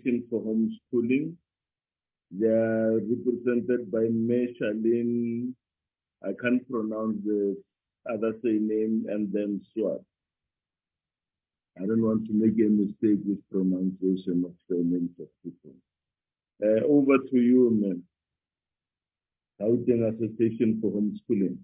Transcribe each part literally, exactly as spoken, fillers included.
Association for Homeschooling. They are represented by May Charlene, I can't pronounce the other surname, and then Swart. I don't want to make a mistake with pronunciation of surnames of people. Uh, over to you, ma'am. Gauteng Association for Homeschooling.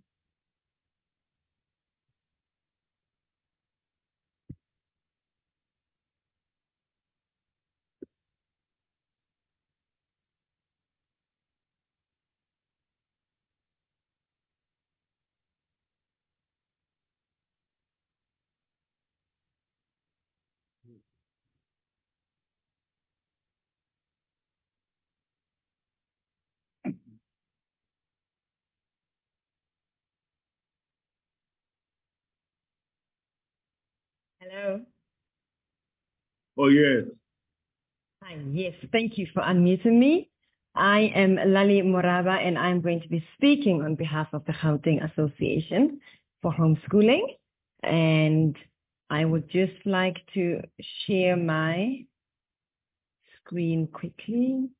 Hello. Oh, yes. Hi, yes, thank you for unmuting me. I am Lali Moraba, and I'm going to be speaking on behalf of the Gauteng Association for Homeschooling. And I would just like to share my screen quickly.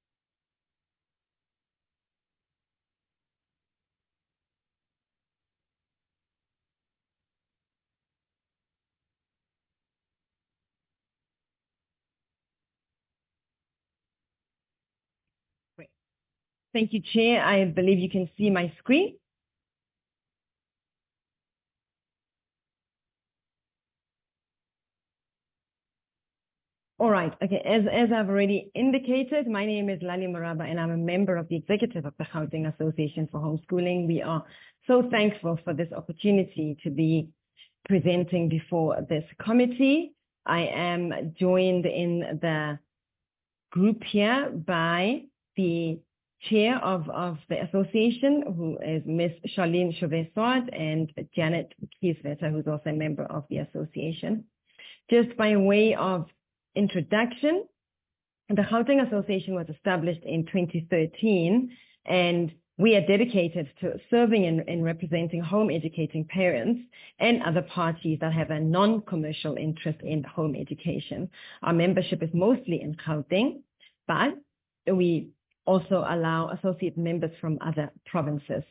Great. Thank you, Chair. I believe you can see my screen. All right. Okay. As, as I've already indicated, my name is Lali Moraba, and I'm a member of the executive of the Gauteng Association for Homeschooling. We are so thankful for this opportunity to be presenting before this committee. I am joined in the group here by the chair of, of the association, who is Miz Charlene Chauvet-Swart, and Janet Kieswetter, who's also a member of the association. Just by way of introduction, the Gauteng Association was established in twenty thirteen, and we are dedicated to serving and, and representing home educating parents and other parties that have a non-commercial interest in home education. Our membership is mostly in Gauteng, but we also allow associate members from other provinces.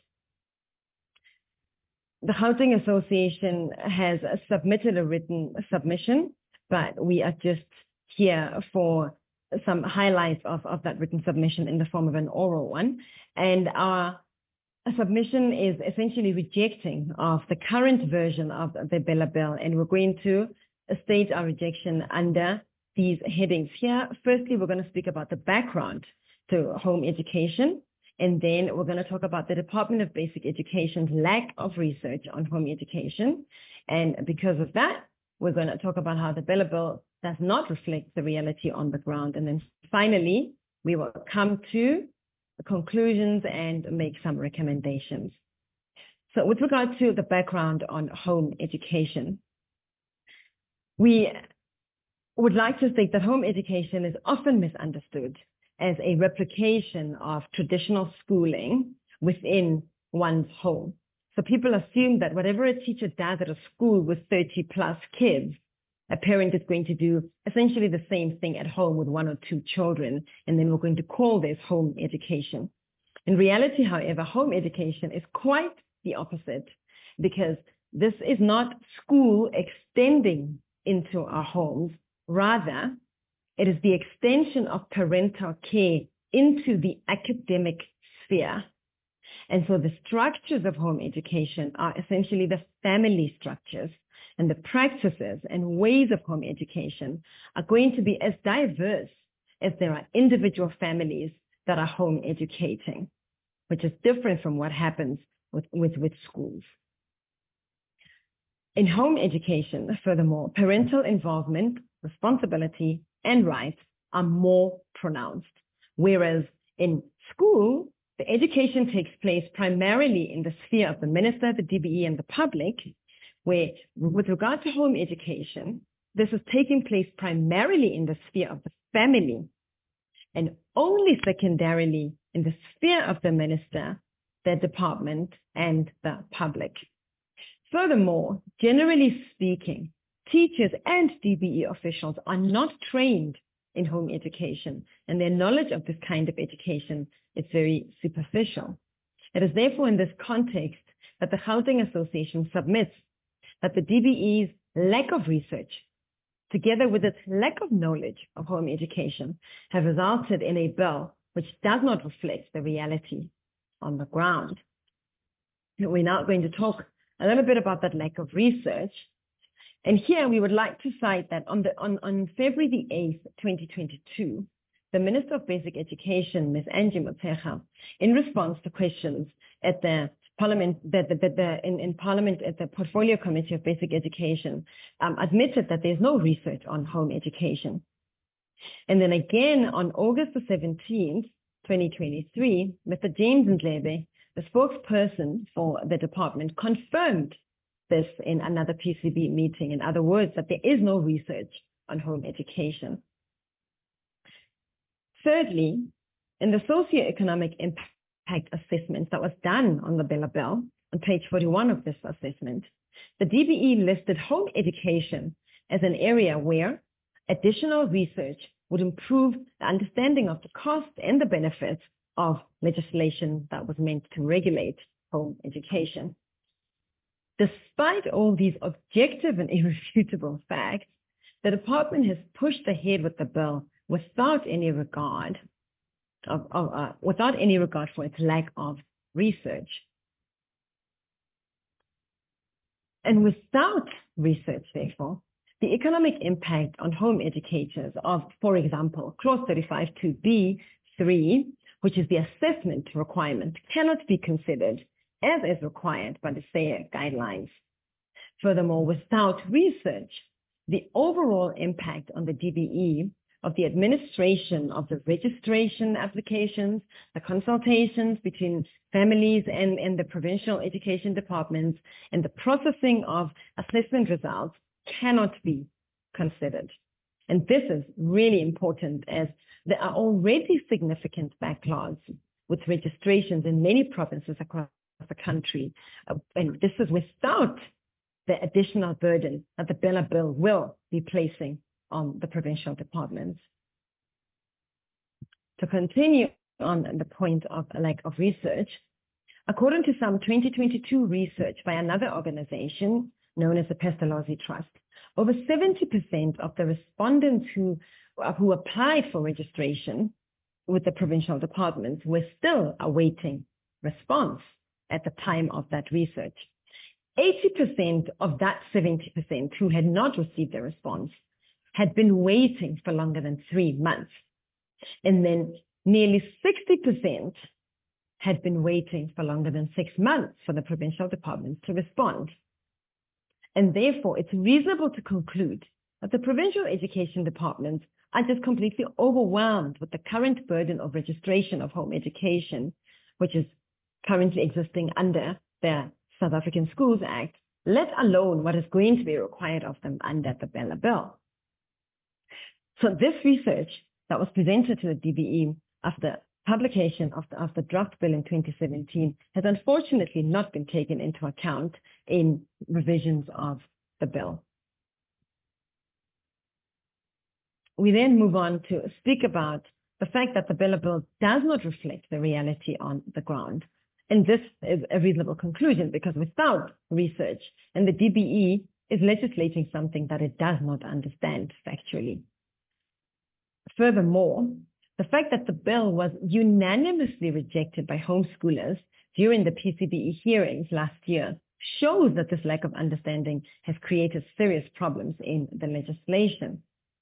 The Gauteng Association has submitted a written submission, but we are just here for some highlights of, of that written submission in the form of an oral one. And our submission is essentially rejecting of the current version of the Bella Bill, and we're going to state our rejection under these headings here. Firstly, we're going to speak about the background to home education, and then we're going to talk about the Department of Basic Education's lack of research on home education. And because of that, we're going to talk about how the Bella Bill does not reflect the reality on the ground. And then finally, we will come to conclusions and make some recommendations. So with regard to the background on home education, we would like to state that home education is often misunderstood as a replication of traditional schooling within one's home. So people assume that whatever a teacher does at a school with thirty plus kids, a parent is going to do essentially the same thing at home with one or two children, and then we're going to call this home education. In reality, however, home education is quite the opposite, because this is not school extending into our homes. Rather, it is the extension of parental care into the academic sphere. And so the structures of home education are essentially the family structures, and the practices and ways of home education are going to be as diverse as there are individual families that are home educating, which is different from what happens with, with, with schools. In home education, furthermore, parental involvement, responsibility, and rights are more pronounced, whereas in school, the education takes place primarily in the sphere of the minister, the D B E, and the public, where with regard to home education, this is taking place primarily in the sphere of the family and only secondarily in the sphere of the minister, the department, and the public. Furthermore, generally speaking, teachers and D B E officials are not trained in home education, and their knowledge of this kind of education is very superficial. It is therefore in this context that the Gauteng Association submits that the D B E's lack of research, together with its lack of knowledge of home education, have resulted in a bill which does not reflect the reality on the ground. We're now going to talk a little bit about that lack of research. And here we would like to cite that on, the, on, on February the eighth, twenty twenty-two, the Minister of Basic Education, Miz Angie Motshekga, in response to questions at the Parliament, the, the, the, the, in, in Parliament at the Portfolio Committee of Basic Education, um, admitted that there's no research on home education. And then again on August the seventeenth, twenty twenty-three, Mister James Ndlebe, the spokesperson for the department, confirmed this in another P C B meeting. In other words, that there is no research on home education. Thirdly, in the socioeconomic impact assessment that was done on the Bella Bill, on page forty-one of this assessment, the D B E listed home education as an area where additional research would improve the understanding of the cost and the benefits of legislation that was meant to regulate home education. Despite all these objective and irrefutable facts, the department has pushed ahead with the bill without any regard of, of uh, without any regard for its lack of research. And without research, therefore, the economic impact on home educators of, for example, Clause thirty-five two B three, which is the assessment requirement, cannot be considered as is required by the S A E guidelines. Furthermore, without research, the overall impact on the D B E of the administration of the registration applications, the consultations between families and, and the provincial education departments, and the processing of assessment results cannot be considered. And this is really important, as there are already significant backlogs with registrations in many provinces across the country. Uh, and this is without the additional burden that the Bella Bill will be placing on the provincial departments. To continue on the point of a lack of research, according to some twenty twenty-two research by another organization known as the Pestalozzi Trust, over seventy percent of the respondents who, uh, who applied for registration with the provincial departments were still awaiting response at the time of that research. eighty percent of that seventy percent who had not received a response had been waiting for longer than three months. And then nearly sixty percent had been waiting for longer than six months for the provincial departments to respond. And therefore, it's reasonable to conclude that the provincial education departments are just completely overwhelmed with the current burden of registration of home education, which is currently existing under the South African Schools Act, let alone what is going to be required of them under the Bella Bill. So this research that was presented to the D B E after publication of the, of the draft bill in twenty seventeen has unfortunately not been taken into account in revisions of the bill. We then move on to speak about the fact that the Bella Bill does not reflect the reality on the ground. And this is a reasonable conclusion, because without research, and the D B E is legislating something that it does not understand factually. Furthermore, the fact that the bill was unanimously rejected by homeschoolers during the P C B E hearings last year shows that this lack of understanding has created serious problems in the legislation.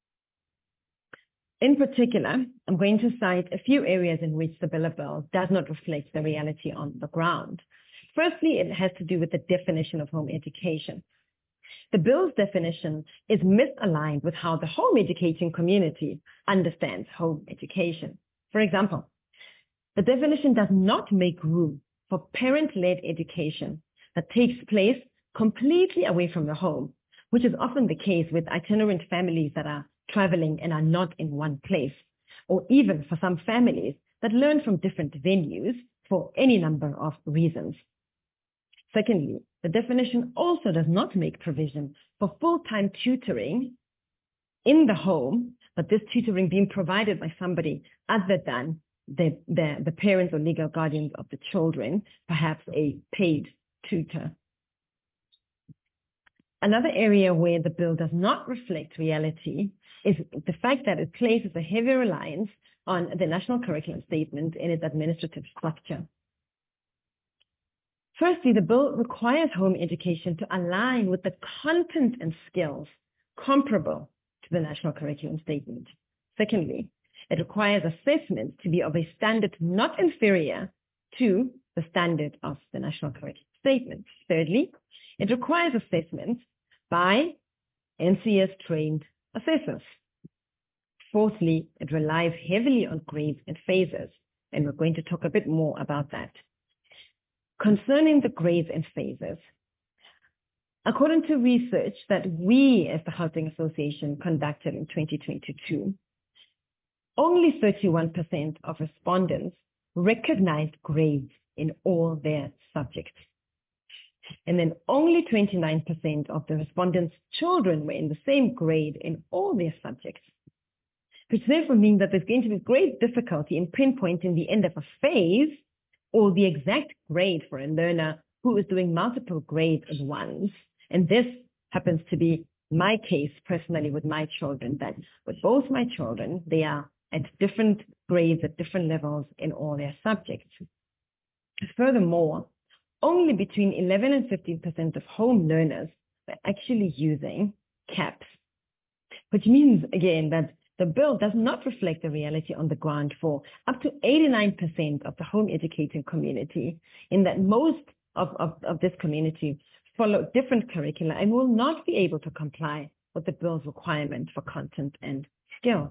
In particular, I'm going to cite a few areas in which the Bella Bill does not reflect the reality on the ground. Firstly, it has to do with the definition of home education. The bill's definition is misaligned with how the home educating community understands home education. For example, the definition does not make room for parent-led education that takes place completely away from the home, which is often the case with itinerant families that are traveling and are not in one place, or even for some families that learn from different venues for any number of reasons. Secondly, the definition also does not make provision for full-time tutoring in the home but this tutoring being provided by somebody other than the, the, the parents or legal guardians of the children, perhaps a paid tutor. Another area where the bill does not reflect reality is the fact that it places a heavy reliance on the National Curriculum Statement in its administrative structure. Firstly, the bill requires home education to align with the content and skills comparable to the National Curriculum Statement. Secondly, it requires assessment to be of a standard not inferior to the standard of the National Curriculum Statement. Thirdly, it requires assessment by N C S-trained assessors. Fourthly, it relies heavily on grades and phases, and we're going to talk a bit more about that. Concerning the grades and phases, according to research that we as the Gauteng Association conducted in twenty twenty-two, only thirty-one percent of respondents recognized grades in all their subjects. And then only twenty-nine percent of the respondents' children were in the same grade in all their subjects, which therefore means that there's going to be great difficulty in pinpointing the end of a phase or the exact grade for a learner who is doing multiple grades at once. And this happens to be my case personally with my children, that with both my children, they are at different grades, at different levels in all their subjects. Furthermore, only between eleven and fifteen percent of home learners are actually using CAPS, which means, again, that the bill does not reflect the reality on the ground for up to eighty-nine percent of the home educating community, in that most of, of, of this community follow different curricula and will not be able to comply with the bill's requirement for content and skill.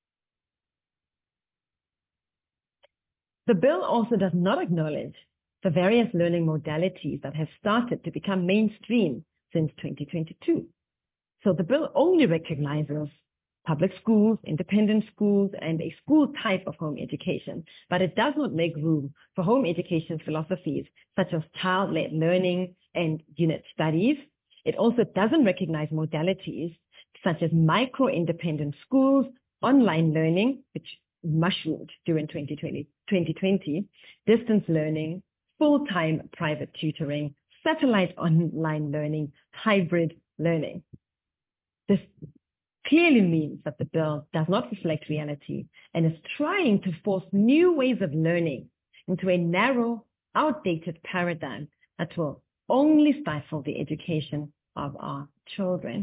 The bill also does not acknowledge the various learning modalities that have started to become mainstream since twenty twenty-two. So the bill only recognizes public schools, independent schools, and a school type of home education, but it does not make room for home education philosophies such as child-led learning and unit studies. It also doesn't recognize modalities such as micro-independent schools, online learning, which mushroomed during twenty twenty, twenty twenty, distance learning, full-time private tutoring, satellite online learning, hybrid learning. This clearly means that the bill does not reflect reality and is trying to force new ways of learning into a narrow, outdated paradigm that will only stifle the education of our children.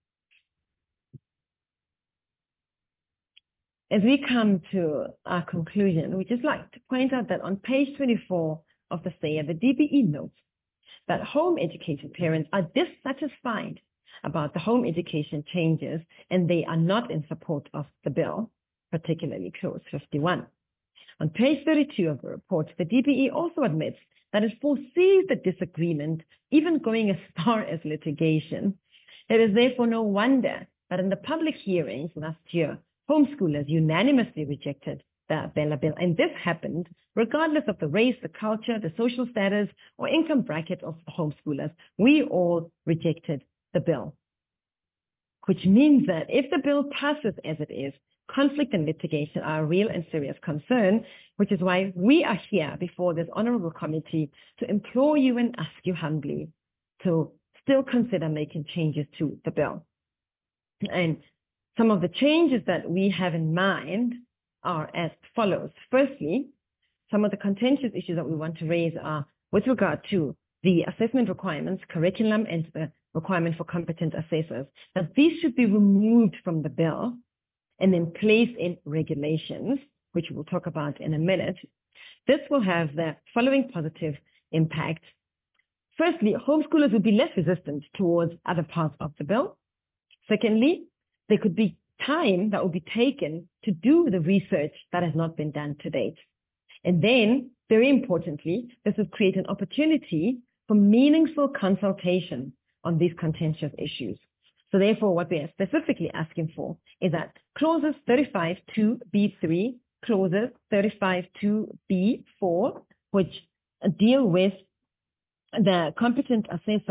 As we come to our conclusion, we'd just like to point out that on page twenty-four of the S A Y A, the D B E notes that home educated parents are dissatisfied about the home education changes, and they are not in support of the bill, particularly clause fifty-one. On page thirty-two of the report, the D B E also admits that it foresees the disagreement even going as far as litigation. It is therefore no wonder that in the public hearings last year, homeschoolers unanimously rejected the Bella Bill, and this happened regardless of the race, the culture, the social status, or income bracket of the homeschoolers. We all rejected the bill, which means that if the bill passes as it is, conflict and litigation are a real and serious concern, which is why we are here before this honorable committee to implore you and ask you humbly to still consider making changes to the bill. And some of the changes that we have in mind are as follows. Firstly, some of the contentious issues that we want to raise are with regard to the assessment requirements, curriculum, and the requirement for competent assessors. Now, these should be removed from the bill and then placed in regulations, which we'll talk about in a minute. This will have the following positive impact. Firstly, homeschoolers will be less resistant towards other parts of the bill. Secondly, there could be time that will be taken to do the research that has not been done to date. And then, very importantly, this would create an opportunity for meaningful consultation on these contentious issues. So therefore, what we are specifically asking for is that clauses thirty-five two B three, clauses thirty-five two B four, which deal with the competent assessor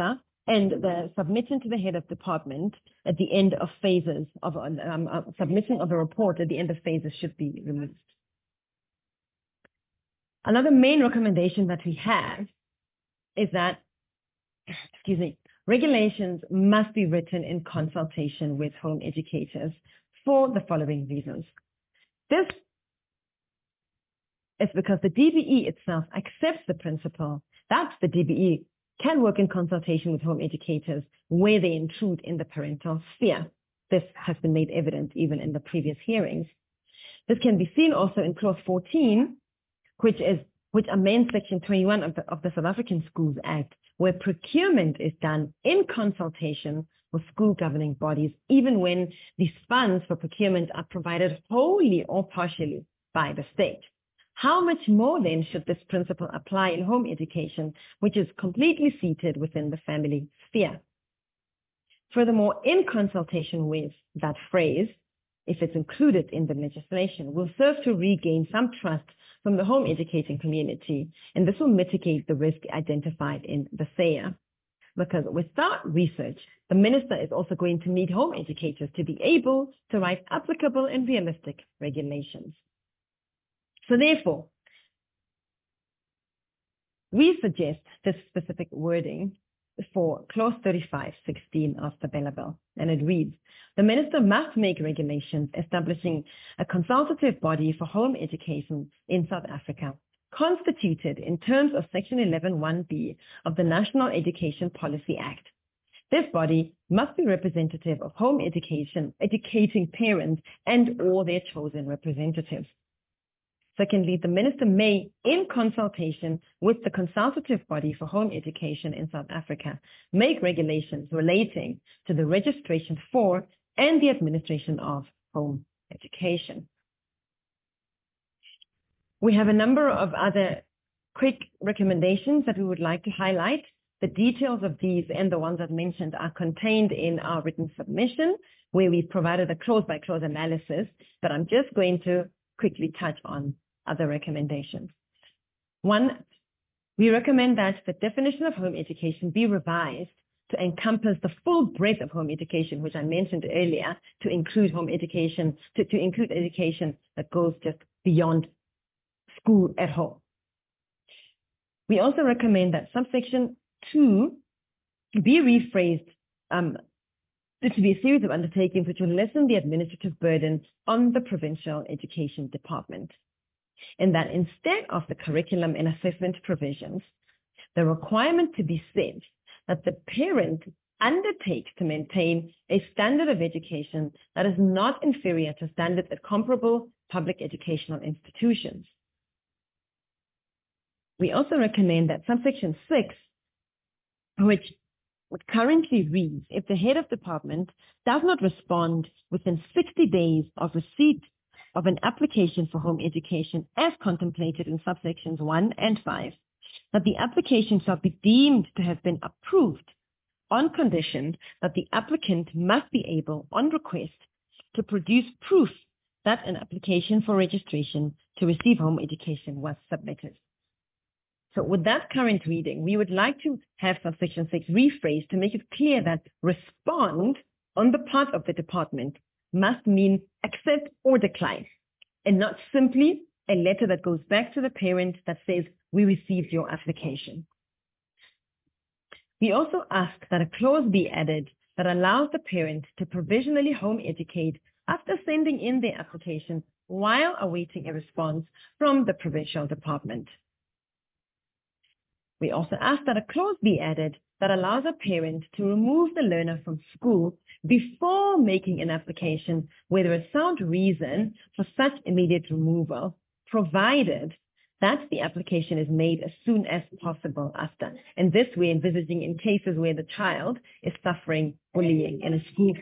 and the submission to the head of department at the end of phases of um, uh, submission of a report at the end of phases should be removed. Another main recommendation that we have is that, excuse me, regulations must be written in consultation with home educators for the following reasons. This is because the D B E itself accepts the principle that the D B E can work in consultation with home educators where they intrude in the parental sphere. This has been made evident even in the previous hearings. This can be seen also in clause fourteen, which is which amends section twenty-one of the, of the South African Schools Act, where procurement is done in consultation with school governing bodies, even when these funds for procurement are provided wholly or partially by the state. How much more then should this principle apply in home education, which is completely seated within the family sphere? Furthermore, in consultation with that phrase, if it's included in the legislation, will serve to regain some trust from the home educating community, and this will mitigate the risk identified in the S A Y A. Because without research, the minister is also going to need home educators to be able to write applicable and realistic regulations. So therefore, we suggest this specific wording for clause thirty-five sixteen of the Bella Bill, and it reads, the minister must make regulations establishing a consultative body for home education in South Africa, constituted in terms of section eleven one B of the National Education Policy Act. This body must be representative of home education, educating parents and or their chosen representatives. Secondly, the minister may, in consultation with the consultative body for home education in South Africa, make regulations relating to the registration for and the administration of home education. We have a number of other quick recommendations that we would like to highlight. The details of these and the ones I've mentioned are contained in our written submission, where we've provided a clause-by-clause analysis, but I'm just going to quickly touch on other recommendations. One, we recommend that the definition of home education be revised to encompass the full breadth of home education, which I mentioned earlier, to include home education, to, to include education that goes just beyond school at home. We also recommend that subsection two be rephrased um, to be a series of undertakings which will lessen the administrative burden on the provincial education department. And that instead of the curriculum and assessment provisions, the requirement to be set that the parent undertakes to maintain a standard of education that is not inferior to standards at comparable public educational institutions. We also recommend that subsection six, which would currently reads, if the head of department does not respond within sixty days of receipt of an application for home education as contemplated in subsections one and five, that the application shall be deemed to have been approved on condition that the applicant must be able, on request, to produce proof that an application for registration to receive home education was submitted. So with that current reading, we would like to have subsection six rephrased to make it clear that respond on the part of the department must mean accept or decline, and not simply a letter that goes back to the parent that says, we received your application. We also ask that a clause be added that allows the parent to provisionally home educate after sending in their application while awaiting a response from the provincial department. We also ask that a clause be added that allows a parent to remove the learner from school before making an application where there is sound reason for such immediate removal, provided that the application is made as soon as possible after. And this we're envisaging in cases where the child is suffering bullying in a school.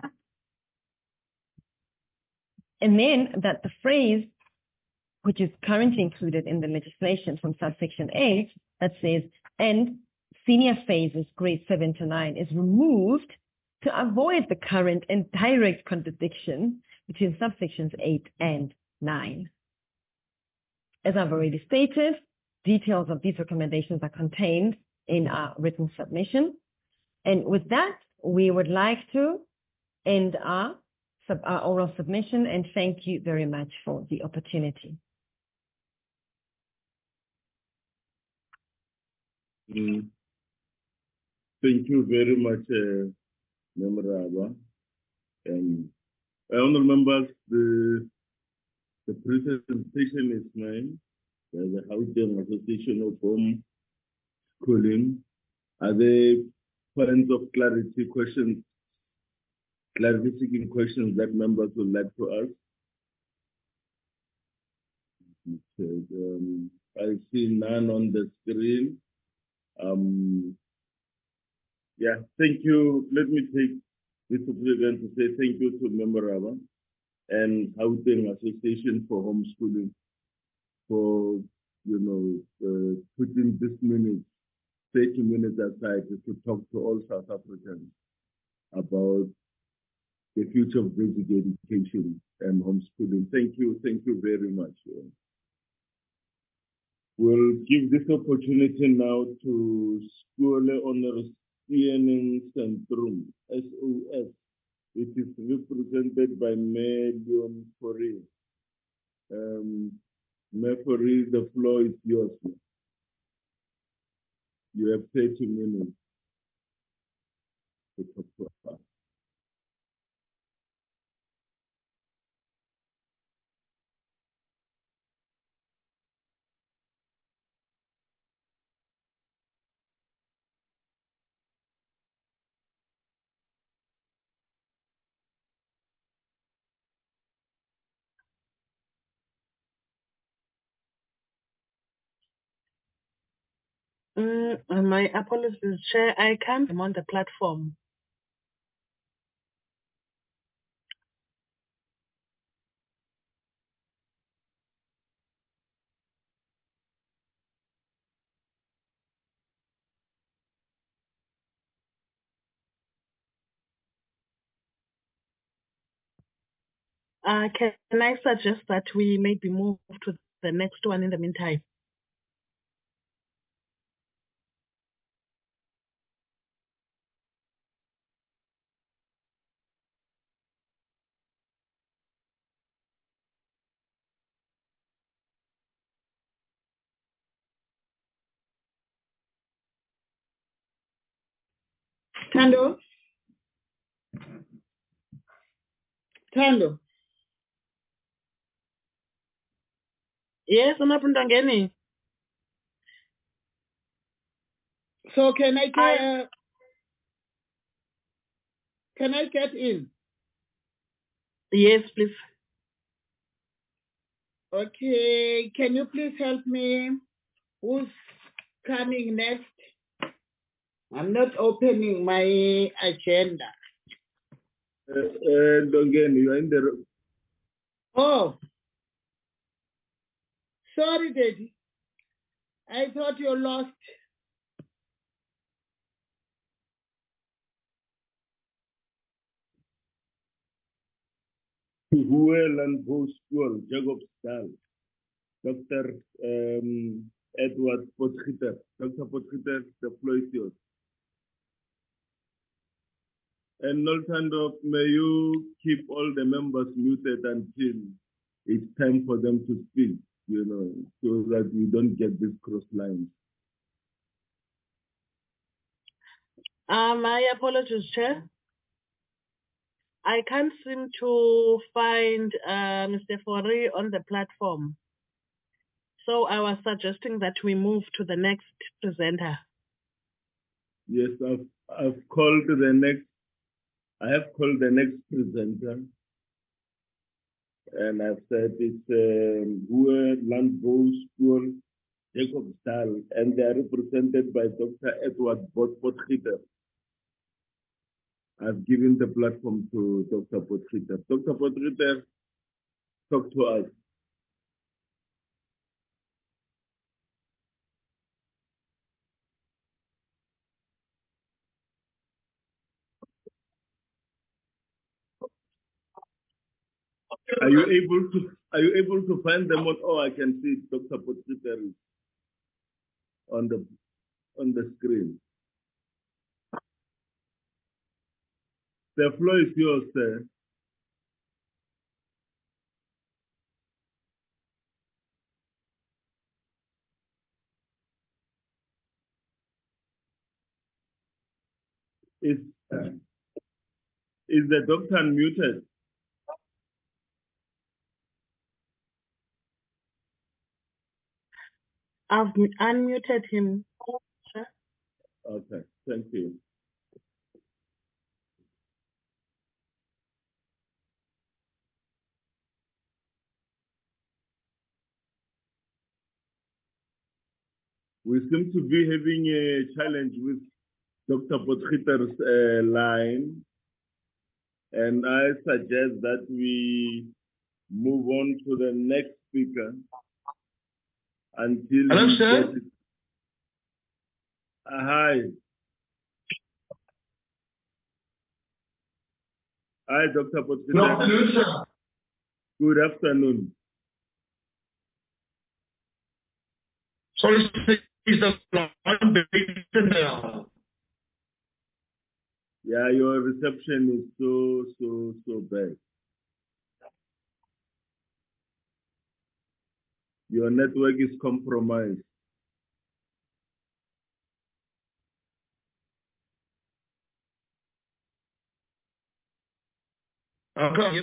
And then that the phrase, which is currently included in the legislation from subsection A, that says, and senior phases, grades seven to nine, is removed to avoid the current and direct contradiction between subsections eight and nine. As I've already stated, details of these recommendations are contained in our written submission. And with that, we would like to end our, sub, our oral submission, and thank you very much for the opportunity. Mm. Thank you very much, uh, Memoraba. And honorable members, the, the presentation is mine. Uh, the Gauteng Association of Home Schooling. Are there points of clarity, questions, clarification questions that members would like to ask? Okay, um, I see none on the screen. Um, yeah, thank you. Let me take this opportunity to say thank you to Memoraba and Gauteng Association for Homeschooling for, you know, uh, putting this minute, thirty minutes aside to talk to all South Africans about the future of basic education and homeschooling. Thank you, thank you very much. We'll give this opportunity now to Skole Honors Training Centrum, S O S. It is represented by Medium Fori. Um, Fori, the floor is yours. You have thirty minutes to talk to us. Mm, uh, my apologies, Chair. I can't come on the platform. Uh, can I suggest that we maybe move to the next one in the meantime? Tando? Tando? Yes, Unapundangeni. So can I get, uh, can I get in? Yes, please. Okay, can you please help me? Who's coming next? I'm not opening my agenda. Uh, uh, Dongen, you are in the... Oh, sorry, Daddy. I thought you lost. Huel and Bo School, Jacob Stahl, Doctor Um, Edward Potgieter. Doctor Potgieter, the floor is yours. And Noltando, may you keep all the members muted until it's time for them to speak, you know, so that we don't get these cross lines. Uh, my apologies, Chair. I can't seem to find uh, Mister Fori on the platform. So I was suggesting that we move to the next presenter. Yes, I've, I've called the next, I have called the next presenter, and I've said it's um, Hue Landbou School, Jacob Stahl, and they are represented by Doctor Edward Potgieter. I've given the platform to Doctor Potgieter. Doctor Potgieter, talk to us. Are you able to are you able to find them on? Oh, I can see Doctor Potgieter on the on the screen. The floor is yours, sir. Is, is the doctor unmuted? I've mu- unmuted him. Chair. Okay, thank you. We seem to be having a challenge with Doctor Potgieter's uh, line, and I suggest that we move on to the next speaker until Hello, we sir. get it. Uh, hi. Hi, Doctor Good Potgieter. afternoon, sir. Good afternoon. Sorry, sir, is the line better now? Yeah, your reception is so, so, so bad. Your network is compromised. Okay.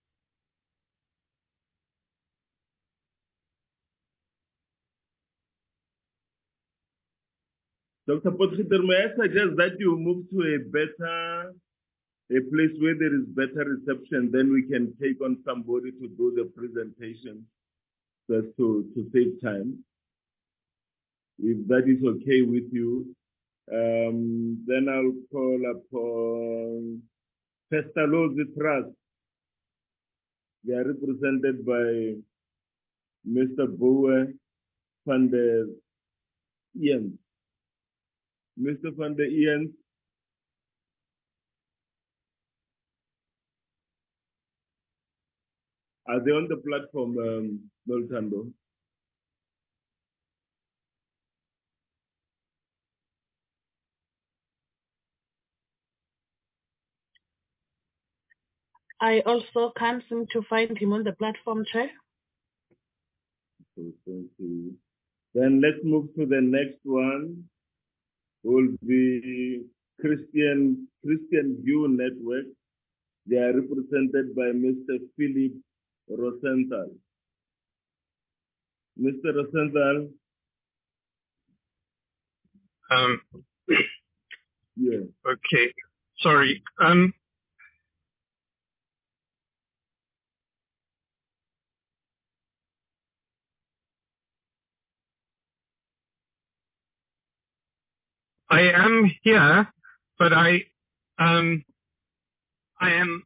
Doctor Potgieter, may I suggest that you move to a better, a place where there is better reception, then we can take on somebody to do the presentation just to, to save time. If that is okay with you, um, then I'll call upon Pestalozzi Trust. They are represented by Mister Bowe van der Ian. Mister van der Ian, are they on the platform, um, Noltando? I also can't seem to find him on the platform, Chair. So, thank you. Then let's move to the next one. Will be Christian Christian View Network. They are represented by Mister Philip Rosenthal. Mister Rosenthal, Um, yeah. okay. Sorry. Um, I am here, but I, um, I am,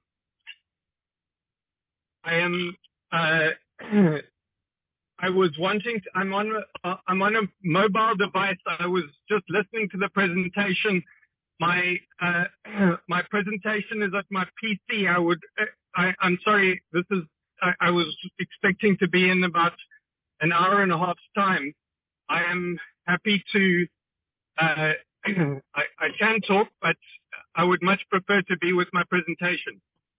I am, uh, I was wanting to, I'm on, a, uh, I'm on a mobile device. I was just listening to the presentation. My, uh, my presentation is at my P C. I would, uh, I, I'm sorry, this is, I, I was expecting to be in about an hour and a half's time. I am happy to, uh, I, I can talk, but I would much prefer to be with my presentation.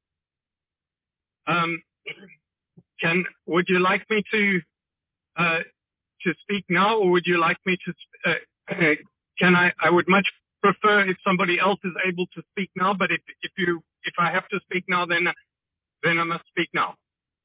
Um, can, would you like me to, uh, to speak now, or would you like me to, uh, can I, I would much prefer if somebody else is able to speak now, but if, if you, if I have to speak now, then, then I must speak now.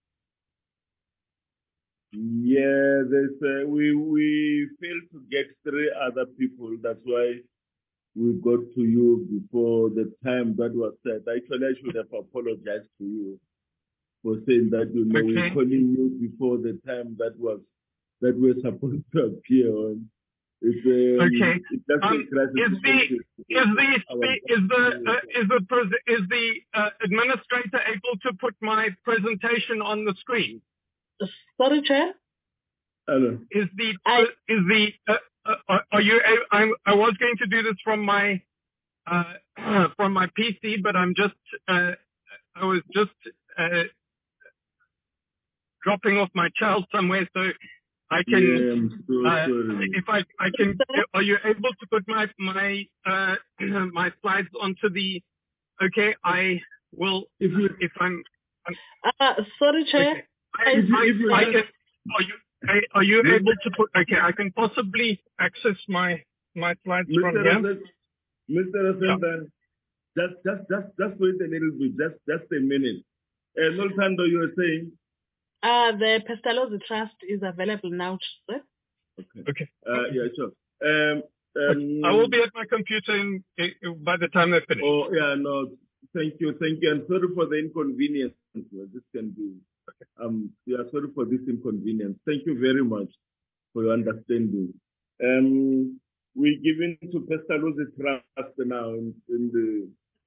Yeah, there's, uh, we, we failed to get three other people. That's why we got to you before the time that was set. Actually, I should have apologized to you for saying that, you know, Okay. we're calling you before the time that was, that we're supposed to appear on. It's, um, Okay. it doesn't Um, is the is the is the uh, is the pres- is the uh, administrator able to put my presentation on the screen? Sorry, Chair. Hello. Is the I- is the uh, uh, are you? I I was going to do this from my uh, from my P C, but I'm just uh, I was just uh, dropping off my child somewhere, so I can. Yeah, I'm so uh, sorry. if I I can, are you able to put my my uh, my slides onto the okay, I will, If you, if I'm, Uh, sorry, Chair. okay. I, If you- I, if you I have- can, are you, I- are you Mister able to put, okay, I can possibly access my, my slides from Mister here. Rasen, Mister Rasen, just, just, just, just wait a little bit, just, just a minute. Uh, Nolthando, you were saying? Uh, the Pestalozzi Trust is available now, sir. Okay. Okay. Uh, yeah, sure. Um, um, I will be at my computer in, in, by the time I finish. Oh, yeah, no, thank you, thank you, and sorry for the inconvenience. Well, this can be, um, yeah, sorry for this inconvenience. Thank you very much for your understanding. Um, we're giving to Pestalozzi Trust now in, in the,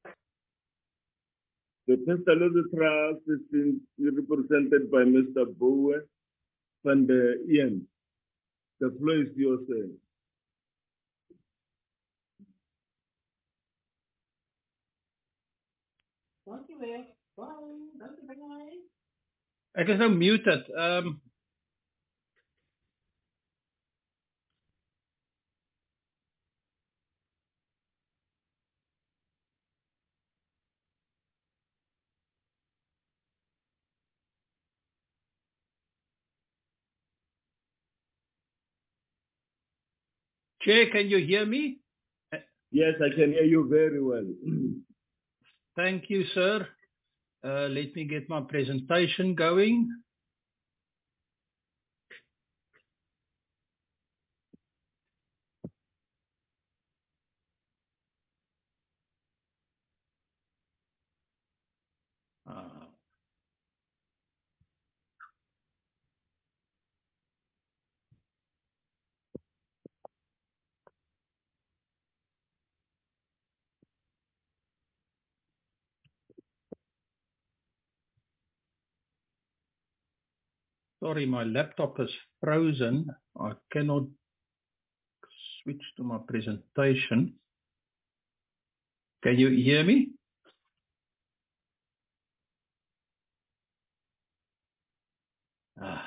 the Pestalozzi Trust is in, represented by Mister Bowe van der Ian. The floor is yours, sir. Ek is nou muted. Um, Chair, can you hear me? Yes, I can hear you very well. Thank you, sir. Uh, let me get my presentation going. Uh, Sorry, my laptop is frozen. I cannot switch to my presentation. Can you hear me? Ah.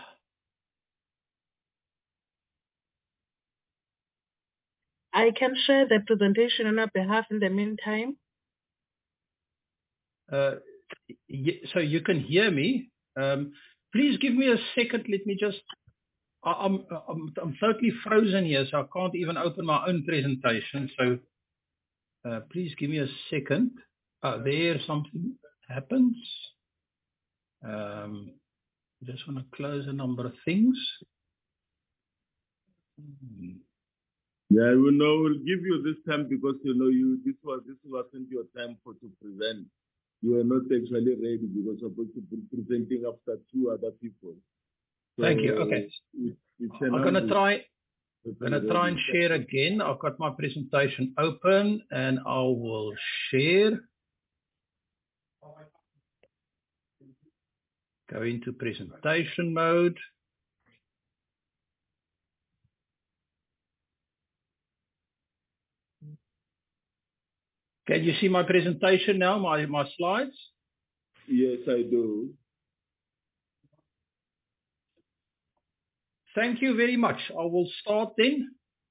I can share the presentation on our behalf in the meantime. Uh, so you can hear me. Um, please give me a second. Let me just. I, I'm, I'm I'm totally frozen here, so I can't even open my own presentation. So uh, please give me a second. Uh, there something happens. Um, just want to close a number of things. Hmm. Yeah, we know we'll give you this time because you know you this was this wasn't your time for to present. You were not actually ready because you're supposed to be presenting after two other people. So Thank you. Okay. It, it I'm gonna try. I'm gonna try and share again. I've got my presentation open, and I will share. Go into presentation mode. Can you see my presentation now, my, my slides? Yes, I do. Thank you very much. I will start then.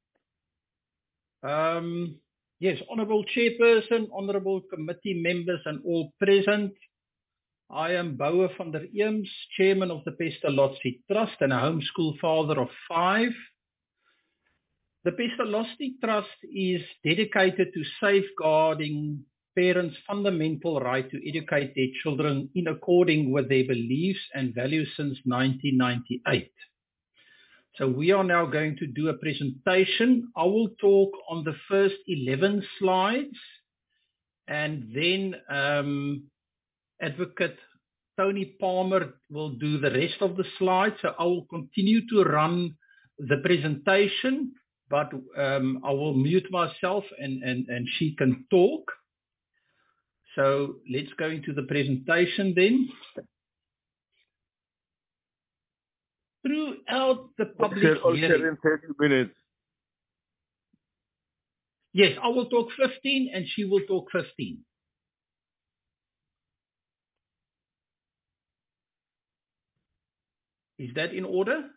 Um, yes, Honourable Chairperson, Honourable Committee members and all present. I am Bowe van der Eems, Chairman of the Pestalozzi Trust and a homeschool father of five. The Pestalozzi Trust is dedicated to safeguarding parents' fundamental right to educate their children in according with their beliefs and values since nineteen ninety-eight. So we are now going to do a presentation. I will talk on the first eleven slides, and then um, Advocate Tony Palmer will do the rest of the slides. So I will continue to run the presentation, but um, I will mute myself and, and, and she can talk. So let's go into the presentation then. Throughout the public hearing, in thirty minutes. yes, I will talk fifteen and she will talk fifteen. Is that in order?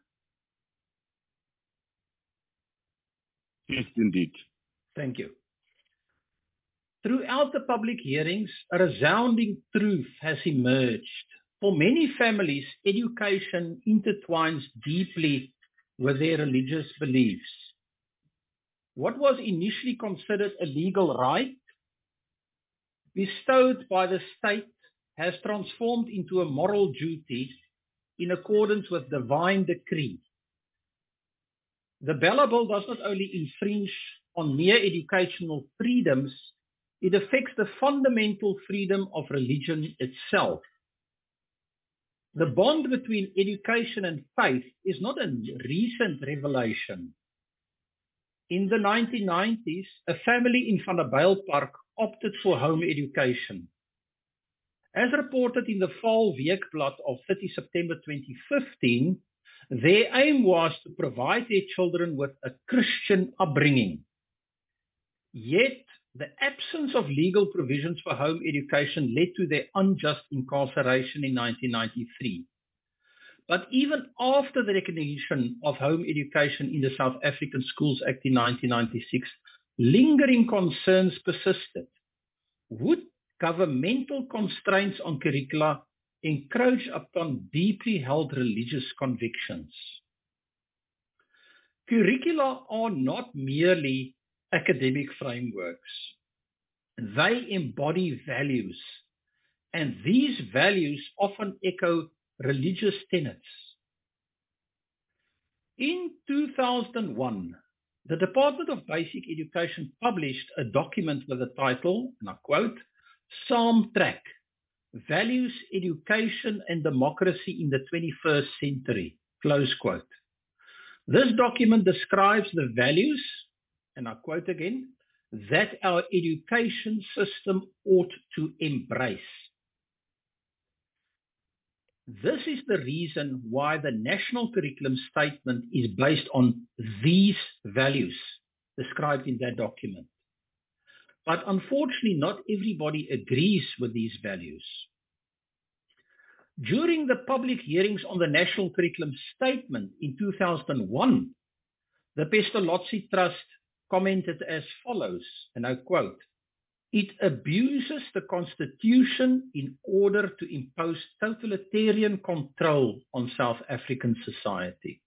Yes, indeed. Thank you. Throughout the public hearings, a resounding truth has emerged. For many families, education intertwines deeply with their religious beliefs. What was initially considered a legal right, bestowed by the state, has transformed into a moral duty in accordance with divine decree. The Bella Bill does not only infringe on mere educational freedoms, it affects the fundamental freedom of religion itself. The bond between education and faith is not a recent revelation. In the nineteen nineties, a family in Vanderbijlpark opted for home education. As reported in the Fall Weekblad of thirtieth September twenty fifteen, their aim was to provide their children with a Christian upbringing. Yet, the absence of legal provisions for home education led to their unjust incarceration in nineteen ninety-three. But even after the recognition of home education in the South African Schools Act in nineteen ninety-six, lingering concerns persisted. Would governmental constraints on curricula encroach upon deeply held religious convictions? Curricula are not merely academic frameworks. They embody values, and these values often echo religious tenets. In two thousand one, the Department of Basic Education published a document with the title, and I quote, Saamtrek, Values, Education and Democracy in the twenty-first Century, close quote. This document describes the values, and I quote again, that our education system ought to embrace. This is the reason why the National Curriculum Statement is based on these values described in that document. But unfortunately, not everybody agrees with these values. During the public hearings on the National Curriculum Statement in two thousand one, the Pestalozzi Trust commented as follows, and I quote, it abuses the Constitution in order to impose totalitarian control on South African society.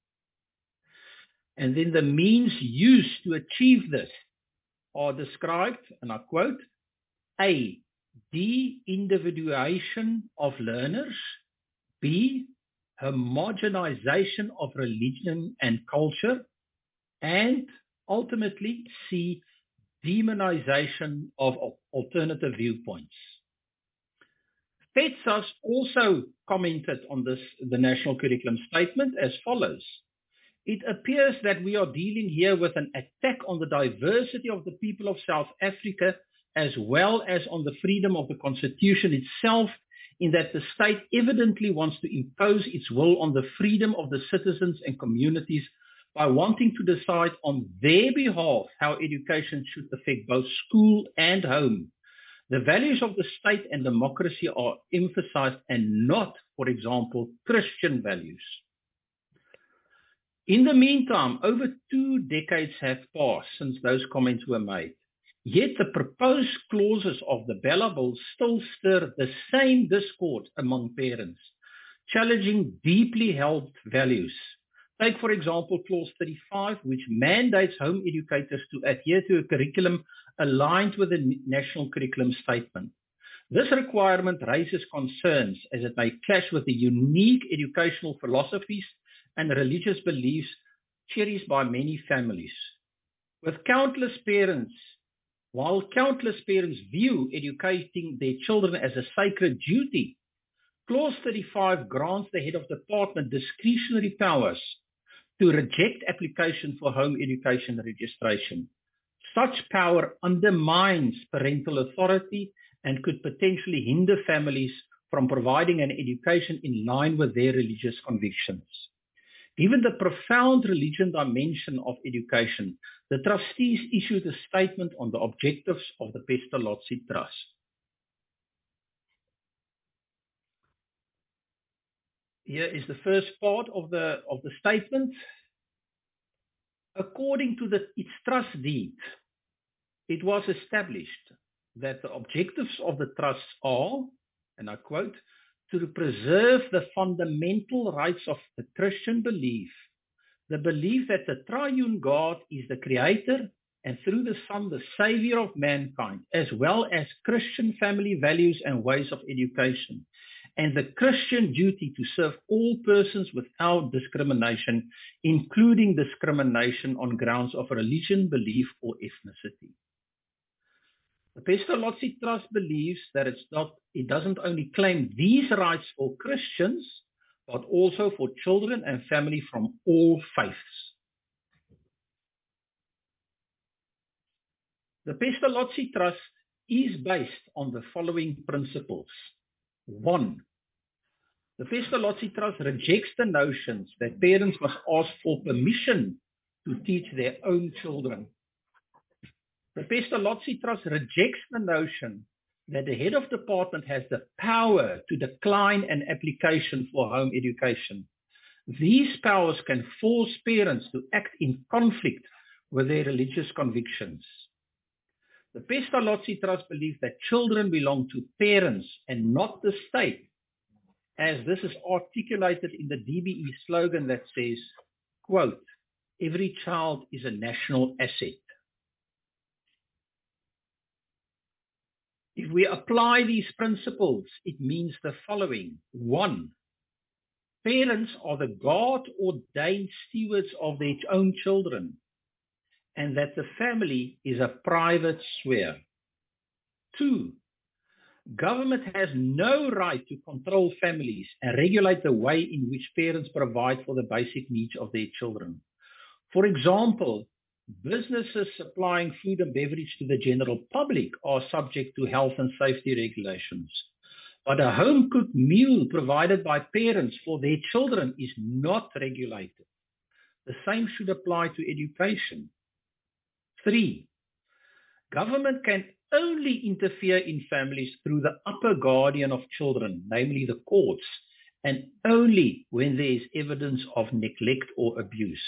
And then the means used to achieve this are described, and I quote, A, de-individuation of learners, B, homogenization of religion and culture, and ultimately, C, demonization of alternative viewpoints. FEDSAS also commented on this, the National Curriculum Statement as follows. It appears that we are dealing here with an attack on the diversity of the people of South Africa as well as on the freedom of the Constitution itself, in that the state evidently wants to impose its will on the freedom of the citizens and communities by wanting to decide on their behalf how education should affect both school and home. The values of the state and democracy are emphasized and not, for example, Christian values. In the meantime, over two decades have passed since those comments were made. Yet the proposed clauses of the Bella Bill still stir the same discord among parents, challenging deeply held values. Take, for example, Clause thirty-five, which mandates home educators to adhere to a curriculum aligned with the National Curriculum Statement. This requirement raises concerns as it may clash with the unique educational philosophies and religious beliefs cherished by many families. With countless parents, while countless parents view educating their children as a sacred duty, Clause thirty-five grants the head of department discretionary powers to reject application for home education registration. Such power undermines parental authority and could potentially hinder families from providing an education in line with their religious convictions. Given the profound religion dimension of education, the trustees issued a statement on the objectives of the Pestalozzi Trust. Here is the first part of the, of the statement. According to the, its trust deed, it was established that the objectives of the trust are, and I quote, to preserve the fundamental rights of the Christian belief, the belief that the triune God is the creator and through the Son, the savior of mankind, as well as Christian family values and ways of education, and the Christian duty to serve all persons without discrimination, including discrimination on grounds of religion, belief, or ethnicity. The Pestalozzi Trust believes that it's not, it doesn't only claim these rights for Christians, but also for children and family from all faiths. The Pestalozzi Trust is based on the following principles. One, the Pestalozzi Trust rejects the notions that parents must ask for permission to teach their own children. The Pestalozzi Trust rejects the notion that the head of department has the power to decline an application for home education. These powers can force parents to act in conflict with their religious convictions. The Pestalozzi Trust believes that children belong to parents and not the state, as this is articulated in the D B E slogan that says, quote, every child is a national asset. If we apply these principles, it means the following. One, parents are the God-ordained stewards of their own children, and that the family is a private sphere. Two, government has no right to control families and regulate the way in which parents provide for the basic needs of their children. For example, businesses supplying food and beverage to the general public are subject to health and safety regulations. But a home-cooked meal provided by parents for their children is not regulated. The same should apply to education. Three, government can only interfere in families through the upper guardian of children, namely the courts, and only when there is evidence of neglect or abuse.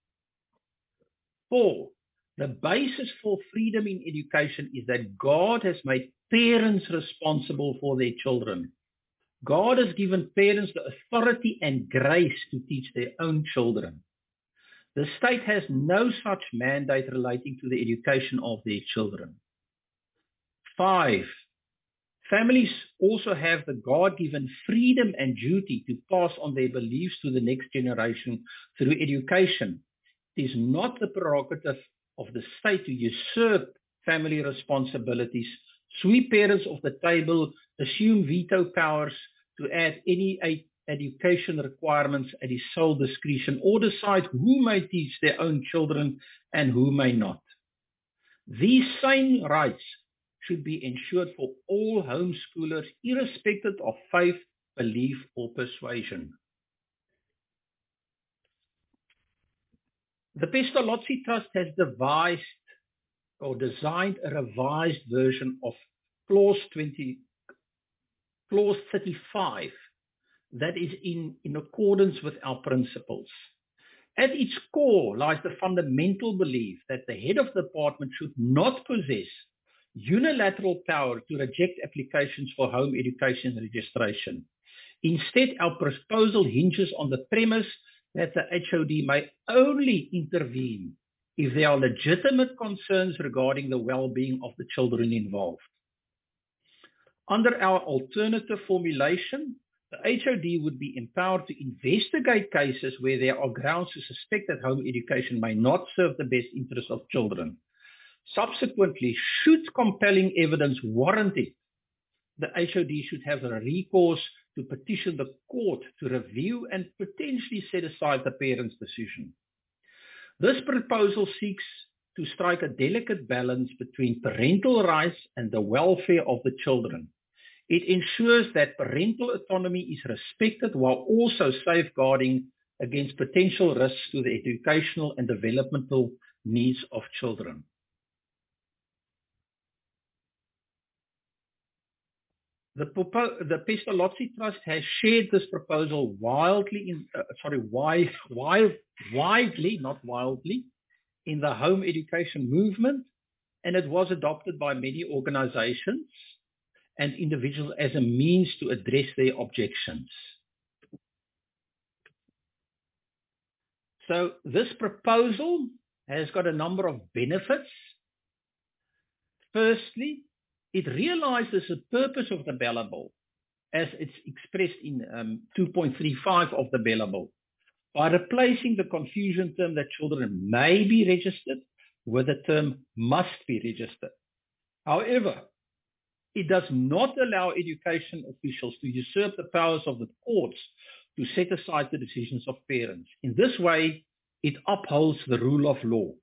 Four, the basis for freedom in education is that God has made parents responsible for their children. God has given parents the authority and grace to teach their own children. The state has no such mandate relating to the education of their children. Five, families also have the God-given freedom and duty to pass on their beliefs to the next generation through education. It is not the prerogative of the state to usurp family responsibilities, sweep parents off the table, assume veto powers to add any education requirements at his sole discretion, or decide who may teach their own children and who may not. These same rights should be ensured for all homeschoolers, irrespective of faith, belief, or persuasion. The Pestalozzi Trust has devised or designed a revised version of Clause twenty, Clause thirty-five that is in, in accordance with our principles. At its core lies the fundamental belief that the head of the department should not possess unilateral power to reject applications for home education registration. Instead, our proposal hinges on the premise that the H O D may only intervene if there are legitimate concerns regarding the well-being of the children involved. Under our alternative formulation, the H O D would be empowered to investigate cases where there are grounds to suspect that home education may not serve the best interests of children. Subsequently, should compelling evidence warrant it, the H O D should have a recourse to petition the court to review and potentially set aside the parent's decision. This proposal seeks to strike a delicate balance between parental rights and the welfare of the children. It ensures that parental autonomy is respected while also safeguarding against potential risks to the educational and developmental needs of children. The, the Pestalozzi Trust has shared this proposal wildly, in, uh, sorry, wide, wide, widely, not wildly, in the home education movement and it was adopted by many organizations and individuals as a means to address their objections. So this proposal has got a number of benefits. Firstly, it realizes the purpose of the Bella Bill as it's expressed in um, two point three five of the Bella Bill, by replacing the confusion term that children may be registered with the term must be registered. However, it does not allow education officials to usurp the powers of the courts to set aside the decisions of parents. In this way, it upholds the rule of law.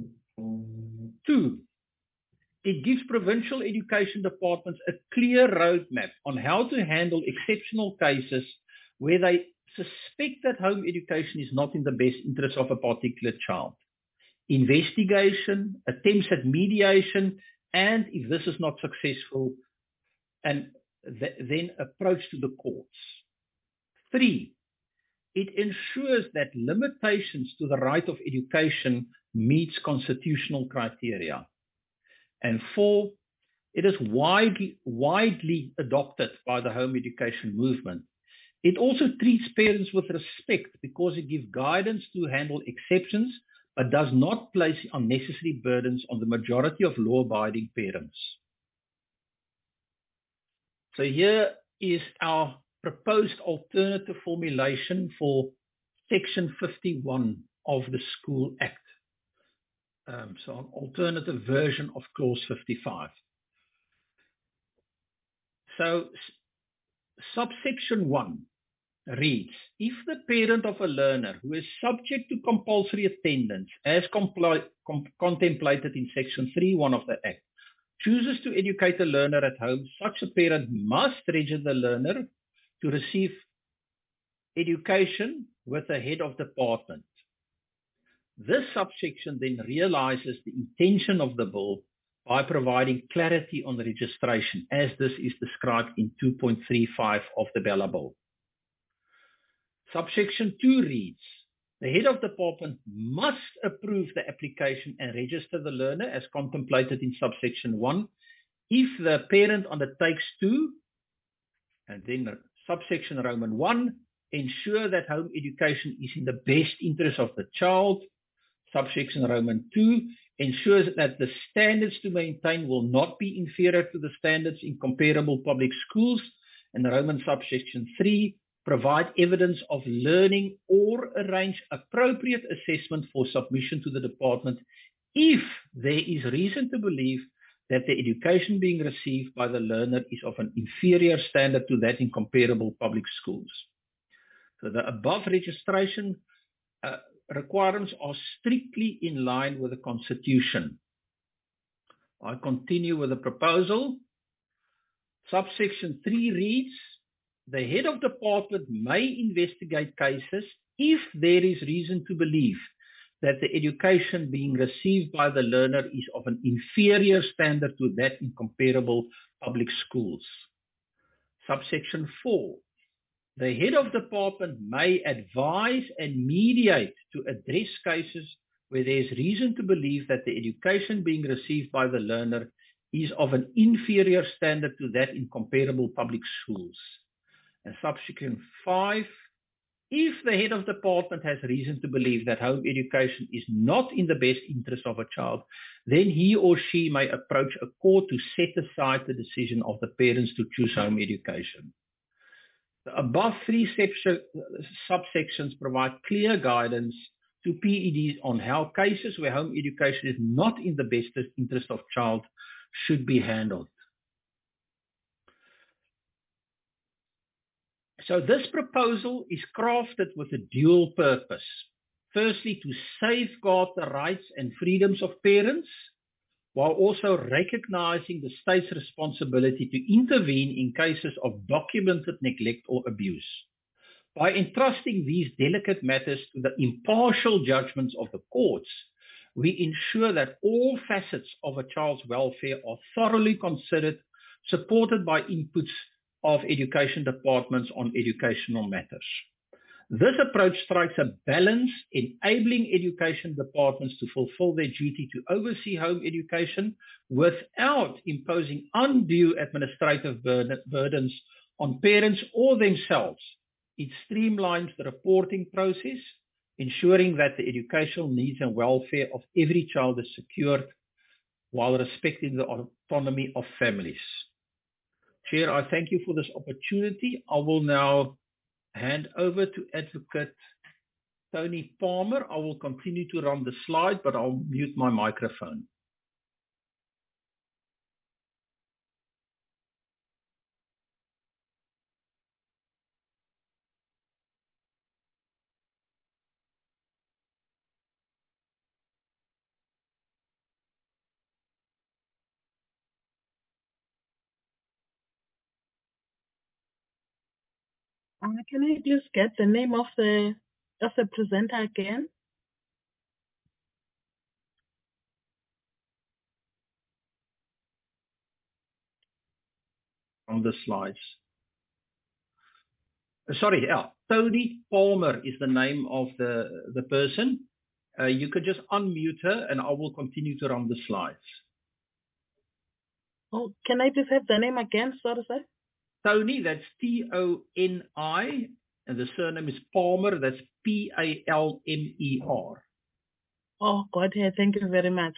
Two, it gives provincial education departments a clear roadmap on how to handle exceptional cases where they suspect that home education is not in the best interest of a particular child. Investigation, attempts at mediation, and if this is not successful, and th then approach to the courts. Three, it ensures that limitations to the right of education meets constitutional criteria. And four, it is widely, widely adopted by the home education movement. It also treats parents with respect because it gives guidance to handle exceptions, but does not place unnecessary burdens on the majority of law-abiding parents. So here is our proposed alternative formulation for Section fifty-one of the School Act. Um, so an alternative version of Clause fifty-five. So subsection one reads, if the parent of a learner who is subject to compulsory attendance as com contemplated in Section three one of the Act chooses to educate a learner at home, such a parent must register the learner to receive education with the head of department. This subsection then realizes the intention of the bill by providing clarity on the registration, as this is described in two point three five of the Bella Bill. Subsection two reads, the head of department must approve the application and register the learner as contemplated in subsection one if the parent undertakes to, and then subsection Roman one, ensure that home education is in the best interest of the child. Subsection Roman two ensures that the standards to maintain will not be inferior to the standards in comparable public schools. And Roman subsection three provide evidence of learning or arrange appropriate assessment for submission to the department if there is reason to believe that the education being received by the learner is of an inferior standard to that in comparable public schools. So the above registration uh, requirements are strictly in line with the Constitution. I continue with the proposal. Subsection three reads, the head of department may investigate cases if there is reason to believe that the education being received by the learner is of an inferior standard to that in comparable public schools. Subsection four, the head of department may advise and mediate to address cases where there is reason to believe that the education being received by the learner is of an inferior standard to that in comparable public schools. And subsection five, if the head of department has reason to believe that home education is not in the best interest of a child, then he or she may approach a court to set aside the decision of the parents to choose home education. The above three subsections provide clear guidance to P E Ds on how cases where home education is not in the best interest of child should be handled. So this proposal is crafted with a dual purpose. Firstly, to safeguard the rights and freedoms of parents, while also recognizing the state's responsibility to intervene in cases of documented neglect or abuse. By entrusting these delicate matters to the impartial judgments of the courts, we ensure that all facets of a child's welfare are thoroughly considered, supported by inputs of education departments on educational matters. This approach strikes a balance, enabling education departments to fulfill their duty to oversee home education without imposing undue administrative burden, burdens on parents or themselves. It streamlines the reporting process, ensuring that the educational needs and welfare of every child is secured while respecting the autonomy of families. Chair, I thank you for this opportunity. I will now hand over to Advocate Tony Palmer. I will continue to run the slide, but I'll mute my microphone. Uh, can I just get the name of the of the presenter again? On the slides. Uh, sorry, yeah, Tony Palmer is the name of the, the person. Uh, you could just unmute her and I will continue to run the slides. Oh, can I just have the name again? Sorry, sir. Tony, that's T O N I, and the surname is Palmer, that's P A L M E R. Oh, God, yeah, thank you very much.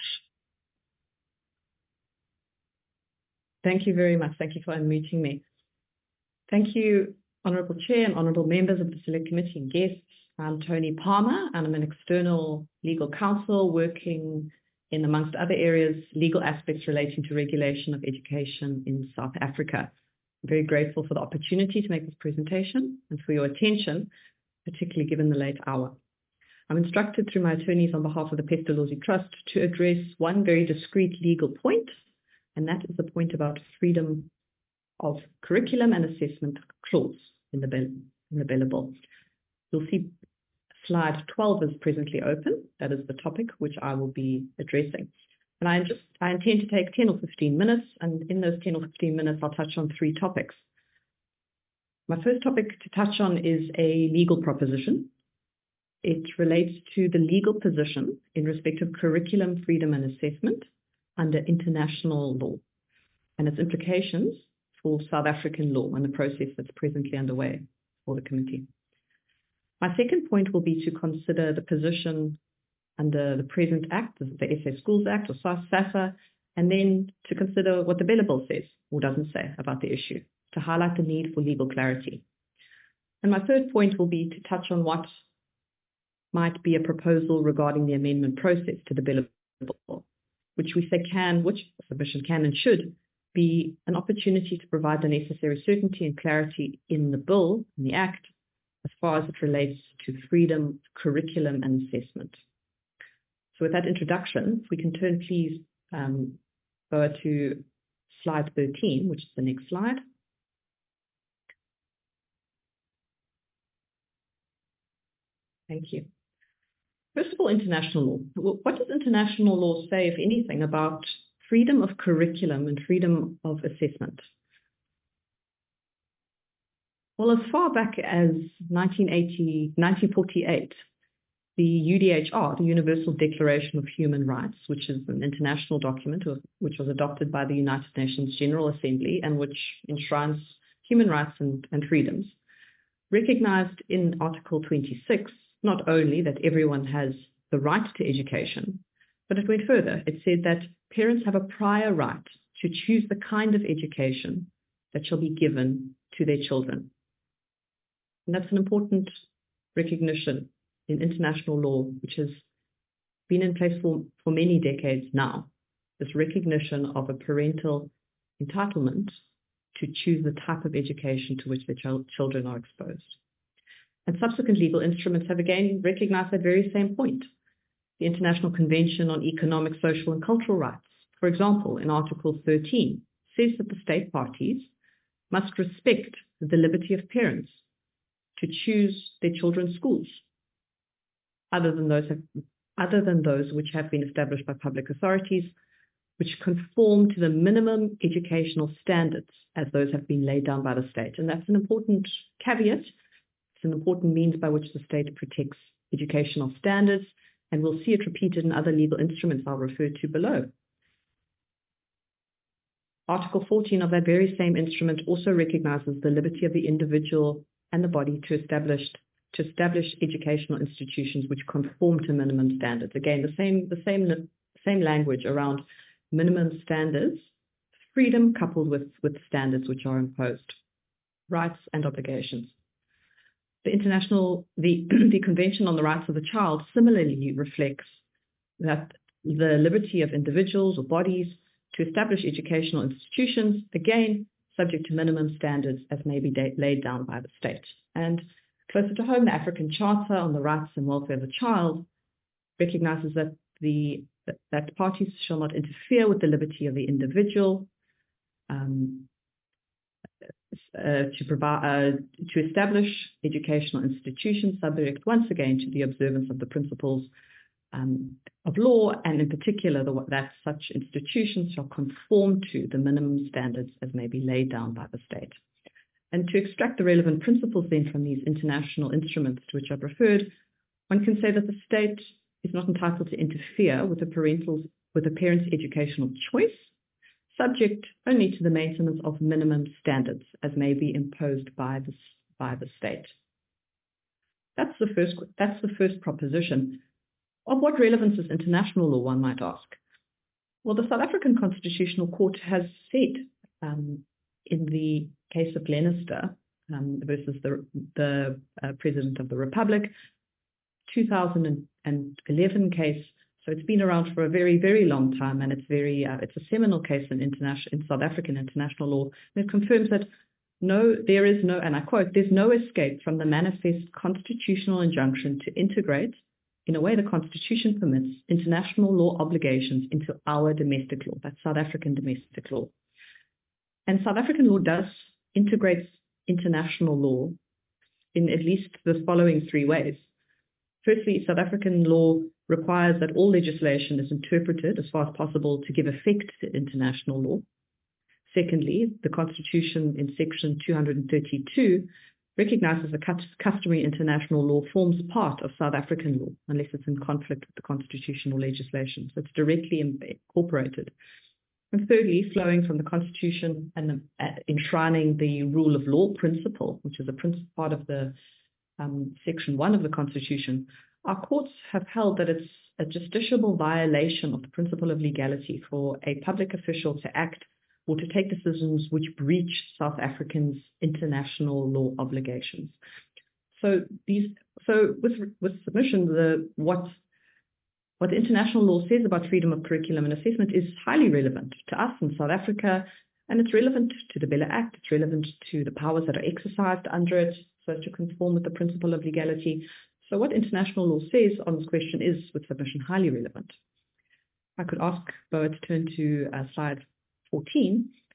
Thank you very much. Thank you for unmuting me. Thank you, Honourable Chair and Honourable members of the Select Committee and guests. I'm Tony Palmer, and I'm an external legal counsel working in, amongst other areas, legal aspects relating to regulation of education in South Africa. I'm very grateful for the opportunity to make this presentation and for your attention, particularly given the late hour. I'm instructed through my attorneys on behalf of the Pestalozzi Trust to address one very discrete legal point, and that is the point about freedom of curriculum and assessment clause in the bill. In the bill. You'll see slide twelve is presently open. That is the topic which I will be addressing. And I just I intend to take ten or fifteen minutes, and in those ten or fifteen minutes, I'll touch on three topics. My first topic to touch on is a legal proposition. It relates to the legal position in respect of curriculum freedom and assessment under international law and its implications for South African law and the process that's presently underway for the committee. My second point will be to consider the position under the present act, the S A Schools Act or SASSA, and then to consider what the Bella Bill says or doesn't say about the issue, to highlight the need for legal clarity. And my third point will be to touch on what might be a proposal regarding the amendment process to the Bella Bill, which we say can, which submission can and should be an opportunity to provide the necessary certainty and clarity in the bill, in the act, as far as it relates to freedom, curriculum, and assessment. So with that introduction, if we can turn, please, um, go to slide thirteen, which is the next slide. Thank you. First of all, international law. What does international law say, if anything, about freedom of curriculum and freedom of assessment? Well, as far back as nineteen eighty, nineteen forty-eight, the U D H R, the Universal Declaration of Human Rights, which is an international document which was adopted by the United Nations General Assembly and which enshrines human rights and, and freedoms, recognized in Article twenty-six not only that everyone has the right to education, but it went further. It said that parents have a prior right to choose the kind of education that shall be given to their children. And that's an important recognition in international law, which has been in place for, for many decades now, this recognition of a parental entitlement to choose the type of education to which their ch- children are exposed. And subsequent legal instruments have again recognized that very same point. The International Convention on Economic, Social and Cultural Rights, for example, in Article thirteen, says that the state parties must respect the liberty of parents to choose their children's schools, other than those have, other than those which have been established by public authorities, which conform to the minimum educational standards as those have been laid down by the state. And that's an important caveat. It's an important means by which the state protects educational standards, and we'll see it repeated in other legal instruments I'll refer to below. Article fourteen of that very same instrument also recognizes the liberty of the individual and the body to establish to establish educational institutions which conform to minimum standards. Again, the same the same same language around minimum standards, freedom coupled with with standards which are imposed, rights and obligations. The international the the Convention on the Rights of the Child similarly reflects that the liberty of individuals or bodies to establish educational institutions, again, subject to minimum standards as may be laid down by the state. And closer to home, the African Charter on the Rights and Welfare of the Child recognizes that the that parties shall not interfere with the liberty of the individual um, uh, to provide uh, to establish educational institutions subject once again to the observance of the principles Um, of law, and in particular the, that such institutions shall conform to the minimum standards as may be laid down by the state. And to extract the relevant principles then from these international instruments to which I've referred, one can say that the state is not entitled to interfere with the parental's, with the parent's educational choice, subject only to the maintenance of minimum standards as may be imposed by the, by the state. That's the first, that's the first proposition. Of what relevance is international law, one might ask? Well, the South African Constitutional Court has said um, in the case of Glenister um, versus the, the uh, President of the Republic, two thousand eleven case, so it's been around for a very, very long time, and it's very uh, it's a seminal case in, international, in South African international law, and it confirms that no, there is no, and I quote, there's no escape from the manifest constitutional injunction to integrate in a way the Constitution permits international law obligations into our domestic law. That's South African domestic law. And South African law does integrate international law in at least the following three ways. Firstly, South African law requires that all legislation is interpreted as far as possible to give effect to international law. Secondly, the Constitution in section two hundred thirty-two recognizes that customary international law forms part of South African law unless it's in conflict with the constitutional legislation. So it's directly incorporated. And thirdly, flowing from the Constitution and the, uh, enshrining the rule of law principle, which is a principle part of the um, section one of the Constitution, our courts have held that it's a justiciable violation of the principle of legality for a public official to act or to take decisions which breach South Africans' international law obligations. So these, so with with submission, the what what the international law says about freedom of curriculum and assessment is highly relevant to us in South Africa, and it's relevant to the Bella Act. It's relevant to the powers that are exercised under it, so as to conform with the principle of legality. So what international law says on this question is, with submission, highly relevant. I could ask Boa to turn to uh, slide fourteen,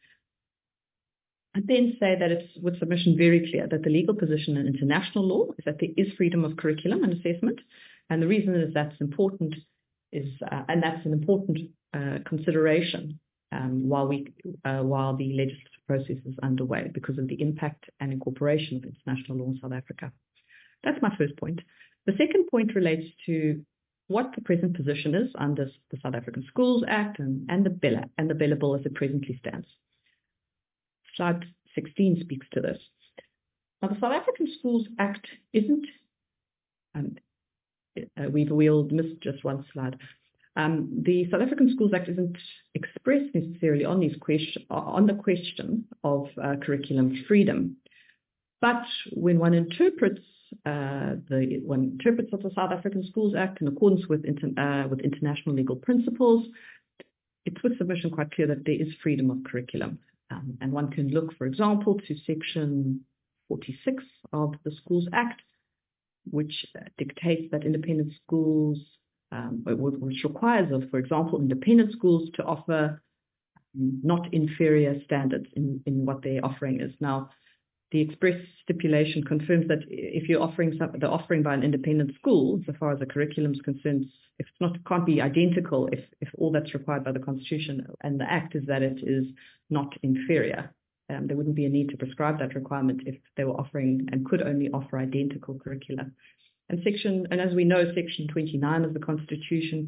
and then say that it's with submission very clear that the legal position in international law is that there is freedom of curriculum and assessment, and the reason is that's important is, uh, and that's an important uh, consideration um, while we uh, while the legislative process is underway because of the impact and incorporation of international law in South Africa. That's my first point. The second point relates to what the present position is under the South African Schools Act and, and the Bella and the Bella Bill as it presently stands. Slide sixteen speaks to this. Now, the South African Schools Act isn't, um, uh, we've we'll missed just one slide. Um, the South African Schools Act isn't expressed necessarily on these question on the question of uh, curriculum freedom, but when one interprets Uh, the one interprets of the South African Schools Act in accordance with inter, uh, with international legal principles, it's with submission quite clear that there is freedom of curriculum. Um, and one can look, for example, to section forty-six of the Schools Act, which uh, dictates that independent schools, um, which requires of, for example, independent schools to offer not inferior standards in, in what their offering is. Now, the express stipulation confirms that if you're offering some, the offering by an independent school, so far as the curriculum is concerned, if it's not, it can't be identical if, if all that's required by the Constitution and the Act is that it is not inferior. Um, there wouldn't be a need to prescribe that requirement if they were offering and could only offer identical curricula. And section, and as we know, section twenty-nine of the Constitution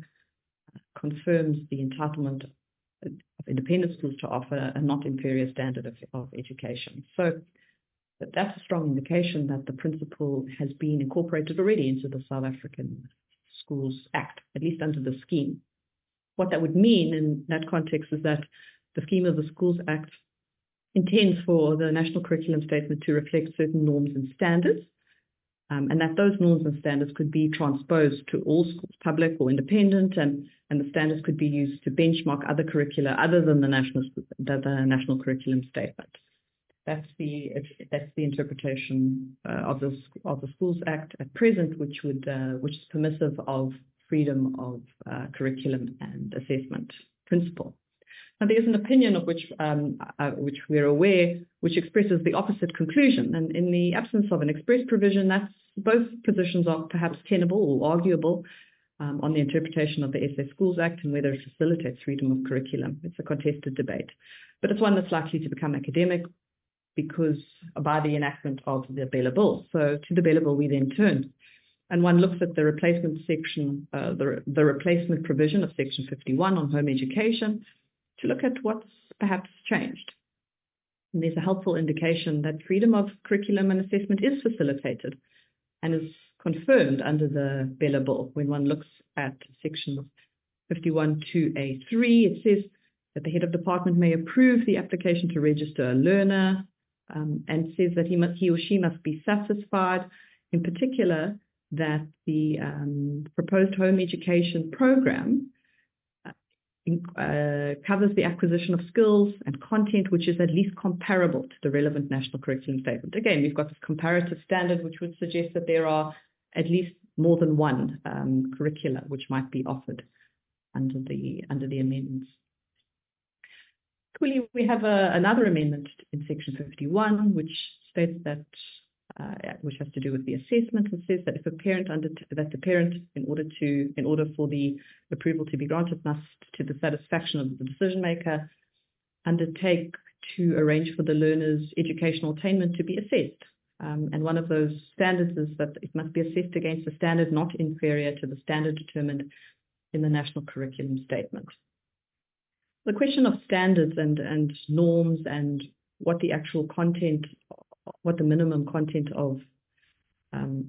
confirms the entitlement of independent schools to offer a not inferior standard of, of education. So that's a strong indication that the principle has been incorporated already into the South African Schools Act, at least under the scheme. What that would mean in that context is that the scheme of the Schools Act intends for the National Curriculum Statement to reflect certain norms and standards, um, and that those norms and standards could be transposed to all schools, public or independent, and, and the standards could be used to benchmark other curricula other than the National, the, the National Curriculum Statement. That's the that's the interpretation uh, of the of the Schools Act at present, which would uh, which is permissive of freedom of uh, curriculum and assessment principle. Now, there is an opinion of which um, uh, which we're aware, which expresses the opposite conclusion. And in the absence of an express provision, that's both positions are perhaps tenable or arguable um, on the interpretation of the S A Schools Act and whether it facilitates freedom of curriculum. It's a contested debate, but it's one that's likely to become academic because by the enactment of the Bella Bill. So to the Bella Bill we then turn, and one looks at the replacement section, uh, the, the replacement provision of section fifty-one on home education to look at what's perhaps changed. And there's a helpful indication that freedom of curriculum and assessment is facilitated and is confirmed under the Bella Bill. When one looks at section fifty-one two A three, it says that the head of department may approve the application to register a learner, Um, and says that he, must, he or she must be satisfied, in particular, that the um, proposed home education program uh, in, uh, covers the acquisition of skills and content which is at least comparable to the relevant national curriculum statement. Again, we've got this comparative standard which would suggest that there are at least more than one um, curricula which might be offered under the under the amendments. Equally, we have a, another amendment in section fifty-one, which states that, uh, which has to do with the assessment. It says that if a parent under that the parent, in order to, in order for the approval to be granted, must, to the satisfaction of the decision maker, undertake to arrange for the learner's educational attainment to be assessed. Um, and one of those standards is that it must be assessed against a standard not inferior to the standard determined in the National Curriculum Statement. The question of standards and, and norms and what the actual content, what the minimum content of um,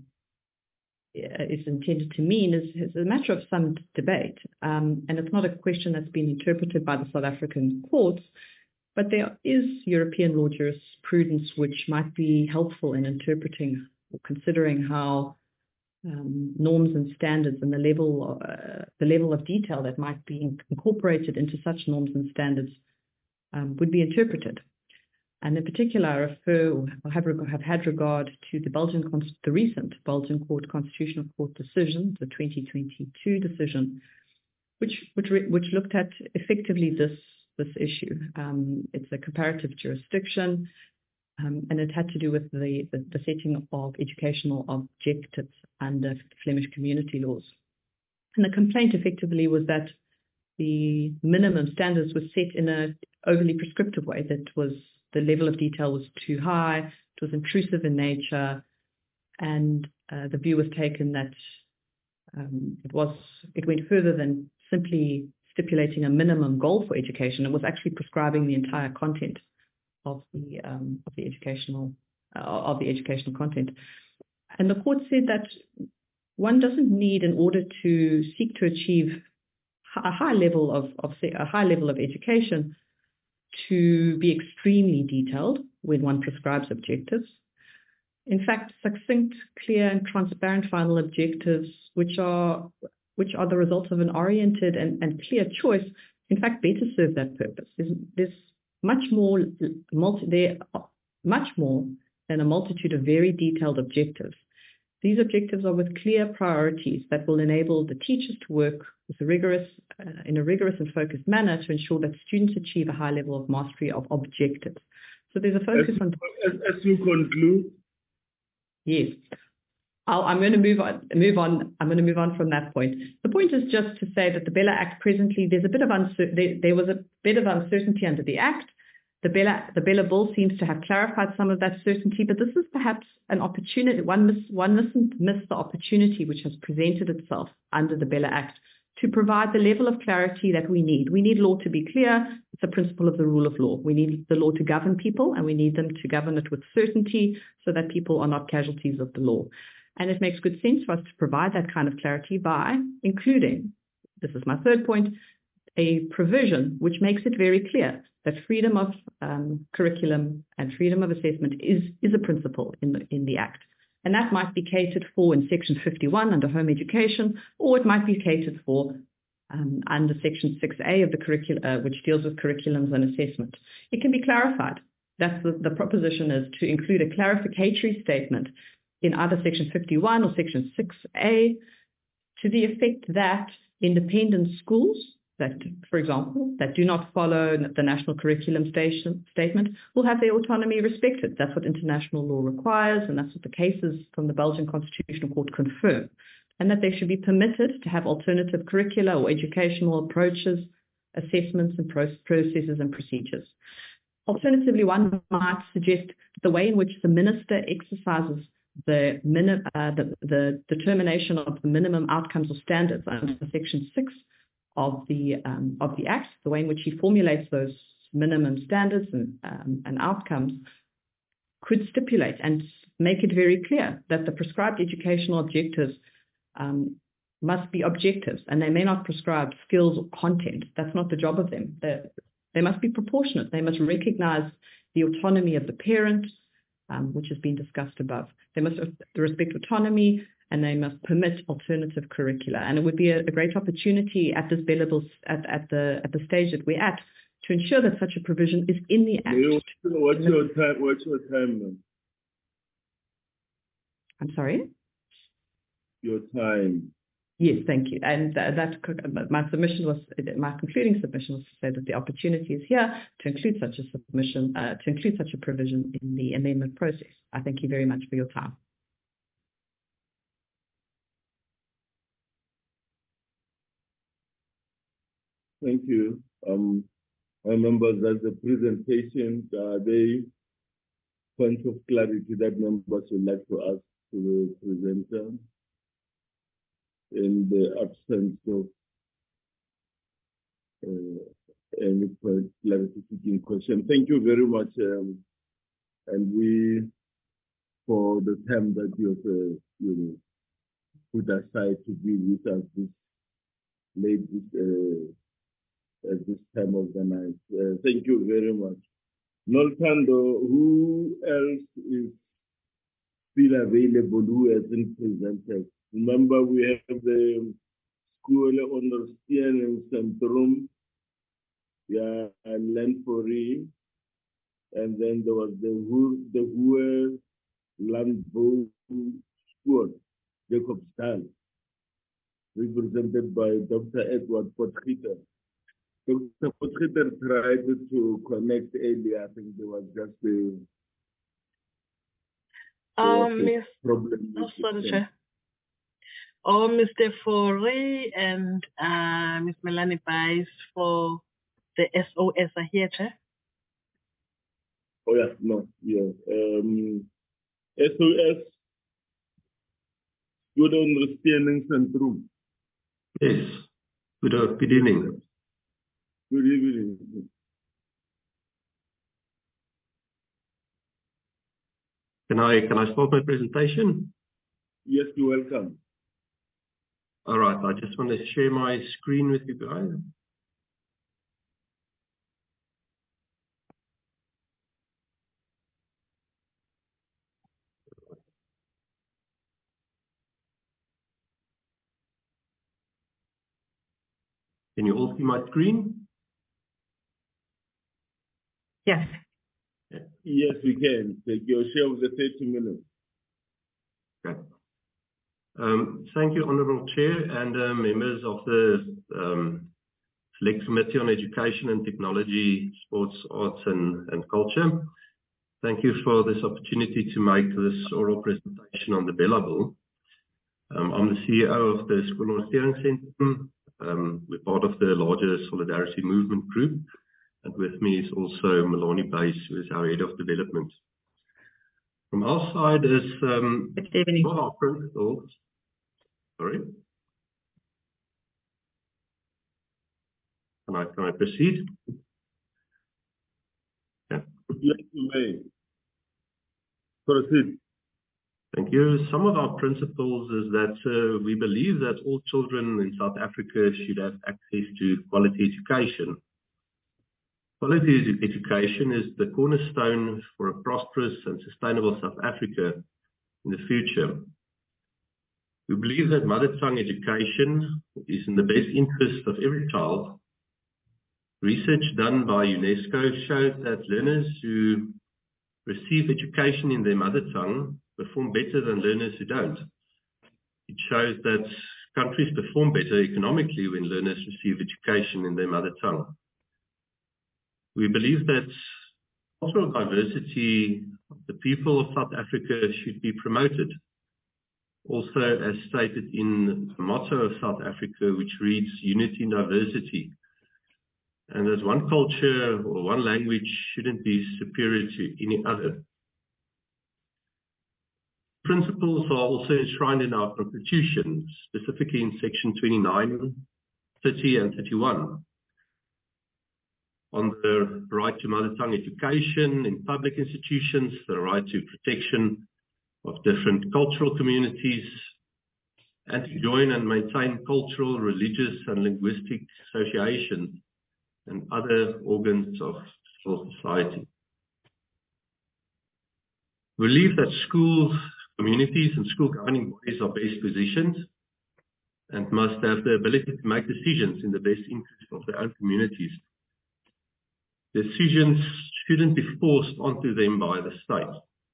is intended to mean is, is a matter of some debate. Um, and it's not a question that's been interpreted by the South African courts, but there is European law jurisprudence which might be helpful in interpreting or considering how Um, norms and standards and the level, uh, the level of detail that might be incorporated into such norms and standards um, would be interpreted. And in particular, I refer or have, have had regard to the Belgian, the recent Belgian Court Constitutional Court decision, the twenty twenty-two decision, which which which looked at effectively this this issue. Um, it's a comparative jurisdiction. Um, and it had to do with the, the, the setting of educational objectives under Flemish community laws. And the complaint effectively was that the minimum standards were set in an overly prescriptive way, that was the level of detail was too high, it was intrusive in nature, and uh, the view was taken that um, it was it went further than simply stipulating a minimum goal for education. It was actually prescribing the entire content of the um, of the educational uh, of the educational content, and the court said that one doesn't need, in order to seek to achieve a high level of, of a high level of education, to be extremely detailed when one prescribes objectives. In fact, succinct, clear, and transparent final objectives, which are which are the result of an oriented and, and clear choice, in fact, better serve that purpose. There's, there's much more, multi, there much more than a multitude of very detailed objectives. These objectives are with clear priorities that will enable the teachers to work with a rigorous, uh, in a rigorous and focused manner to ensure that students achieve a high level of mastery of objectives. So there's a focus as, on... As, as you conclude? Yes. I'll, I'm going to move on, move on. I'm going to move on from that point. The point is just to say that the Bella Act presently, there's a bit of uncer- there, there was a bit of uncertainty under the Act. The Bella, the Bella Bill seems to have clarified some of that certainty, but this is perhaps an opportunity. One, miss, one mustn't miss the opportunity which has presented itself under the Bella Act to provide the level of clarity that we need. We need law to be clear. It's a principle of the rule of law. We need the law to govern people, and we need them to govern it with certainty so that people are not casualties of the law. And it makes good sense for us to provide that kind of clarity by including, this is my third point, a provision which makes it very clear that freedom of um, curriculum and freedom of assessment is, is a principle in the, in the Act. And that might be catered for in Section fifty-one under home education, or it might be catered for um, under Section six A of the curriculum, uh, which deals with curriculums and assessment. It can be clarified. That's the, the proposition is to include a clarificatory statement in either Section fifty-one or Section six A to the effect that independent schools that, for example, that do not follow the national curriculum station, statement will have their autonomy respected. That's what international law requires, and that's what the cases from the Belgian Constitutional Court confirm, and that they should be permitted to have alternative curricula or educational approaches, assessments and processes and procedures. Alternatively, one might suggest the way in which the minister exercises the, mini- uh, the, the determination of the minimum outcomes or standards under Section six of the um, of the Act, the way in which he formulates those minimum standards and, um, and outcomes, could stipulate and make it very clear that the prescribed educational objectives um, must be objectives, and they may not prescribe skills or content. That's not the job of them. They're, they must be proportionate. They must recognize the autonomy of the parent, um, which has been discussed above. They must respect autonomy, and they must permit alternative curricula. And it would be a, a great opportunity at this Bellable, at, at the at the stage that we're at, to ensure that such a provision is in the Act. What's your time? What's your time, ma'am? I'm sorry? Your time. Yes, thank you. And uh, that my submission was, my concluding submission was to say that the opportunity is here to include such a submission, uh, to include such a provision in the amendment process. I thank you very much for your time. Thank you. Um, I remember that the presentation, uh, the points of clarity that members would like to ask to the presenter in the absence of uh, any clarity-seeking question. Thank you very much, um, and we, for the time that you have uh, you know, put aside to be with us this late this, uh, at this time of the night. Uh, thank you very much. Nolthando, who else is still available who hasn't presented? Remember, we have the school understanding syndrome, yeah, and Lenfori, and then there was the Hu the Hue Landbouw School, Jacobsdal, represented by Doctor Edward Potgieter. Doctor Potgieter tried to connect earlier. I think there was just a, um, a Miss problem. Oh, sorry, Chair. Oh, Mister Forey and uh, Miss Melanie Bice for the S O S are here, Chair. Oh yeah, no, yeah. Um, S O S, Good Understanding Syndrome. Yes. Good, uh, good evening. Good evening. Can I can I start my presentation? Yes, you're welcome. All right. I just want to share my screen with you guys. Can you all see my screen? Yes. Yes, we can. Take your share of the thirty minutes. Okay. Um, thank you, Honourable Chair and uh, members of the um, Select Committee on Education and Technology, Sports, Arts and, and Culture. Thank you for this opportunity to make this oral presentation on the Bella Bill. Um, I'm the C E O of the School Steering Centre. Um, we're part of the larger Solidarity Movement group. And with me is also Malani Buys, who is our Head of Development. From our side is um, Good evening. one of our principals. Sorry. Can I, can I proceed? Yeah. Yes, you may. Proceed. Thank you. Some of our principles is that uh, we believe that all children in South Africa should have access to quality education. Quality edu- education is the cornerstone for a prosperous and sustainable South Africa in the future. We believe that mother tongue education is in the best interest of every child. Research done by UNESCO showed that learners who receive education in their mother tongue perform better than learners who don't. It shows that countries perform better economically when learners receive education in their mother tongue. We believe that cultural diversity of the people of South Africa should be promoted. Also, as stated in the motto of South Africa, which reads unity in diversity. And that one culture or one language shouldn't be superior to any other. Principles are also enshrined in our constitution, specifically in section twenty-nine, thirty and thirty-one. On the right to mother tongue education in public institutions, the right to protection of different cultural communities, and to join and maintain cultural, religious and linguistic associations and other organs of civil society. We believe that schools, communities and school governing bodies are best positioned and must have the ability to make decisions in the best interest of their own communities. Decisions shouldn't be forced onto them by the state.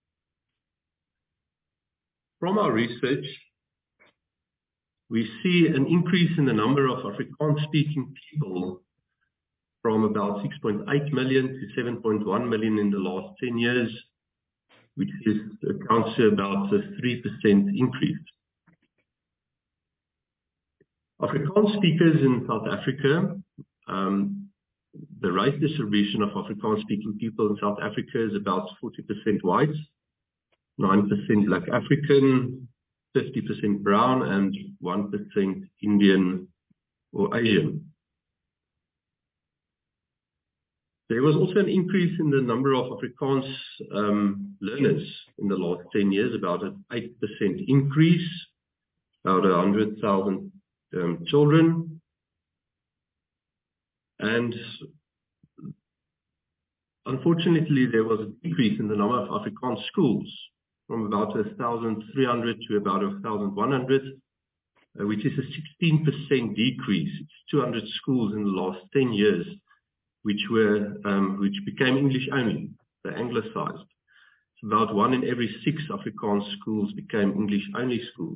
From our research, we see an increase in the number of Afrikaans-speaking people from about six point eight million to seven point one million in the last ten years, which is, accounts to about a three percent increase. Afrikaans speakers in South Africa, um, the race distribution of Afrikaans-speaking people in South Africa is about forty percent white, nine percent Black African, fifty percent brown, and one percent Indian or Asian. There was also an increase in the number of Afrikaans um, learners in the last ten years, about an eight percent increase, about one hundred thousand um, children. And unfortunately, there was a decrease in the number of Afrikaans schools from about one thousand three hundred to about one thousand one hundred, uh, which is a sixteen percent decrease. It's two hundred schools in the last ten years, which were um, which became English only, they're anglicized. It's about one in every six Afrikaans schools became English only schools.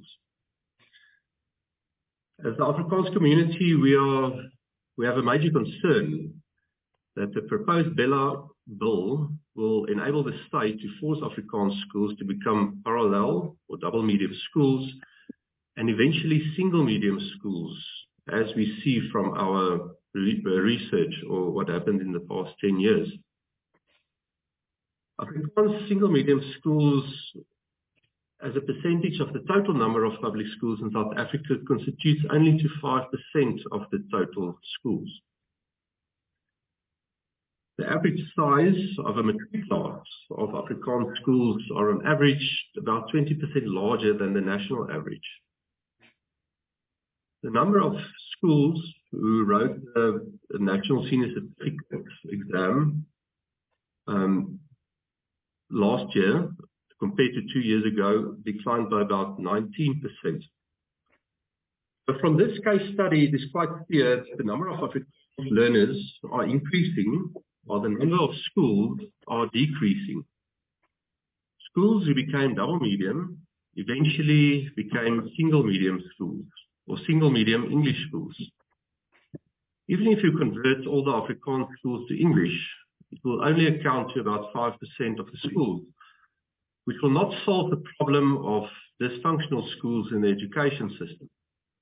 As the Afrikaans community, we are we have a major concern that the proposed Bella bill will enable the state to force Afrikaans schools to become parallel or double medium schools and eventually single medium schools, as we see from our research or what happened in the past ten years. Afrikaans single medium schools, as a percentage of the total number of public schools in South Africa, constitutes only to five percent of the total schools. The average size of a matric class of Afrikaans schools are on average about twenty percent larger than the national average. The number of schools who wrote the, the National Senior Certificate exam um, last year, compared to two years ago, declined by about nineteen percent. But from this case study, it is quite clear that the number of Afrikaans learners are increasing, while the number of schools are decreasing. Schools who became double medium eventually became single medium schools, or single medium English schools. Even if you convert all the Afrikaans schools to English, it will only account to about five percent of the schools, which will not solve the problem of dysfunctional schools in the education system.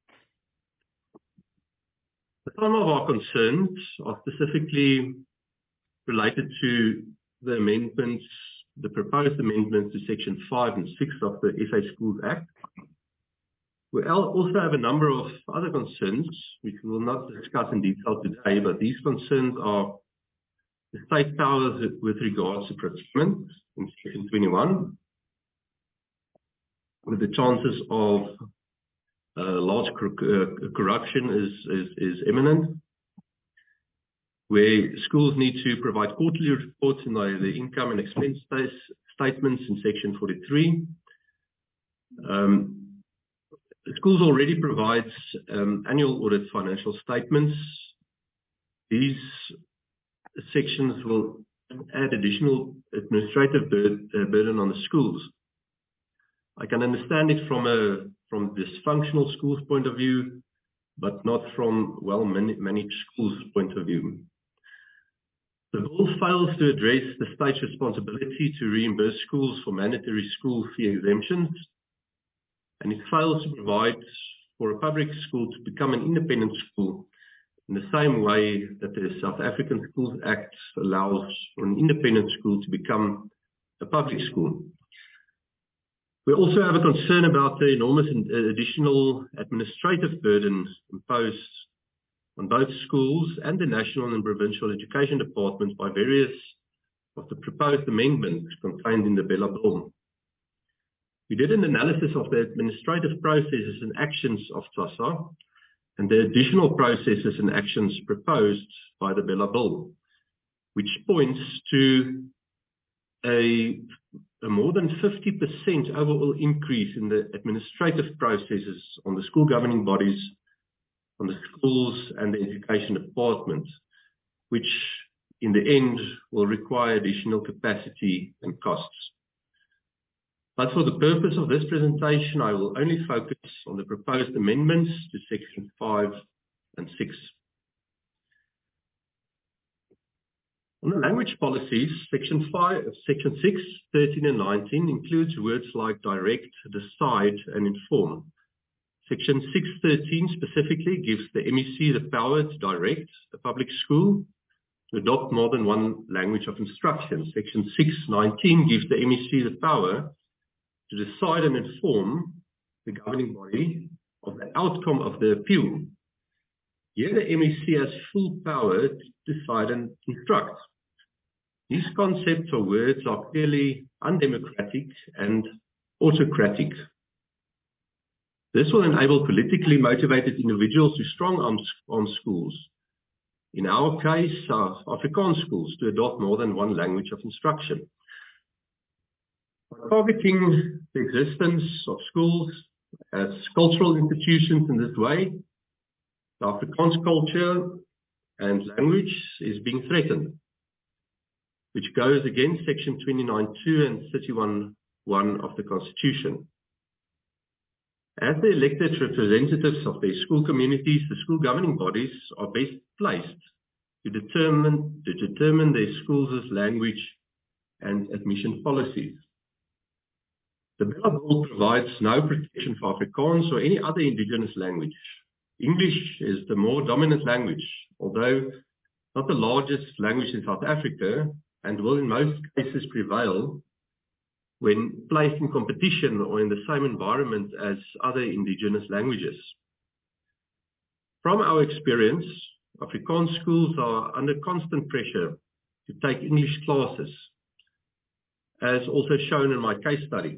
Some of our concerns are specifically related to the amendments, the proposed amendments to Section five and six of the S A Schools Act. We also have a number of other concerns, which we will not discuss in detail today, but these concerns are the state powers with regards to procurement in Section twenty-one, with the chances of uh, large uh, corruption is, is, is imminent, where schools need to provide quarterly reports in the, the income and expense statements in Section forty-three. Um, the schools already provides um, annual audit financial statements. These sections will add additional administrative bur uh, burden on the schools. I can understand it from a from dysfunctional schools point of view, but not from well-managed schools point of view. The bill fails to address the state's responsibility to reimburse schools for mandatory school fee exemptions, and it fails to provide for a public school to become an independent school in the same way that the South African Schools Act allows for an independent school to become a public school. We also have a concern about the enormous additional administrative burden imposed on both schools and the national and provincial education departments by various of the proposed amendments contained in the Bella Bill. We did an analysis of the administrative processes and actions of TASA and the additional processes and actions proposed by the Bella Bill, which points to a, a more than fifty percent overall increase in the administrative processes on the school governing bodies, on the schools and the education department, which in the end will require additional capacity and costs. But for the purpose of this presentation, I will only focus on the proposed amendments to Section five and six. On the language policies, Section five, Section six, thirteen and nineteen includes words like direct, decide and inform. Section six thirteen specifically gives the M E C the power to direct a public school to adopt more than one language of instruction. Section six nineteen gives the M E C the power to decide and inform the governing body of the outcome of the appeal. Here the M E C has full power to decide and instruct. These concepts or words are clearly undemocratic and autocratic. This will enable politically motivated individuals to strong-arm arm schools, in our case, uh, Afrikaans schools, to adopt more than one language of instruction. By targeting the existence of schools as cultural institutions in this way, the Afrikaans culture and language is being threatened, which goes against Section twenty-nine two and thirty-one one of the Constitution. As the elected representatives of their school communities, the school governing bodies are best placed to determine, to determine their schools' language and admission policies. The Bella Bill provides no protection for Afrikaans or any other indigenous language. English is the more dominant language, although not the largest language in South Africa, and will in most cases prevail when placed in competition or in the same environment as other indigenous languages. From our experience, Afrikaans schools are under constant pressure to take English classes, as also shown in my case study.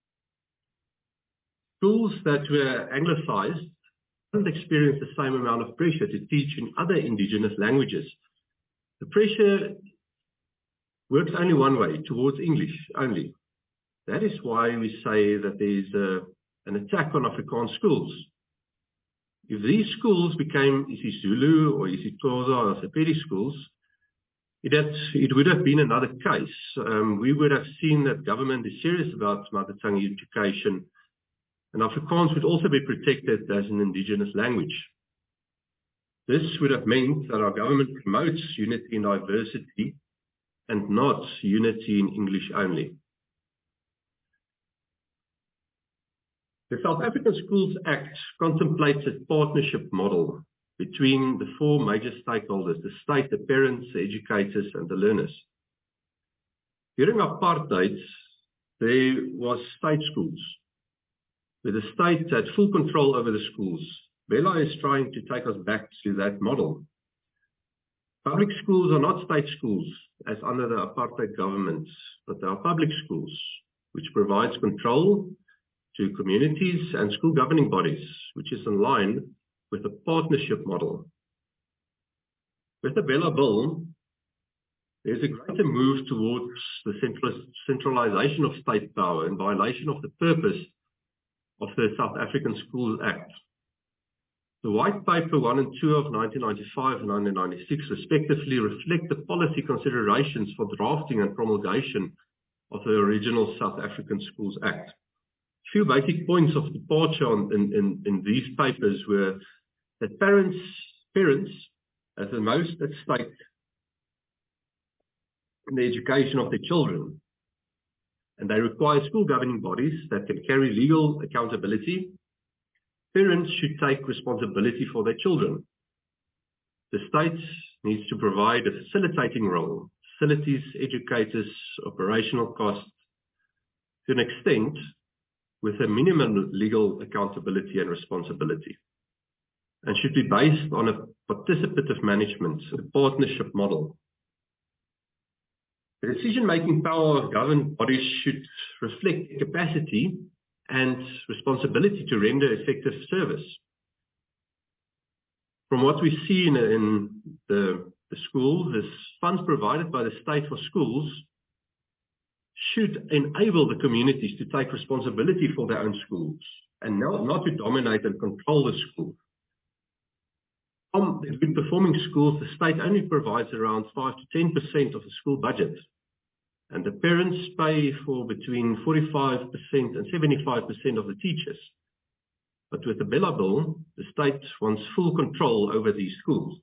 Schools that were anglicized don't experience the same amount of pressure to teach in other indigenous languages. The pressure works only one way, towards English only. That is why we say that there is a, an attack on Afrikaans schools. If these schools became isiZulu or isiXhosa or Sepedi schools, it, had, it would have been another case. Um, we would have seen that government is serious about mother tongue education, and Afrikaans would also be protected as an indigenous language. This would have meant that our government promotes unity in diversity and not unity in English only. The South African Schools Act contemplates a partnership model between the four major stakeholders, the state, the parents, the educators, and the learners. During apartheid, there was state schools, where the state had full control over the schools. Bella is trying to take us back to that model. Public schools are not state schools, as under the apartheid government, but they are public schools, which provides control to communities and school governing bodies, which is in line with the partnership model. With the Bella Bill, there's a greater move towards the centralization of state power in violation of the purpose of the South African Schools Act. The White Paper one and two of nineteen ninety-five and nineteen ninety-six respectively reflect the policy considerations for drafting and promulgation of the original South African Schools Act. A few basic points of departure on, in, in, in these papers were that parents, parents have the most at stake in the education of their children, and they require school governing bodies that can carry legal accountability. Parents should take responsibility for their children. The state needs to provide a facilitating role, facilities, educators, operational costs, to an extent, with a minimum legal accountability and responsibility, and should be based on a participative management, a partnership model. The decision-making power of government bodies should reflect capacity and responsibility to render effective service. From what we see in, in the, the schools, the funds provided by the state for schools should enable the communities to take responsibility for their own schools and not, not to dominate and control the school. From the good performing schools, the state only provides around five to ten percent of the school budget. And the parents pay for between forty-five percent and seventy-five percent of the teachers. But with the Bella Bill, the state wants full control over these schools.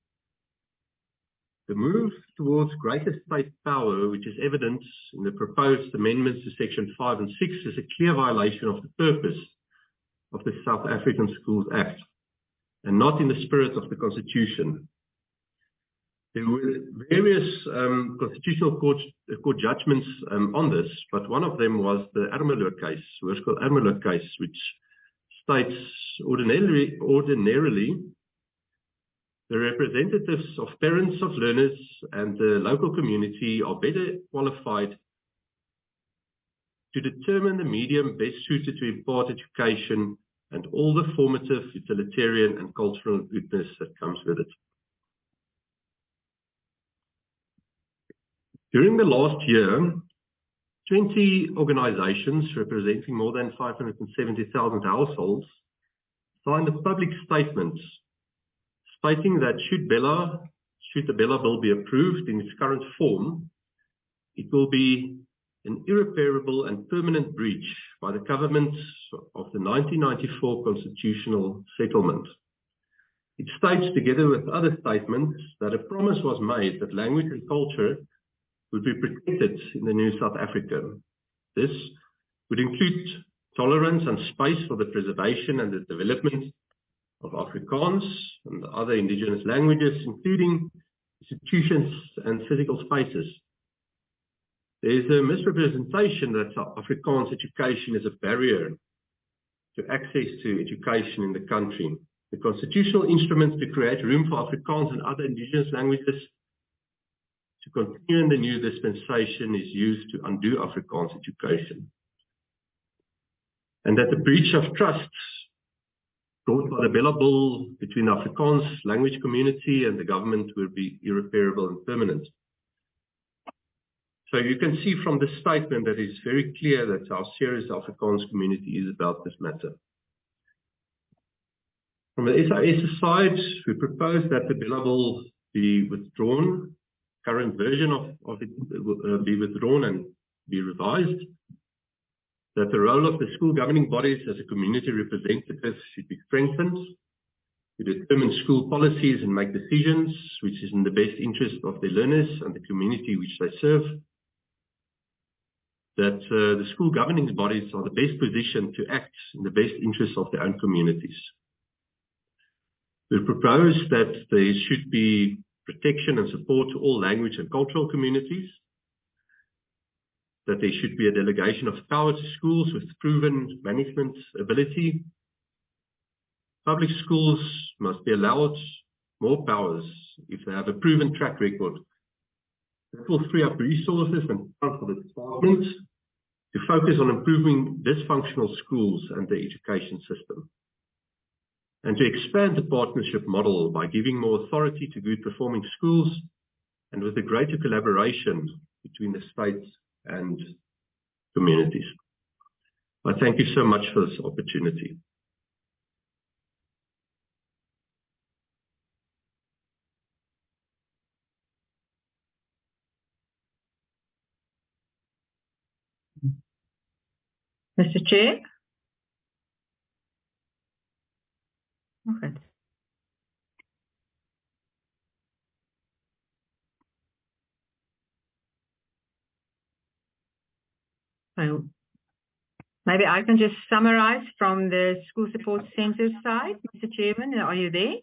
The move towards greater state power, which is evident in the proposed amendments to Section five and six, is a clear violation of the purpose of the South African Schools Act, and not in the spirit of the Constitution. There were various um, constitutional court, court judgments um, on this, but one of them was the Ermelo case, Hoërskool Ermelo case, which states ordinarily, ordinarily the representatives of parents of learners and the local community are better qualified to determine the medium best suited to impart education and all the formative, utilitarian and cultural goodness that comes with it. During the last year, twenty organizations representing more than five hundred seventy thousand households signed a public statement stating that should Bella, should the Bella Bill be approved in its current form, it will be an irreparable and permanent breach by the government of the nineteen ninety-four constitutional settlement. It states, together with other statements, that a promise was made that language and culture would be protected in the new South Africa. This would include tolerance and space for the preservation and the development of Afrikaans and other indigenous languages, including institutions and physical spaces. There is a misrepresentation that Afrikaans education is a barrier to access to education in the country. The constitutional instruments to create room for Afrikaans and other indigenous languages to continue in the new dispensation is used to undo Afrikaans education. And that the breach of trust brought by the Bella Bill between the Afrikaans language community and the government will be irreparable and permanent. So you can see from this statement that it's very clear that how serious the Afrikaans community is about this matter. From the S A S side, we propose that the Bella Bill be withdrawn, current version of, of it uh, be withdrawn and be revised, that the role of the school governing bodies as a community representative should be strengthened, to determine school policies and make decisions which is in the best interest of the learners and the community which they serve, that uh, the school governing bodies are the best positioned to act in the best interest of their own communities. We propose that there should be protection and support to all language and cultural communities, that there should be a delegation of power to schools with proven management ability. Public schools must be allowed more powers if they have a proven track record. This will free up resources and funds for the department to focus on improving dysfunctional schools and the education system, and to expand the partnership model by giving more authority to good performing schools and with a greater collaboration between the states and communities. I thank you so much for this opportunity. Mister Chair? Okay. So maybe I can just summarize from the School Support Centre side. Mister Chairman, are you there?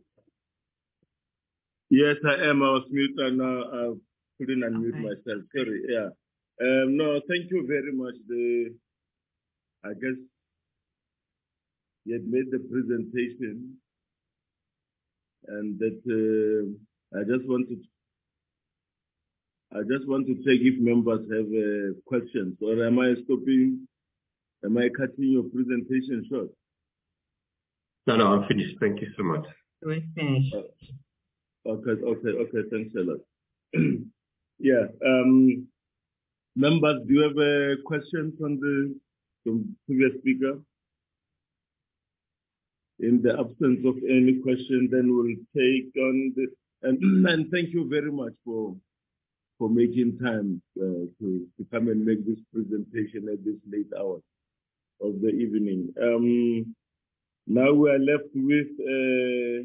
Yes, I am. I was muted and now I couldn't unmute okay. myself. Sorry. Yeah. Um, no, thank you very much. The, I guess you had made the presentation, and that uh, I just wanted, I just want to check if members have uh, questions, or am I stopping? Am I cutting your presentation short? No, no, I'm finished. Thank you so much. We're finished. Uh, okay, okay, okay. Thanks a lot. Yeah. Um, members, do you have a uh, question from the from previous speaker? In the absence of any question, then we'll take on the and, and thank you very much for for making time uh, to, to come and make this presentation at this late hour of the evening. Um, now we are left with uh,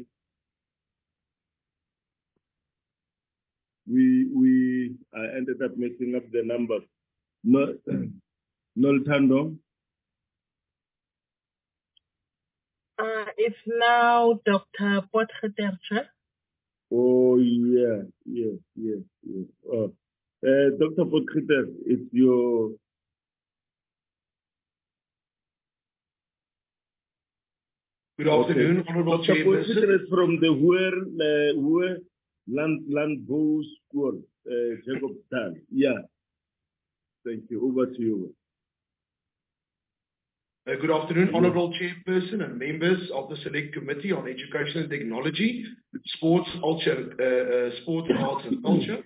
we we I ended up messing up the numbers. No, Nolthando. Uh, it's now Doctor Potgieter. Oh yeah, yes, yes, yes. Oh, uh, Doctor Potgieter, it's your. Good afternoon, okay. Honourable Doctor Potgieter is from the Hoër uh, Hoër Land Landbou School, uh, Jacobsdal. Yeah. Thank you. Over to you. Uh, good afternoon, Honourable Chairperson and members of the Select Committee on Education and Technology, Sports, Culture, uh, uh, Sports, Arts and Culture.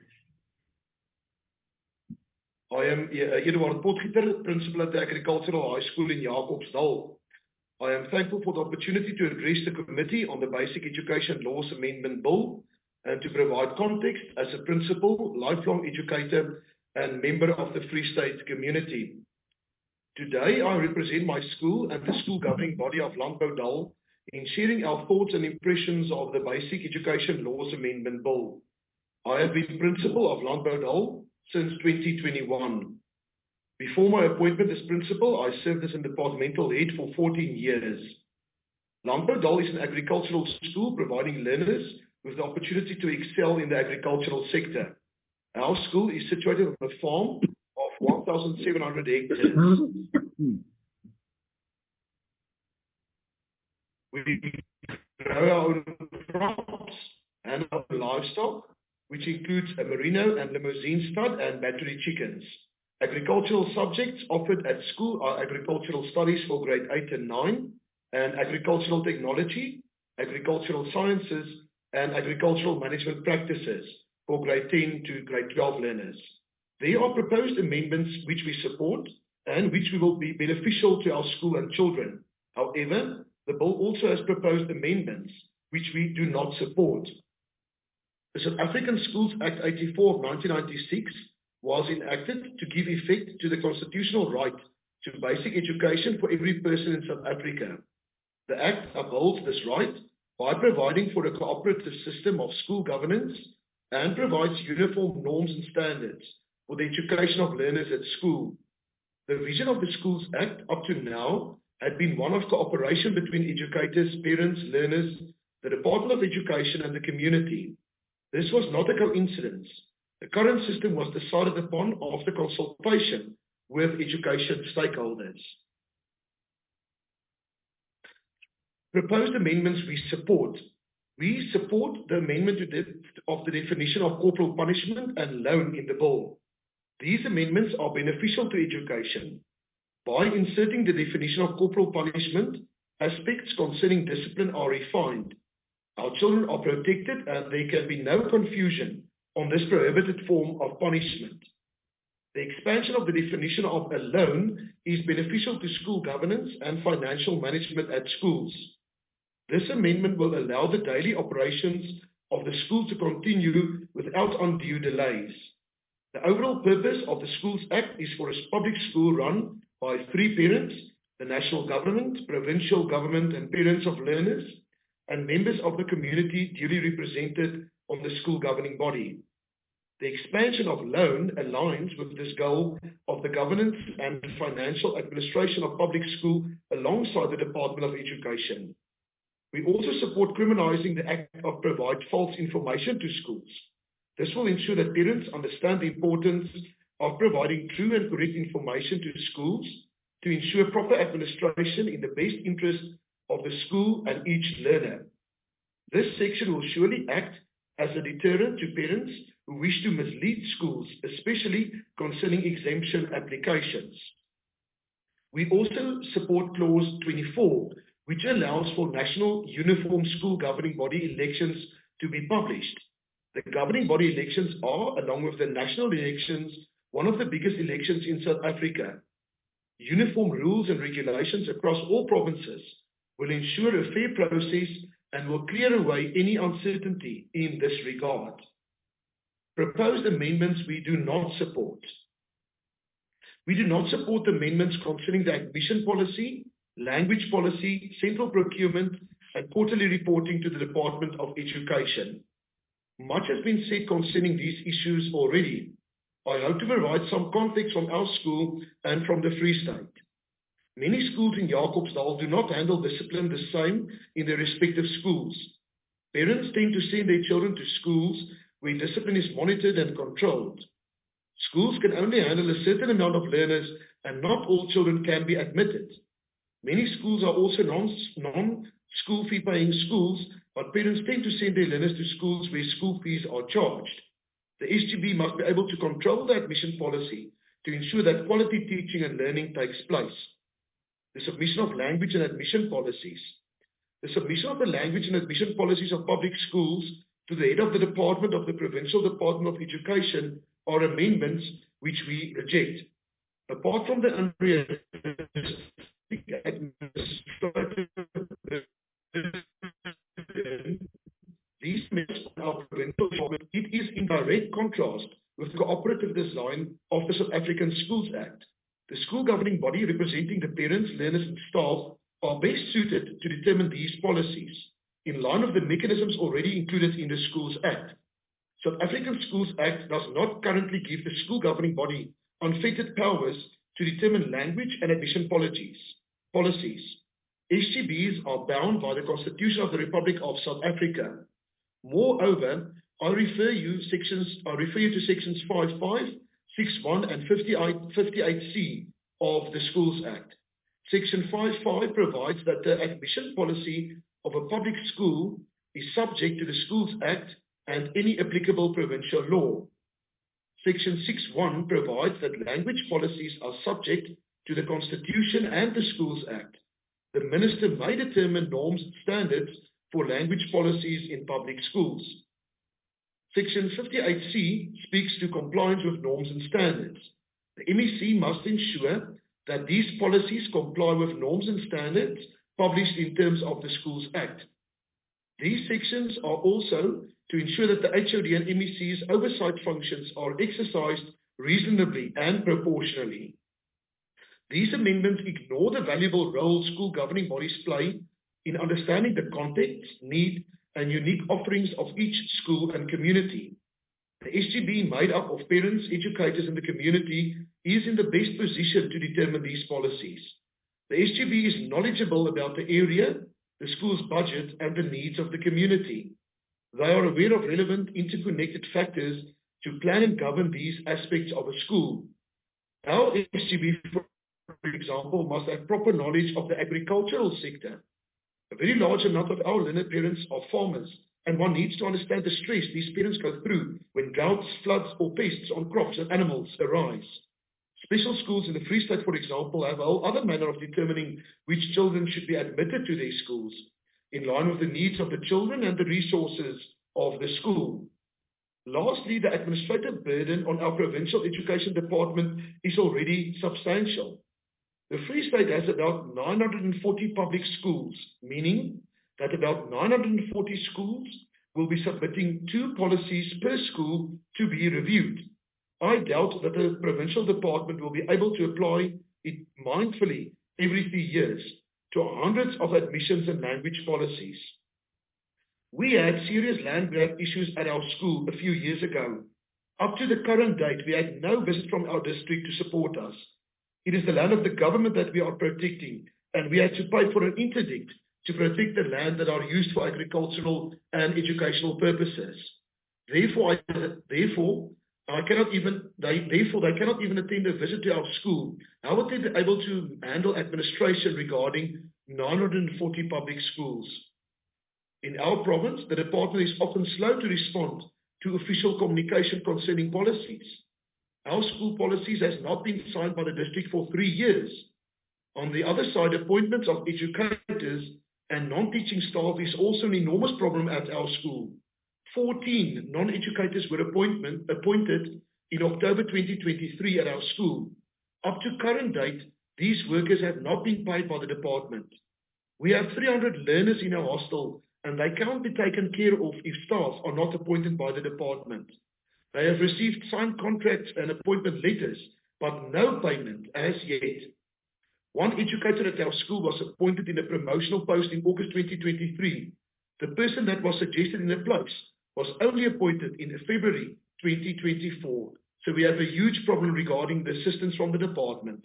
I am uh, Eduard Potgieter, Principal at the Agricultural High School in Jacobsdal. I am thankful for the opportunity to address the Committee on the Basic Education Laws Amendment Bill and to provide context as a principal, lifelong educator and member of the Free State community. Today, I represent my school and the school governing body of Landboudal in sharing our thoughts and impressions of the Basic Education Laws Amendment Bill. I have been principal of Landboudal since twenty twenty-one. Before my appointment as principal, I served as a departmental head for fourteen years. Landboudal is an agricultural school providing learners with the opportunity to excel in the agricultural sector. Our school is situated on a farm of one thousand seven hundred hectares. We grow our own crops and our livestock, which includes a merino and limousine stud and battery chickens. Agricultural subjects offered at school are agricultural studies for grade eight and nine, and agricultural technology, agricultural sciences, and agricultural management practices for grade ten to grade twelve learners. There are proposed amendments which we support and which will be beneficial to our school and children. However, the bill also has proposed amendments which we do not support. The South African Schools Act eighty-four of nineteen ninety-six was enacted to give effect to the constitutional right to basic education for every person in South Africa. The Act upholds this right by providing for a cooperative system of school governance and provides uniform norms and standards for the education of learners at school. The vision of the Schools Act up to now had been one of cooperation between educators, parents, learners, the Department of Education and the community. This was not a coincidence. The current system was decided upon after consultation with education stakeholders. Proposed amendments we support. We support the amendment to de of the definition of corporal punishment and loan in the bill. These amendments are beneficial to education. By inserting the definition of corporal punishment, aspects concerning discipline are refined. Our children are protected and there can be no confusion on this prohibited form of punishment. The expansion of the definition of a loan is beneficial to school governance and financial management at schools. This amendment will allow the daily operations of the school to continue without undue delays. The overall purpose of the Schools Act is for a public school run by three parents, the national government, provincial government and parents of learners, and members of the community duly represented on the school governing body. The expansion of loan aligns with this goal of the governance and financial administration of public school alongside the Department of Education. We also support criminalizing the act of provide false information to schools. This will ensure that parents understand the importance of providing true and correct information to schools to ensure proper administration in the best interest of the school and each learner. This section will surely act as a deterrent to parents who wish to mislead schools, especially concerning exemption applications. We also support Clause twenty-four, which allows for national uniform school governing body elections to be published. The governing body elections are, along with the national elections, one of the biggest elections in South Africa. Uniform rules and regulations across all provinces will ensure a fair process and will clear away any uncertainty in this regard. Proposed amendments we do not support. We do not support amendments concerning the admission policy, language policy, central procurement, and quarterly reporting to the Department of Education. Much has been said concerning these issues already. I hope to provide some context from our school and from the Free State. Many schools in Jacobsdal do not handle discipline the same in their respective schools. Parents tend to send their children to schools where discipline is monitored and controlled. Schools can only handle a certain amount of learners and not all children can be admitted. Many schools are also non-school fee paying schools, but parents tend to send their learners to schools where school fees are charged. The S G B must be able to control the admission policy to ensure that quality teaching and learning takes place. The submission of language and admission policies. The submission of the language and admission policies of public schools to the head of the Department of the Provincial Department of Education are amendments which we reject. Apart from the unrealistic these measures of our provincial government, it is in direct contrast with the cooperative design of the South African Schools Act. The school governing body representing the parents, learners and staff are best suited to determine these policies in line with the mechanisms already included in the Schools Act. South African Schools Act does not currently give the school governing body unfettered powers to determine language and admission policies. policies. S G Bs are bound by the Constitution of the Republic of South Africa. Moreover, I refer you sections I refer you to sections fifty-five, sixty-one and fifty-eight C of the Schools Act. Section fifty-five provides that the admission policy of a public school is subject to the Schools Act and any applicable provincial law. Section sixty-one provides that language policies are subject to the Constitution and the Schools Act. The Minister may determine norms and standards for language policies in public schools. Section fifty-eight C speaks to compliance with norms and standards. The M E C must ensure that these policies comply with norms and standards published in terms of the Schools Act. These sections are also to ensure that the H O D and M E C's oversight functions are exercised reasonably and proportionally. These amendments ignore the valuable role school governing bodies play in understanding the context, need, and unique offerings of each school and community. The S G B, made up of parents, educators, and the community, is in the best position to determine these policies. The S G B is knowledgeable about the area the school's budget, and the needs of the community. They are aware of relevant interconnected factors to plan and govern these aspects of a school. Our S G B, for example, must have proper knowledge of the agricultural sector. A very large amount of our learner parents are farmers, and one needs to understand the stress these parents go through when droughts, floods, or pests on crops and animals arise. Special schools in the Free State, for example, have a whole other manner of determining which children should be admitted to their schools, in line with the needs of the children and the resources of the school. Lastly, the administrative burden on our provincial education department is already substantial. The Free State has about nine hundred forty public schools, meaning that about nine hundred forty schools will be submitting two policies per school to be reviewed. I doubt that the provincial department will be able to apply it mindfully every three years to hundreds of admissions and language policies. We had serious land grab issues at our school a few years ago. Up to the current date, we had no visit from our district to support us. It is the land of the government that we are protecting, and we had to pay for an interdict to protect the land that are used for agricultural and educational purposes. Therefore, I, therefore, I cannot even, they, therefore, they cannot even attend a visit to our school. How would they be able to handle administration regarding nine hundred forty public schools? In our province, the department is often slow to respond to official communication concerning policies. Our school policies has not been signed by the district for three years. On the other side, appointments of educators and non-teaching staff is also an enormous problem at our school. fourteen non-educators were appointment, appointed in October twenty twenty-three at our school. Up to current date, these workers have not been paid by the department. We have three hundred learners in our hostel, and they can't be taken care of if staff are not appointed by the department. They have received signed contracts and appointment letters, but no payment as yet. One educator at our school was appointed in a promotional post in August twenty twenty-three. The person that was suggested in the place was only appointed in February twenty twenty-four. So we have a huge problem regarding the assistance from the department.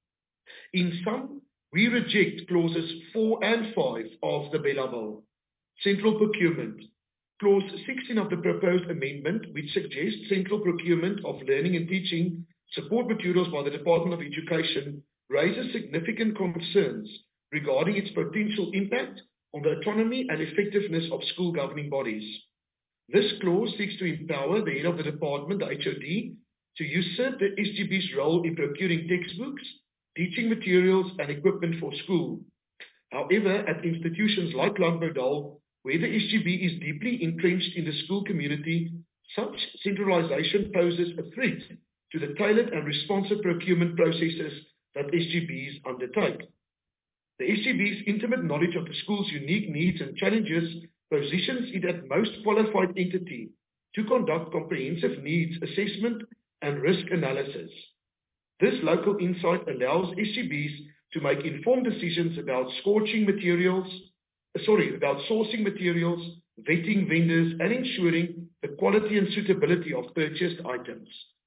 In sum, we reject clauses four and five of the Bella Bill. Central procurement. Clause sixteen of the proposed amendment, which suggests central procurement of learning and teaching support materials by the Department of Education, raises significant concerns regarding its potential impact on the autonomy and effectiveness of school governing bodies. This clause seeks to empower the head of the department, the H O D, to usurp the S G B's role in procuring textbooks, teaching materials, and equipment for school. However, at institutions like Landbouwdal, where the S G B is deeply entrenched in the school community, such centralization poses a threat to the tailored and responsive procurement processes that S G Bs undertake. The S G B's intimate knowledge of the school's unique needs and challenges positions it as most qualified entity to conduct comprehensive needs assessment and risk analysis. This local insight allows S G Bs to make informed decisions about scorching materials, sorry, about sourcing materials, vetting vendors, and ensuring the quality and suitability of purchased items.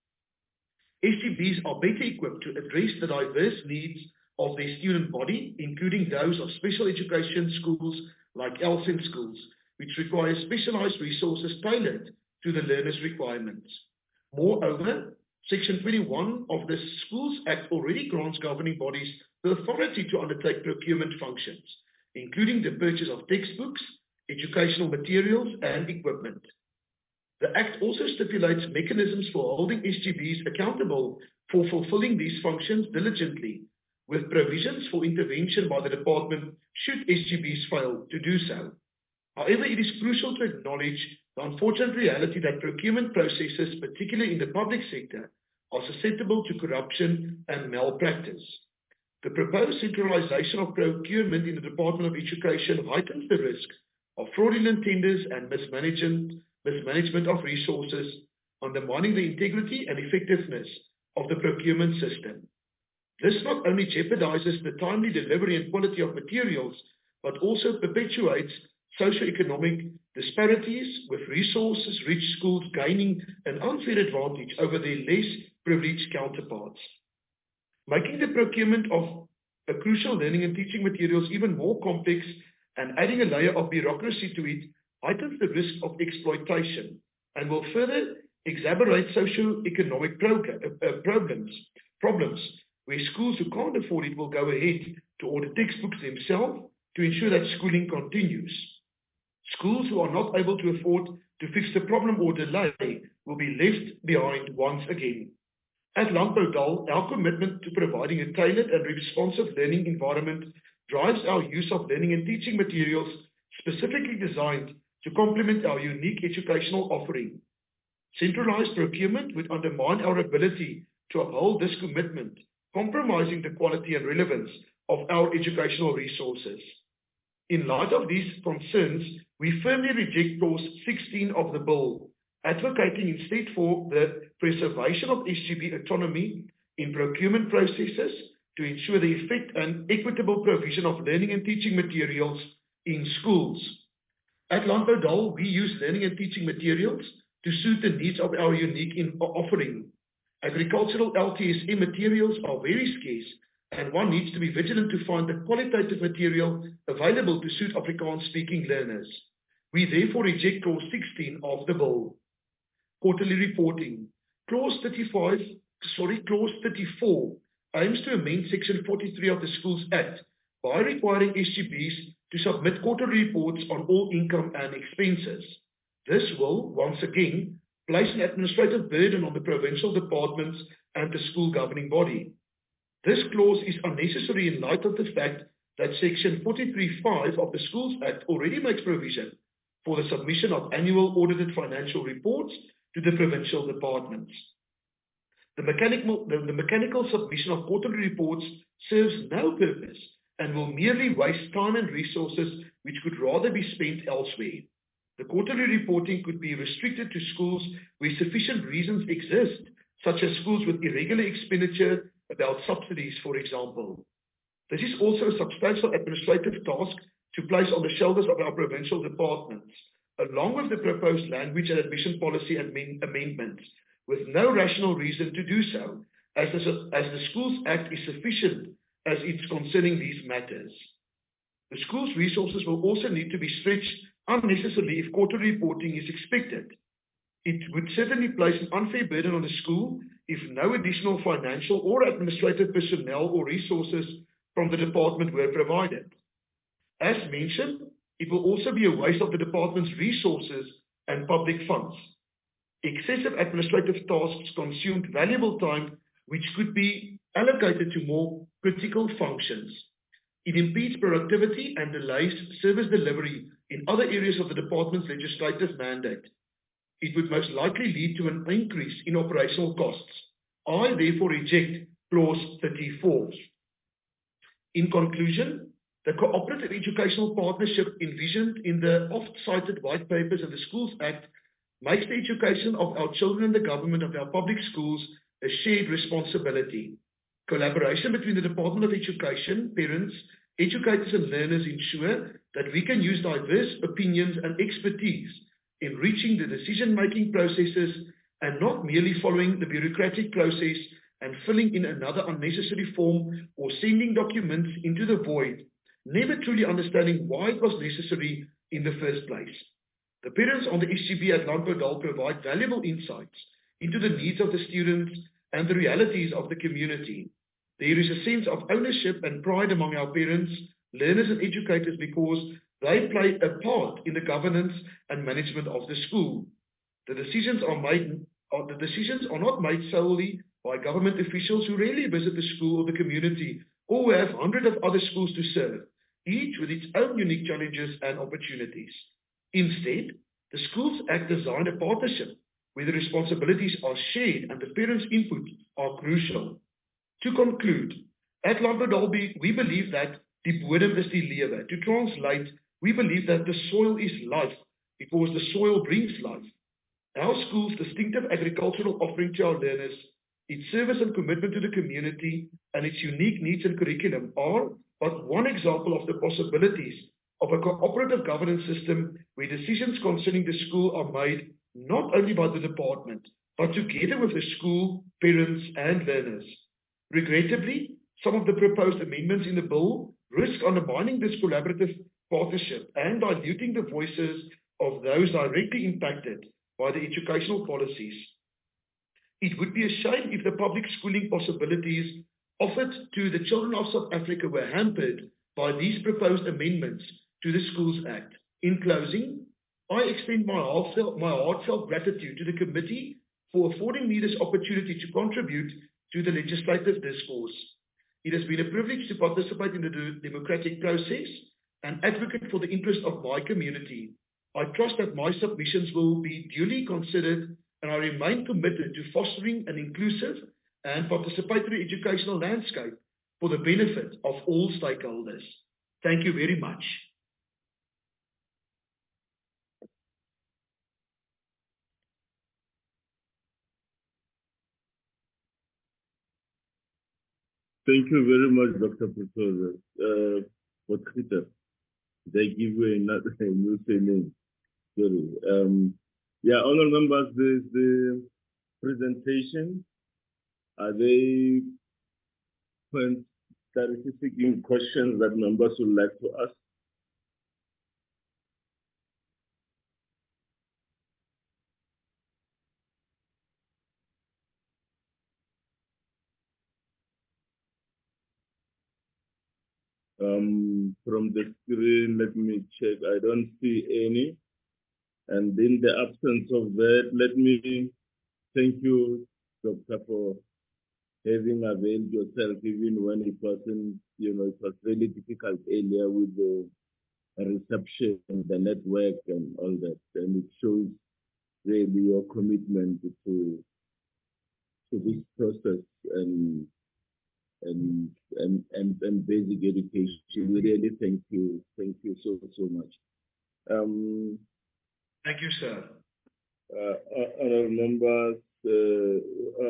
S G Bs are better equipped to address the diverse needs of their student body, including those of special education schools like L S E N schools, which require specialized resources tailored to the learner's requirements. Moreover, Section twenty-one of the Schools Act already grants governing bodies the authority to undertake procurement functions, including the purchase of textbooks, educational materials, and equipment. The Act also stipulates mechanisms for holding S G Bs accountable for fulfilling these functions diligently, with provisions for intervention by the department should S G Bs fail to do so. However, it is crucial to acknowledge the unfortunate reality that procurement processes, particularly in the public sector, are susceptible to corruption and malpractice. The proposed centralization of procurement in the Department of Education heightens the risk of fraudulent tenders and mismanagement, mismanagement of resources, undermining the integrity and effectiveness of the procurement system. This not only jeopardizes the timely delivery and quality of materials, but also perpetuates socioeconomic disparities, with resources-rich schools gaining an unfair advantage over their less privileged counterparts. Making the procurement of a crucial learning and teaching materials even more complex and adding a layer of bureaucracy to it heightens the risk of exploitation and will further exacerbate socio-economic uh, problems, problems where schools who can't afford it will go ahead to order textbooks themselves to ensure that schooling continues. Schools who are not able to afford to fix the problem or delay will be left behind once again. At Landbou Dal, our commitment to providing a tailored and responsive learning environment drives our use of learning and teaching materials specifically designed to complement our unique educational offering. Centralized procurement would undermine our ability to uphold this commitment, compromising the quality and relevance of our educational resources. In light of these concerns, we firmly reject Clause sixteen of the Bill, advocating instead for the preservation of S G B autonomy in procurement processes to ensure the effective and equitable provision of learning and teaching materials in schools. At Landbou Dal, we use learning and teaching materials to suit the needs of our unique in offering. Agricultural L T S M materials are very scarce, and one needs to be vigilant to find the qualitative material available to suit Afrikaans-speaking learners. We therefore reject Clause sixteen of the Bill. Quarterly reporting. Clause thirty-five, sorry, Clause thirty-four aims to amend Section forty-three of the Schools Act by requiring S G Bs to submit quarterly reports on all income and expenses. This will, once again, place an administrative burden on the provincial departments and the school governing body. This clause is unnecessary in light of the fact that Section forty-three point five of the Schools Act already makes provision for the submission of annual audited financial reports to the provincial departments. The mechanical, the, the mechanical submission of quarterly reports serves no purpose and will merely waste time and resources which could rather be spent elsewhere. The quarterly reporting could be restricted to schools where sufficient reasons exist, such as schools with irregular expenditure about subsidies, for example. This is also a substantial administrative task to place on the shoulders of our provincial departments, along with the proposed language and admission policy admin amendments, with no rational reason to do so, as the, as the Schools Act is sufficient as it's concerning these matters. The school's resources will also need to be stretched unnecessarily if quarterly reporting is expected. It would certainly place an unfair burden on the school if no additional financial or administrative personnel or resources from the department were provided. As mentioned, it will also be a waste of the department's resources and public funds. Excessive administrative tasks consumed valuable time which could be allocated to more critical functions. It impedes productivity and delays service delivery in other areas of the department's legislative mandate. It would most likely lead to an increase in operational costs. I therefore reject Clause thirty-four. In conclusion, the cooperative educational partnership envisioned in the oft-cited white papers of the Schools Act makes the education of our children and the government of our public schools a shared responsibility. Collaboration between the Department of Education, parents, educators and learners ensure that we can use diverse opinions and expertise in reaching the decision-making processes and not merely following the bureaucratic process and filling in another unnecessary form or sending documents into the void, never truly understanding why it was necessary in the first place. The parents on the S G B at Landbou Dal provide valuable insights into the needs of the students and the realities of the community. There is a sense of ownership and pride among our parents, learners and educators because they play a part in the governance and management of the school. The decisions are made, or the decisions are not made solely by government officials who rarely visit the school or the community or who have hundreds of other schools to serve, each with its own unique challenges and opportunities. Instead, the Schools Act designed a partnership where the responsibilities are shared and the parents' input are crucial. To conclude, at Landbou Dal, we believe that die bodem is die lewe. To translate, we believe that the soil is life because the soil brings life. Our school's distinctive agricultural offering to our learners, its service and commitment to the community, and its unique needs and curriculum are but one example of the possibilities of a cooperative governance system where decisions concerning the school are made not only by the department, but together with the school, parents, and learners. Regrettably, some of the proposed amendments in the bill risk undermining this collaborative partnership and diluting the voices of those directly impacted by the educational policies. It would be a shame if the public schooling possibilities offered to the children of South Africa were hampered by these proposed amendments to the Schools Act. In closing, I extend my heartfelt, my heartfelt gratitude to the committee for affording me this opportunity to contribute to the legislative discourse. It has been a privilege to participate in the de- democratic process and advocate for the interest of my community. I trust that my submissions will be duly considered, and I remain committed to fostering an inclusive and participatory educational landscape for the benefit of all stakeholders. Thank you very much. Thank you very much, Doctor Professor. Uh, what Peter? They give you another a new name. Sorry. Um, yeah, honourable members, the, the presentation. Are they specific questions that members would like to ask? Um, from the screen, let me check. I don't see any. And in the absence of that, let me thank you, Doctor, for having availed yourself even when it wasn't, you know, it was really difficult earlier with the reception and the network and all that. And it shows really your commitment to, to this process and and and and, and basic education. We really thank you. Thank you so, so much. Um, Thank you, sir. Uh, honourable members, uh, uh,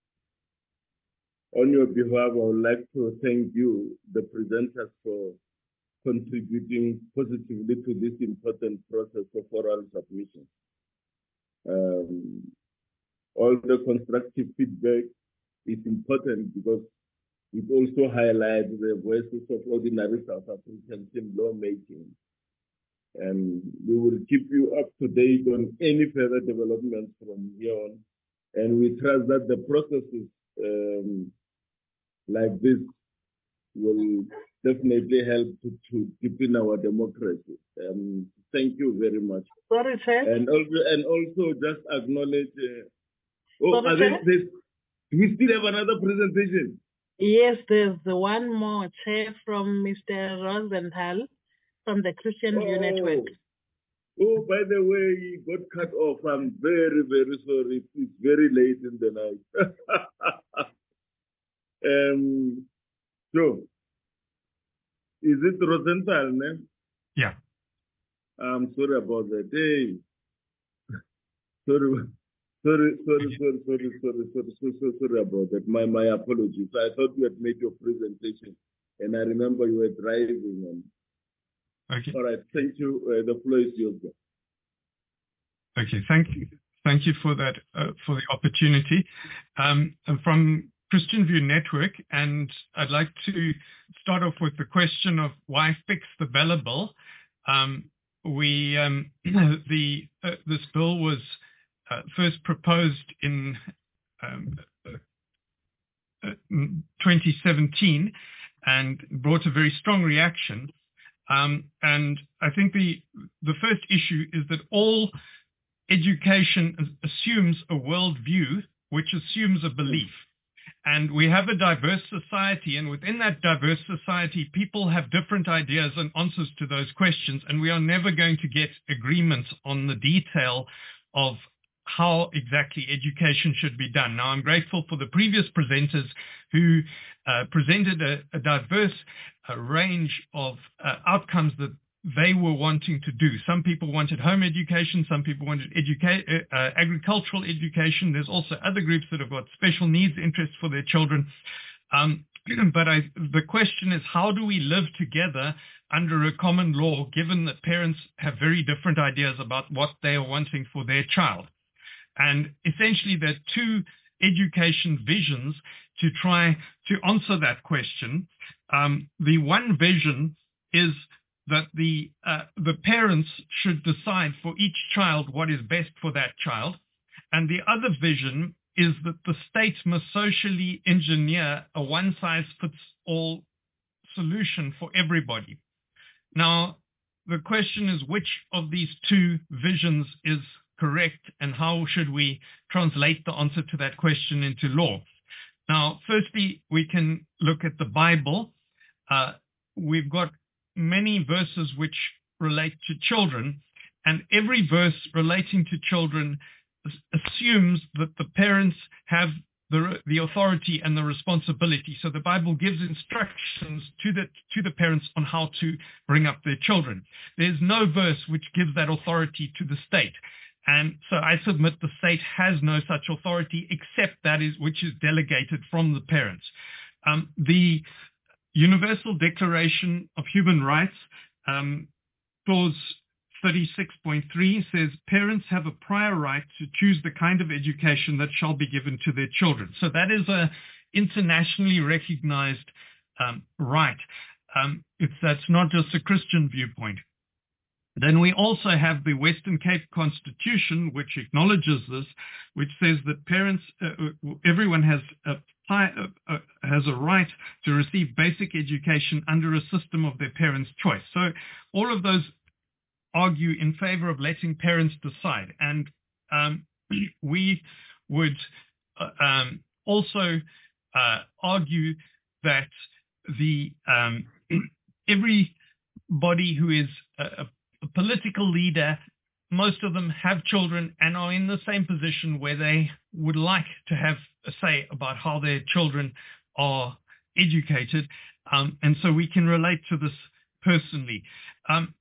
on your behalf, I would like to thank you, the presenters, for contributing positively to this important process of oral submission. Um, all the constructive feedback is important because it also highlights the voices of ordinary South Africans in lawmaking. And we will keep you up to date on any further developments from here on. And we trust that the processes um, like this will definitely help to, to deepen our democracy. Um, thank you very much. Sorry, Chair. And also, and also just acknowledge. Uh, oh, Sorry, are Chair? there, do we still have another presentation? Yes, there's one more, Chair, from Mister Rosenthal from the Christian oh. View Network. Oh, by the way, he got cut off. I'm very, very sorry. It's very late in the night. um, so, is it Rosenthal, ne? Yeah. I'm sorry about that. Hey, sorry, sorry, sorry, sorry, sorry, sorry, sorry, sorry, sorry, sorry about that. My, my apologies. I thought you had made your presentation, and I remember you were driving. And okay. All right. Thank you. Uh, the floor is yours. Okay. Thank you. Thank you for that, uh, for the opportunity. Um, from Christian View Network, and I'd like to start off with the question of why fix the Bella Bill. Um, we um, the uh, this bill was uh, first proposed in um, uh, twenty seventeen and brought a very strong reaction. Um, and I think the the first issue is that all education assumes a worldview, which assumes a belief. And we have a diverse society, and within that diverse society, people have different ideas and answers to those questions, and we are never going to get agreement on the detail of how exactly education should be done. Now, I'm grateful for the previous presenters who uh, presented a, a diverse uh, range of uh, outcomes that they were wanting to do. Some people wanted home education, some people wanted educa- uh, agricultural education. There's also other groups that have got special needs interests for their children. Um, but I, the question is, how do we live together under a common law, given that parents have very different ideas about what they are wanting for their child? And essentially there are two education visions to try to answer that question. Um, the one vision is that the uh, the parents should decide for each child what is best for that child. And the other vision is that the state must socially engineer a one-size-fits-all solution for everybody. Now, the question is, which of these two visions is correct, and how should we translate the answer to that question into law? Now, firstly, we can look at the Bible. Uh, we've got many verses which relate to children, and every verse relating to children assumes that the parents have the, the authority and the responsibility. So the Bible gives instructions to the, to the parents on how to bring up their children. There's no verse which gives that authority to the state. And so I submit the state has no such authority except that is which is delegated from the parents. Um, the Universal Declaration of Human Rights, um, clause thirty-six point three says parents have a prior right to choose the kind of education that shall be given to their children. So that is a internationally recognized um, right. Um, it's, that's not just a Christian viewpoint. Then we also have the Western Cape Constitution, which acknowledges this, which says that parents, uh, everyone has a, uh, uh, has a right to receive basic education under a system of their parents' choice. So all of those argue in favor of letting parents decide. And um, we would uh, um, also uh, argue that the um, everybody who is a, a political leader, most of them have children and are in the same position where they would like to have a say about how their children are educated. Um, and so we can relate to this personally. Um,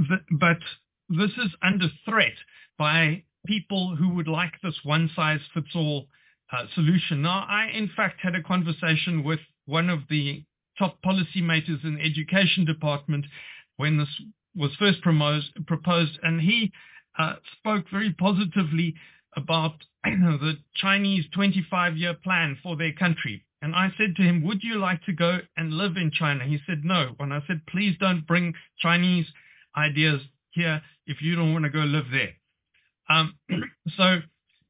but this is under threat by people who would like this one-size-fits-all uh, solution. Now, I, in fact, had a conversation with one of the top policymakers in the education department when this was first proposed, proposed and he uh, spoke very positively about the Chinese twenty-five year plan for their country. And I said to him, would you like to go and live in China? He said, no. And I said, please don't bring Chinese ideas here if you don't want to go live there. Um, so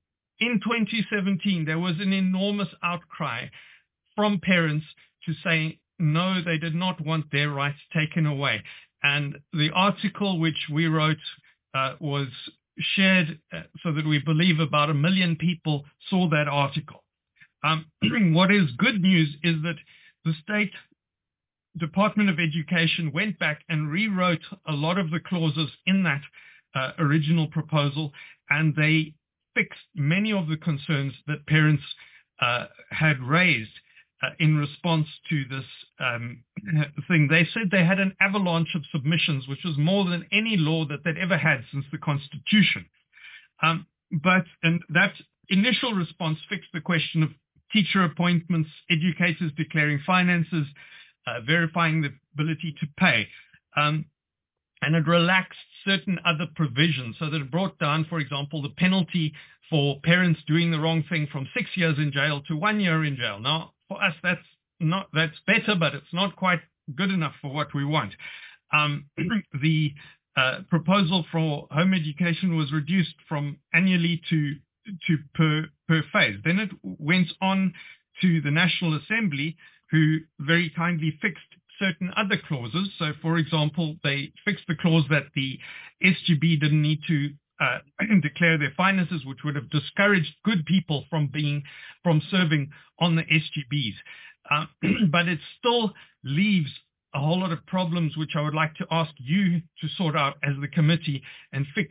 in twenty seventeen, there was an enormous outcry from parents to say, no, they did not want their rights taken away. And the article which we wrote uh, was shared uh, so that we believe about a million people saw that article. Um, what is good news is that the State Department of Education went back and rewrote a lot of the clauses in that uh, original proposal, and they fixed many of the concerns that parents uh, had raised uh, in response to this um, thing. They said they had an avalanche of submissions, which was more than any law that they'd ever had since the Constitution. Um, but and that initial response fixed the question of teacher appointments, educators declaring finances, uh, verifying the ability to pay. Um, and it relaxed certain other provisions so that it brought down, for example, the penalty for parents doing the wrong thing from six years in jail to one year in jail. Now, for us, that's not that's better, but it's not quite good enough for what we want. Um, the uh, proposal for home education was reduced from annually to to per per phase. Then it went on to the National Assembly, who very kindly fixed certain other clauses. So, for example, they fixed the clause that the S G B didn't need to uh, declare their finances, which would have discouraged good people from being from serving on the S G Bs. Uh, but it still leaves a whole lot of problems, which I would like to ask you to sort out as the committee and fix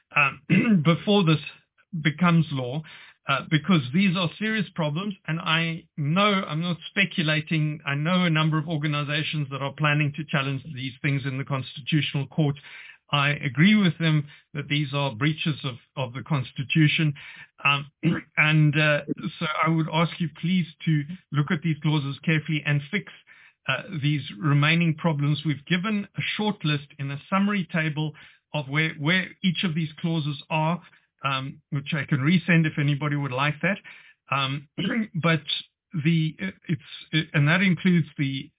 um, before this becomes law, uh, because these are serious problems. And I know, I'm not speculating, I know a number of organizations that are planning to challenge these things in the Constitutional Court. I agree with them that these are breaches of, of the Constitution. Um, and uh, so I would ask you please to look at these clauses carefully and fix uh, these remaining problems. We've given a short list in a summary table of where, where each of these clauses are, um, which I can resend if anybody would like that. Um, but the it's it, and that includes the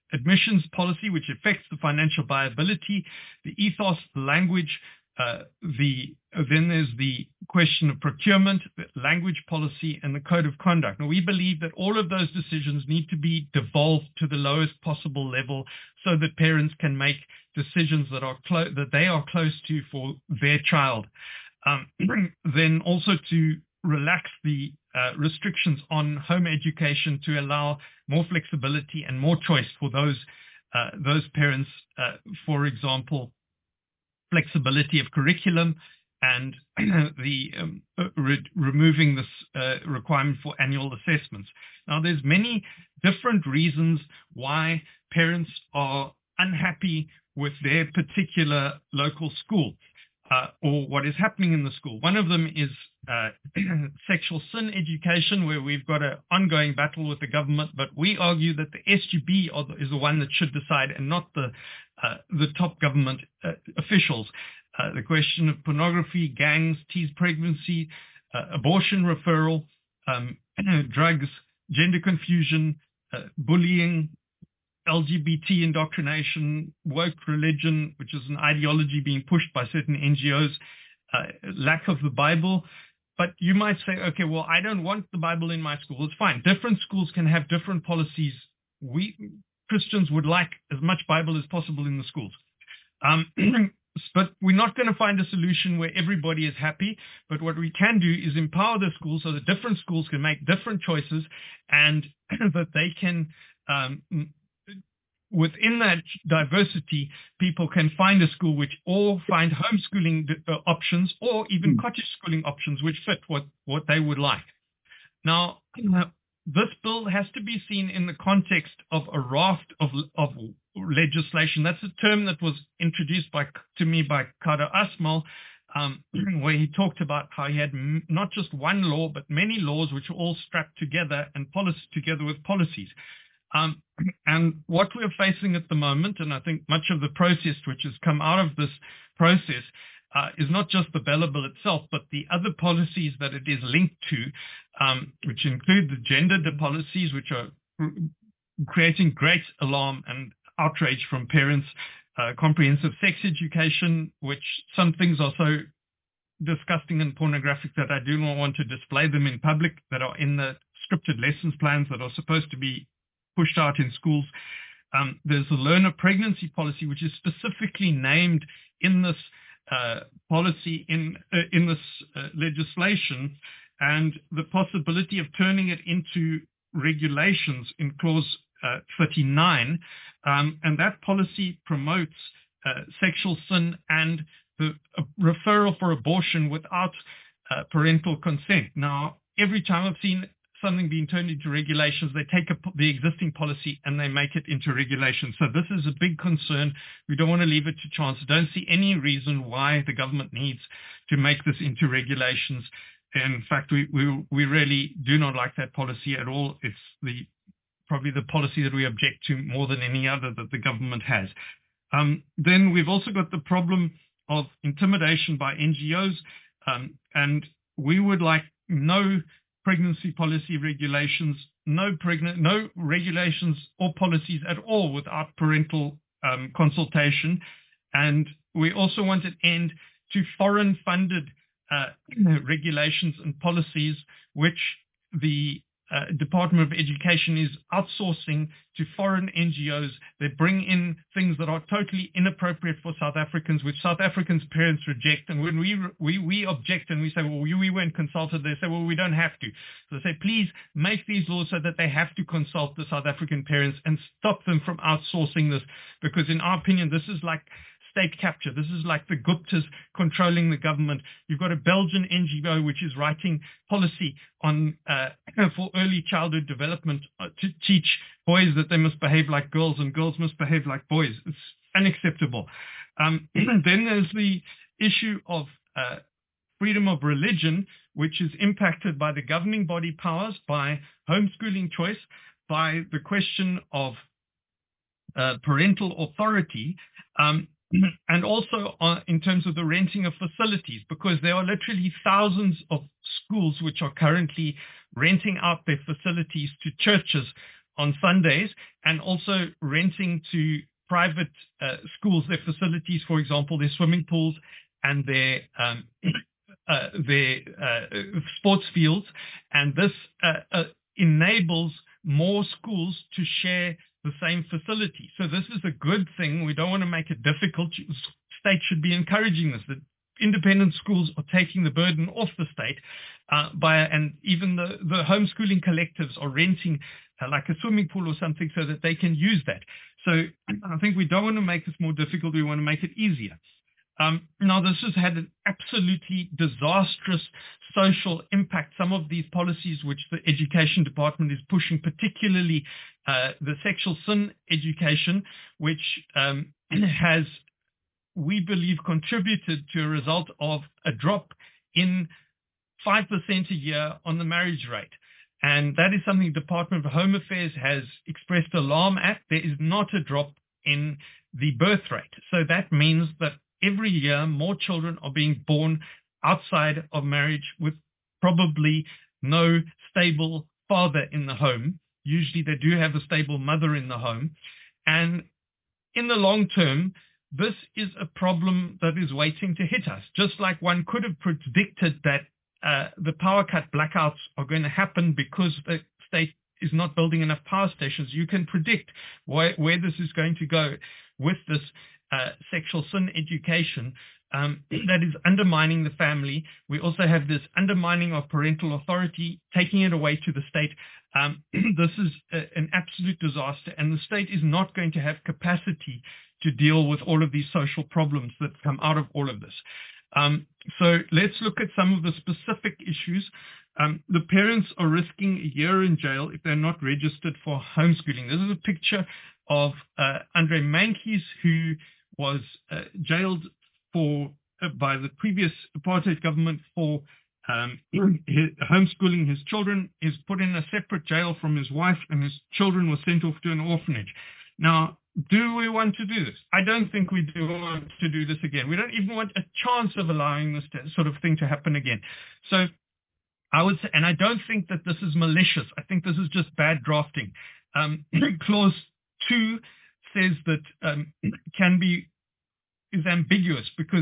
admissions policy, which affects the financial viability, the ethos, the language, uh, the then there's the question of procurement, the language policy, and the code of conduct. Now, we believe that all of those decisions need to be devolved to the lowest possible level so that parents can make decisions that are clo- that they are close to for their child. Um, then also to relax the uh, restrictions on home education to allow more flexibility and more choice for those uh, those parents. Uh, for example, flexibility of curriculum and the um, re- removing this uh, requirement for annual assessments. Now, there's many different reasons why parents are unhappy with their particular local school uh, or what is happening in the school. One of them is uh, sexual sin education, where we've got an ongoing battle with the government, but we argue that the S G B are the, is the one that should decide and not the uh, the top government uh, officials. Uh, the question of pornography, gangs, teased pregnancy, uh, abortion referral, um, drugs, gender confusion, uh, bullying, L G B T indoctrination, woke religion, which is an ideology being pushed by certain N G Os, uh, lack of the Bible. But you might say, okay, well, I don't want the Bible in my school. It's fine. Different schools can have different policies. We Christians would like as much Bible as possible in the schools. Um, but we're not going to find a solution where everybody is happy. But what we can do is empower the schools so that different schools can make different choices and that they can um, within that diversity, people can find a school which or find homeschooling uh, options or even mm. cottage schooling options which fit what, what they would like. Now, uh, this bill has to be seen in the context of a raft of, of legislation. That's a term that was introduced by to me by Kader Asmal, um, where he talked about how he had m- not just one law, but many laws which are all strapped together and policy together with policies. Um, and what we're facing at the moment, and I think much of the process which has come out of this process uh, is not just the Bella Bill itself, but the other policies that it is linked to, um, which include the gender policies, which are creating great alarm and outrage from parents, uh, comprehensive sex education, which some things are so disgusting and pornographic that I do not want to display them in public, that are in the scripted lessons plans that are supposed to be pushed out in schools. Um, there's a learner pregnancy policy, which is specifically named in this uh, policy, in uh, in this uh, legislation, and the possibility of turning it into regulations in clause uh, thirty-nine. Um, and that policy promotes uh, sexual sin and the uh, referral for abortion without uh, parental consent. Now, every time I've seen something being turned into regulations, they take a, the existing policy and they make it into regulation. So this is a big concern. We don't want to leave it to chance. I don't see any reason why the government needs to make this into regulations. In fact, we, we, we really do not like that policy at all. It's the probably the policy that we object to more than any other that the government has. Um, then we've also got the problem of intimidation by N G Os, um, and we would like no pregnancy policy regulations, no pregnant, no regulations or policies at all without parental um, consultation. And we also want an end to foreign-funded uh, regulations and policies, which the uh, Department of Education is outsourcing to foreign N G Os. They bring in things that are totally inappropriate for South Africans, which South Africans' parents reject. And when we we we object and we say, well, we, we weren't consulted, they say, well, we don't have to. So they say, please make these laws so that they have to consult the South African parents and stop them from outsourcing this. Because in our opinion, this is like state capture. This is like the Guptas controlling the government. You've got a Belgian N G O which is writing policy on uh, for early childhood development uh, to teach boys that they must behave like girls and girls must behave like boys. It's unacceptable. Um, then there's the issue of uh, freedom of religion, which is impacted by the governing body powers, by homeschooling choice, by the question of uh, parental authority, um, and also uh, in terms of the renting of facilities, because there are literally thousands of schools which are currently renting out their facilities to churches on Sundays, and also renting to private uh, schools their facilities, for example, their swimming pools and their um, uh, their uh, sports fields. And this uh, uh, enables more schools to share the same facility. So this is a good thing. We don't want to make it difficult. The state should be encouraging this. The independent schools are taking the burden off the state uh, by, and even the, the homeschooling collectives are renting uh, like a swimming pool or something so that they can use that. So I think we don't want to make this more difficult. We want to make it easier. Um, now, this has had an absolutely disastrous social impact. Some of these policies which the Education Department is pushing, particularly uh, the sexual sin education, which um, has, we believe, contributed to a result of a drop in five percent a year on the marriage rate. And that is something the Department of Home Affairs has expressed alarm at. There is not a drop in the birth rate. So that means that every year more children are being born outside of marriage with probably no stable father in the home. Usually they do have a stable mother in the home. And in the long term, this is a problem that is waiting to hit us. Just like one could have predicted that uh, the power cut blackouts are going to happen because the state is not building enough power stations, you can predict why, where this is going to go with this uh, sexual sin education um, that is undermining the family. We also have this undermining of parental authority, taking it away to the state. Um, this is a, an absolute disaster, and the state is not going to have capacity to deal with all of these social problems that come out of all of this. Um, so let's look at some of the specific issues. Um, the parents are risking a year in jail if they're not registered for homeschooling. This is a picture of uh, Andre Mankies, who was uh, jailed for uh, by the previous apartheid government for um, his, homeschooling his children. He's put in a separate jail from his wife, and his children were sent off to an orphanage. Now, do we want to do this? I don't think we do want to do this again. We don't even want a chance of allowing this to, sort of thing to happen again. So I would say, and I don't think that this is malicious. I think this is just bad drafting. Um, clause two says that um, can be is ambiguous because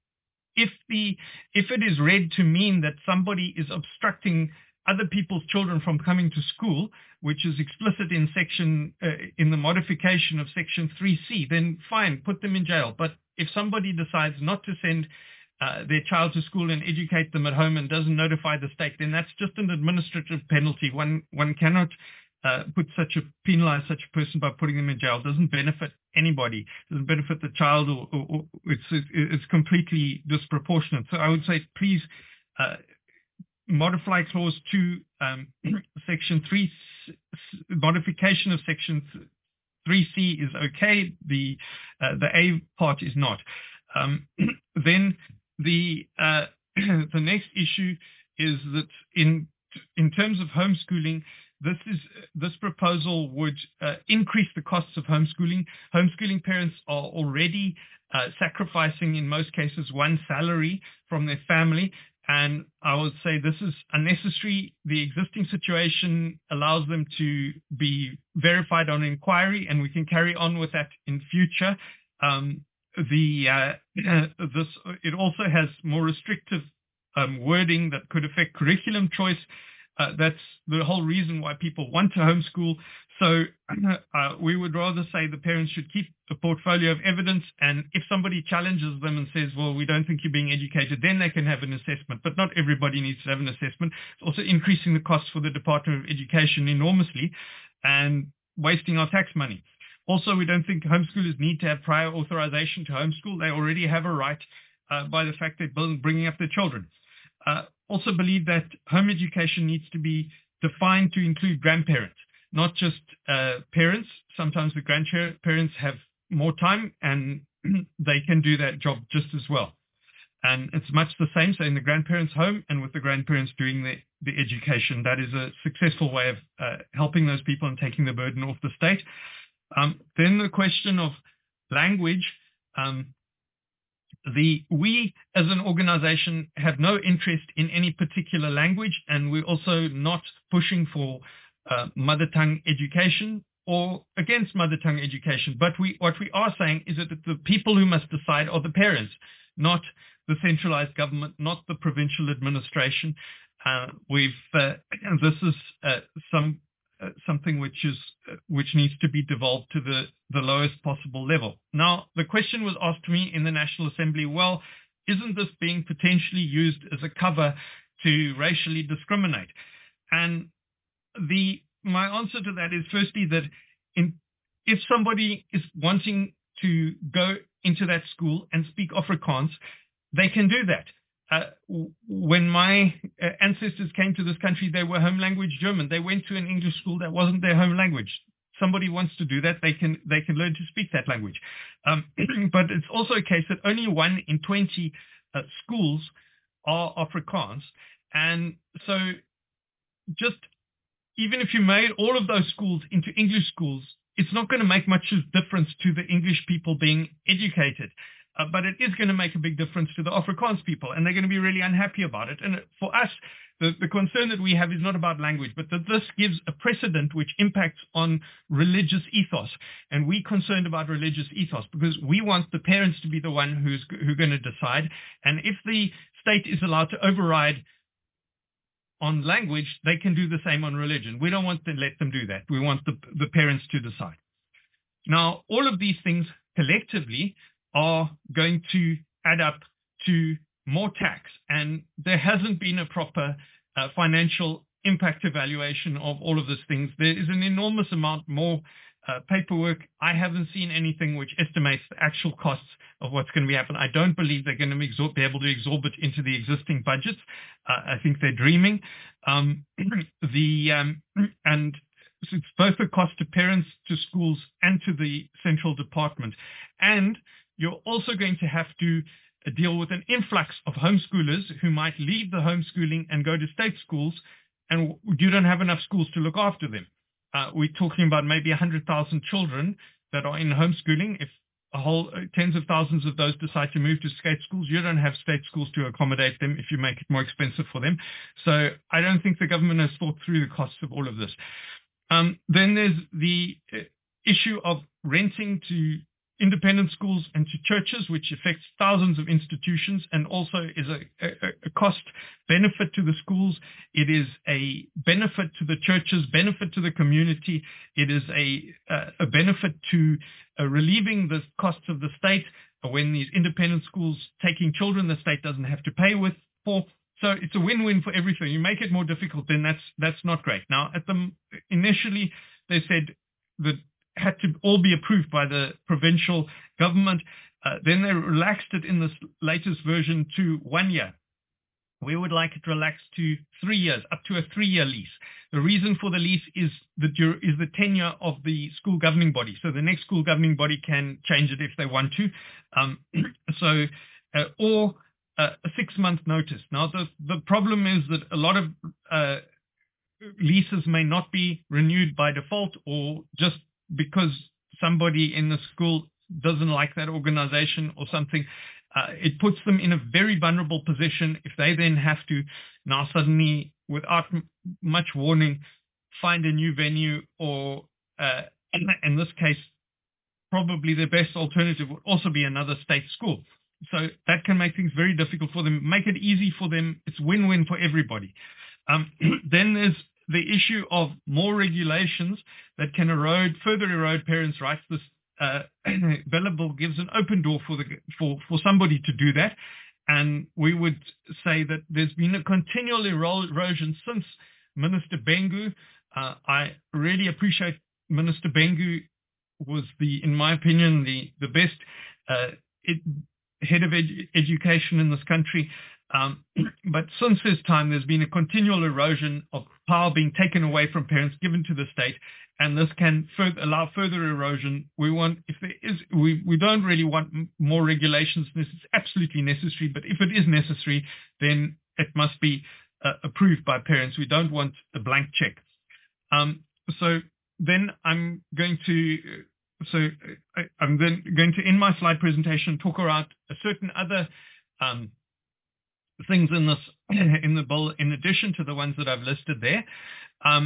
if the if it is read to mean that somebody is obstructing other people's children from coming to school, which is explicit in section uh, in the modification of section three C, then fine, put them in jail. But if somebody decides not to send uh, their child to school and educate them at home and doesn't notify the state, then that's just an administrative penalty. One one cannot uh, put such a penalize such a person by putting them in jail. It doesn't benefit anybody. It doesn't benefit the child, or, or, or it's it's completely disproportionate. So I would say, please. Uh, modify clause two, um, section three, modification of section three C is okay. The uh, the A part is not. Um, then the uh, the next issue is that in in terms of homeschooling, this is this proposal would uh, increase the costs of homeschooling. Homeschooling parents are already uh, sacrificing, in most cases, one salary from their family. And I would say this is unnecessary. The existing situation allows them to be verified on inquiry, and we can carry on with that in future. Um, the uh, this it also has more restrictive um, wording that could affect curriculum choice. Uh, that's the whole reason why people want to homeschool. So uh, we would rather say the parents should keep a portfolio of evidence, and if somebody challenges them and says, well, we don't think you're being educated, then they can have an assessment. But not everybody needs to have an assessment. It's also increasing the costs for the Department of Education enormously and wasting our tax money. Also, we don't think homeschoolers need to have prior authorization to homeschool. They already have a right uh, by the fact they're bringing up their children. Uh, also believe that home education needs to be defined to include grandparents, not just uh, parents. Sometimes the grandparents have more time and they can do that job just as well. And it's much the same, so in the grandparents' home and with the grandparents doing the, the education. That is a successful way of uh, helping those people and taking the burden off the state. Um, then the question of language. Um, The we as an organization have no interest in any particular language, and we're also not pushing for uh, mother tongue education or against mother tongue education. But we, what we are saying is that the people who must decide are the parents, not the centralized government, not the provincial administration. Uh, we've uh, this is uh, some uh, something which is uh, which needs to be devolved to the the lowest possible level. Now, the question was asked to me in the National Assembly. Well, isn't this being potentially used as a cover to racially discriminate? And the my answer to that is firstly that in, if somebody is wanting to go into that school and speak Afrikaans, they can do that. Uh, when my uh, ancestors came to this country, they were home language German. They went to an English school that wasn't their home language. Somebody wants to do that, they can they can learn to speak that language. Um, but it's also a case that only one in twenty uh, schools are Afrikaans. And so just even if you made all of those schools into English schools, it's not going to make much difference to the English people being educated. Uh, but it is going to make a big difference to the Afrikaans people, and they're going to be really unhappy about it. And for us, the, the concern that we have is not about language, but that this gives a precedent which impacts on religious ethos. And we're concerned about religious ethos because we want the parents to be the one who's who are going to decide. And if the state is allowed to override on language, they can do the same on religion. We don't want to let them do that. We want the, the parents to decide. Now, all of these things collectively are going to add up to more tax. And there hasn't been a proper uh, financial impact evaluation of all of these things. There is an enormous amount more uh, paperwork. I haven't seen anything which estimates the actual costs of what's going to be happening. I don't believe they're going to be, absor- be able to absorb it into the existing budgets. Uh, I think they're dreaming. Um, the um, and so it's both a cost to parents, to schools, and to the central department. And you're also going to have to deal with an influx of homeschoolers who might leave the homeschooling and go to state schools, and you don't have enough schools to look after them. Uh, we're talking about maybe one hundred thousand children that are in homeschooling. If a whole uh, tens of thousands of those decide to move to state schools, you don't have state schools to accommodate them if you make it more expensive for them. So I don't think the government has thought through the costs of all of this. Um, then there's the uh, issue of renting to independent schools and to churches, which affects thousands of institutions and also is a, a, a cost benefit to the schools. It is a benefit to the churches, benefit to the community. It is a, uh, a benefit to uh, relieving the costs of the state when these independent schools taking children the state doesn't have to pay with for. So it's a win-win for everything. You make it more difficult, then that's that's not great. Now, at the initially they said that had to all be approved by the provincial government. Uh, then they relaxed it in this latest version to one year. We would like it relaxed to three years, up to a three-year lease. The reason for the lease is the is the tenure of the school governing body. So the next school governing body can change it if they want to. Um, so, uh, or uh, a six-month notice. Now, the, the problem is that a lot of uh, leases may not be renewed by default or just because somebody in the school doesn't like that organization or something. Uh, it puts them in a very vulnerable position if they then have to now suddenly, without m- much warning, find a new venue or, uh, in, in this case, probably the best alternative would also be another state school. So that can make things very difficult for them, make it easy for them. It's win-win for everybody. Um, then there's the issue of more regulations that can erode, further erode parents' rights. This uh, Bella Bill gives an open door for the for, for somebody to do that. And we would say that there's been a continual erosion since Minister Bengu. Uh, I really appreciate Minister Bengu was the, in my opinion, the, the best uh, it, head of ed- education in this country. Um, but since his time, there's been a continual erosion of power being taken away from parents, given to the state, and this can further, allow further erosion. We want, if there is, we, we don't really want m- more regulations. This is absolutely necessary, but if it is necessary, then it must be uh, approved by parents. We don't want a blank check. Um, so then I'm going to, so I, I'm then going to end my slide presentation, talk about a certain other um, things in this in the bill, in addition to the ones that I've listed there. Um,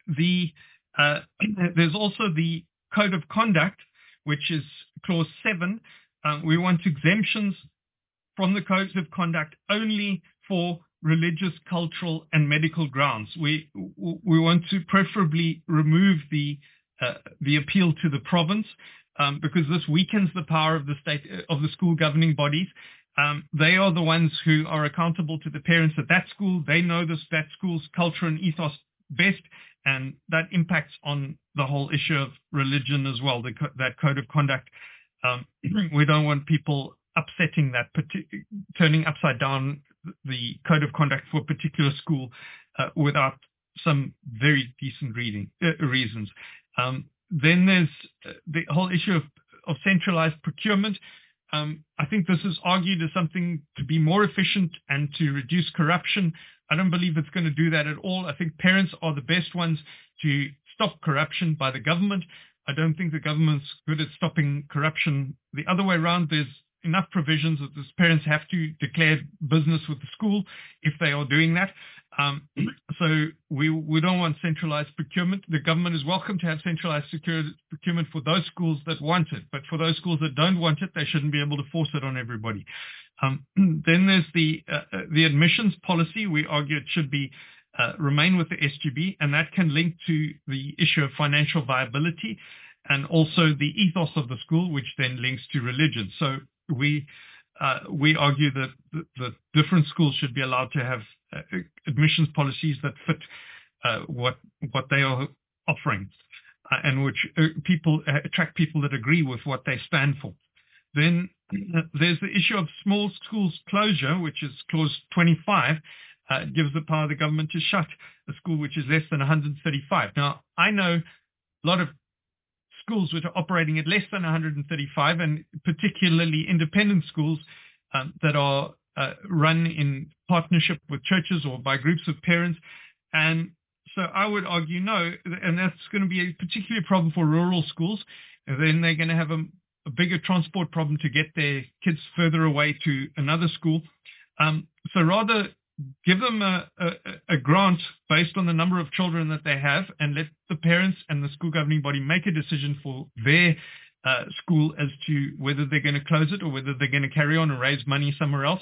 the uh, there's also the Code of Conduct, which is clause seven. Uh, we want exemptions from the codes of conduct only for religious, cultural, and medical grounds. We we want to preferably remove the uh, the appeal to the province um, because this weakens the power of the state of the school governing bodies. Um, they are the ones who are accountable to the parents at that school. They know this that school's culture and ethos best, and that impacts on the whole issue of religion as well. The, that code of conduct. Um, we don't want people upsetting that, turning upside down the code of conduct for a particular school uh, without some very decent reading, uh, reasons. Um, then there's the whole issue of, of centralized procurement. Um, I think this is argued as something to be more efficient and to reduce corruption. I don't believe it's going to do that at all. I think parents are the best ones to stop corruption by the government. I don't think the government's good at stopping corruption the other way around. There's enough provisions that the parents have to declare business with the school if they are doing that. Um, so we we don't want centralized procurement. The government is welcome to have centralized procurement for those schools that want it, but for those schools that don't want it, they shouldn't be able to force it on everybody. Um, then there's the uh, the admissions policy. We argue it should be uh, remain with the S G B, and that can link to the issue of financial viability and also the ethos of the school, which then links to religion. So we uh, we argue that the, the different schools should be allowed to have uh, admissions policies that fit uh, what what they are offering, uh, and which uh, people uh, attract people that agree with what they stand for. Then uh, there's the issue of small schools closure, which is clause twenty-five. Uh, it gives the power of the government to shut a school which is less than one hundred thirty-five. Now, I know a lot of schools which are operating at less than one hundred thirty-five, and particularly independent schools um, that are uh, run in partnership with churches or by groups of parents. And so I would argue no, and that's going to be a particular problem for rural schools. And then they're going to have a, a bigger transport problem to get their kids further away to another school. Um, so rather give them a, a, a grant based on the number of children that they have, and let the parents and the school governing body make a decision for their uh, school as to whether they're going to close it or whether they're going to carry on and raise money somewhere else,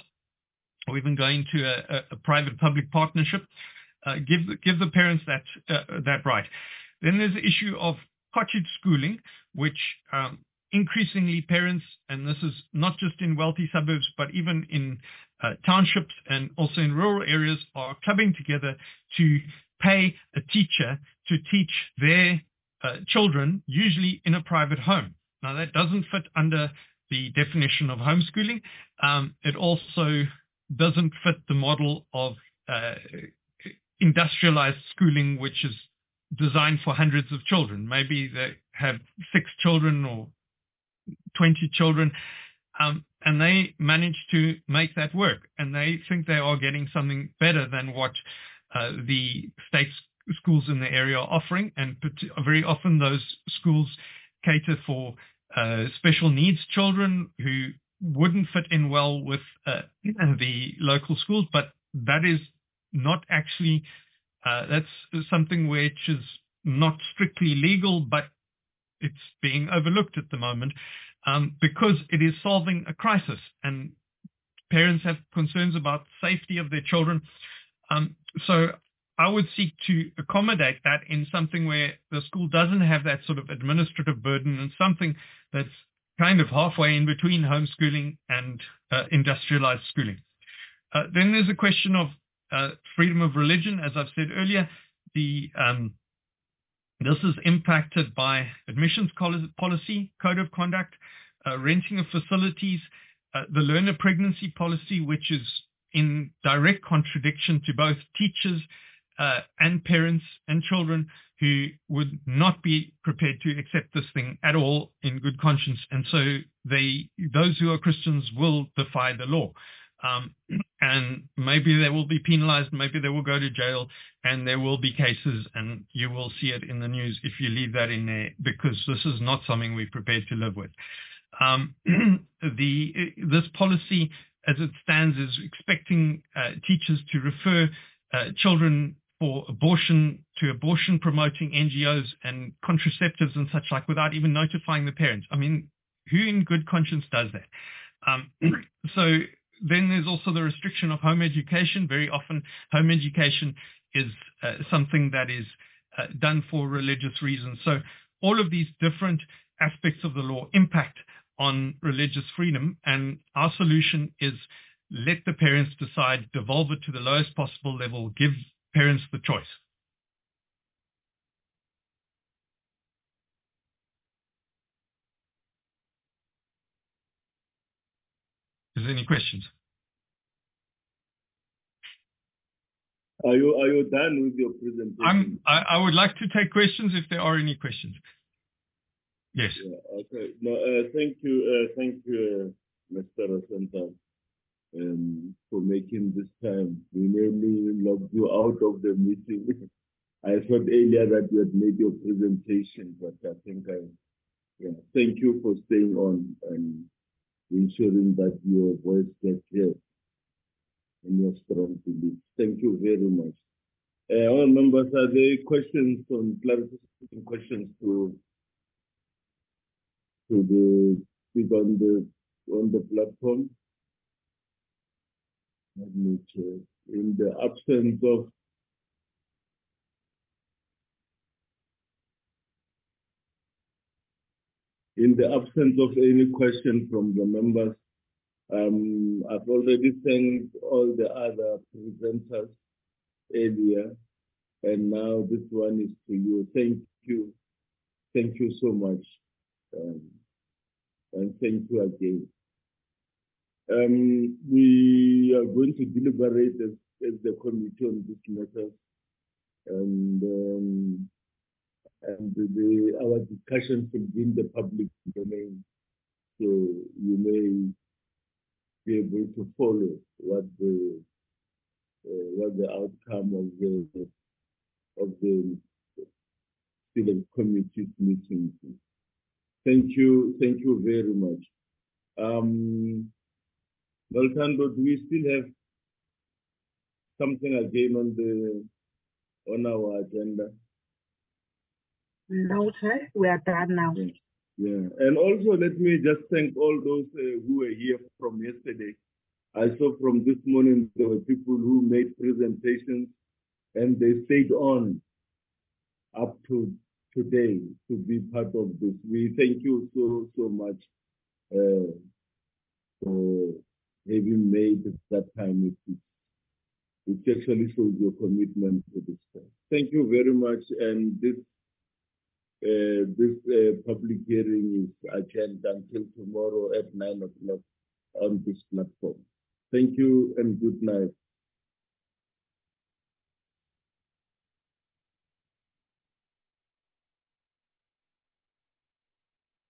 or even go into a, a private-public partnership. Uh, give, give the parents that uh, that right. Then there's the issue of cottage schooling, which um, increasingly parents, and this is not just in wealthy suburbs, but even in uh, townships and also in rural areas, are clubbing together to pay a teacher to teach their uh, children, usually in a private home. Now, that doesn't fit under the definition of homeschooling. Um, it also doesn't fit the model of uh, industrialized schooling, which is designed for hundreds of children. Maybe they have six children or twenty children, um, and they manage to make that work. And they think they are getting something better than what uh, the state schools in the area are offering. And very often those schools cater for uh, special needs children who wouldn't fit in well with uh, the local schools. But that is not actually, uh, that's something which is not strictly legal, but it's being overlooked at the moment um, because it is solving a crisis, and parents have concerns about the safety of their children. Um, so I would seek to accommodate that in something where the school doesn't have that sort of administrative burden, and something that's kind of halfway in between homeschooling and uh, industrialized schooling. Uh, then there's a question of uh, freedom of religion. As I've said earlier, the um, this is impacted by admissions policy, code of conduct, uh, renting of facilities, uh, the learner pregnancy policy, which is in direct contradiction to both teachers uh, and parents and children who would not be prepared to accept this thing at all in good conscience. And so they, those who are Christians will defy the law. Um, and maybe they will be penalized, maybe they will go to jail, and there will be cases, and you will see it in the news if you leave that in there, because this is not something we're prepared to live with. Um, the this policy, as it stands, is expecting uh, teachers to refer uh, children for abortion to abortion promoting N G Os and contraceptives and such like without even notifying the parents. I mean, who in good conscience does that? Um, so then there's also the restriction of home education. Very often home education is uh, something that is uh, done for religious reasons. So all of these different aspects of the law impact on religious freedom, and our solution is let the parents decide, devolve it to the lowest possible level, give parents the choice. Is there any questions? Are you are you done with your presentation? I'm, I, I would like to take questions if there are any questions. Yes. Yeah, okay. No, uh, thank you, uh, thank you, uh, Mister Rosenta, um, for making this time. We nearly logged you out of the meeting. I thought earlier that you had made your presentation, but I think I, yeah, thank you for staying on and ensuring that your voice gets heard and your strong beliefs. Thank you very much. Uh, all members, are there questions on clarification questions to to the speak on the on the platform? Let me check. In the absence of in the absence of any question from the members, um, I've already thanked all the other presenters earlier, and now this one is to you. Thank you, thank you so much, um, and thank you again. Um, we are going to deliberate as, as the committee on this matter, and um, and the, our discussions will be in the public domain, so you may be able to follow what the uh, what the outcome of the of the student committee meeting is. Thank you, thank you very much. Um, Nolthando, do we still have something again on the on our agenda? No, sir. We are done now. Yeah. Yeah, and also let me just thank all those uh, who were here from yesterday. I saw from this morning there were people who made presentations and they stayed on up to today to be part of this. We thank you so, so much uh, for having made that time. It, it actually shows your commitment to this. Thank you very much. And this Uh, this uh, public hearing is adjourned until tomorrow at nine o'clock on this platform. Thank you and good night.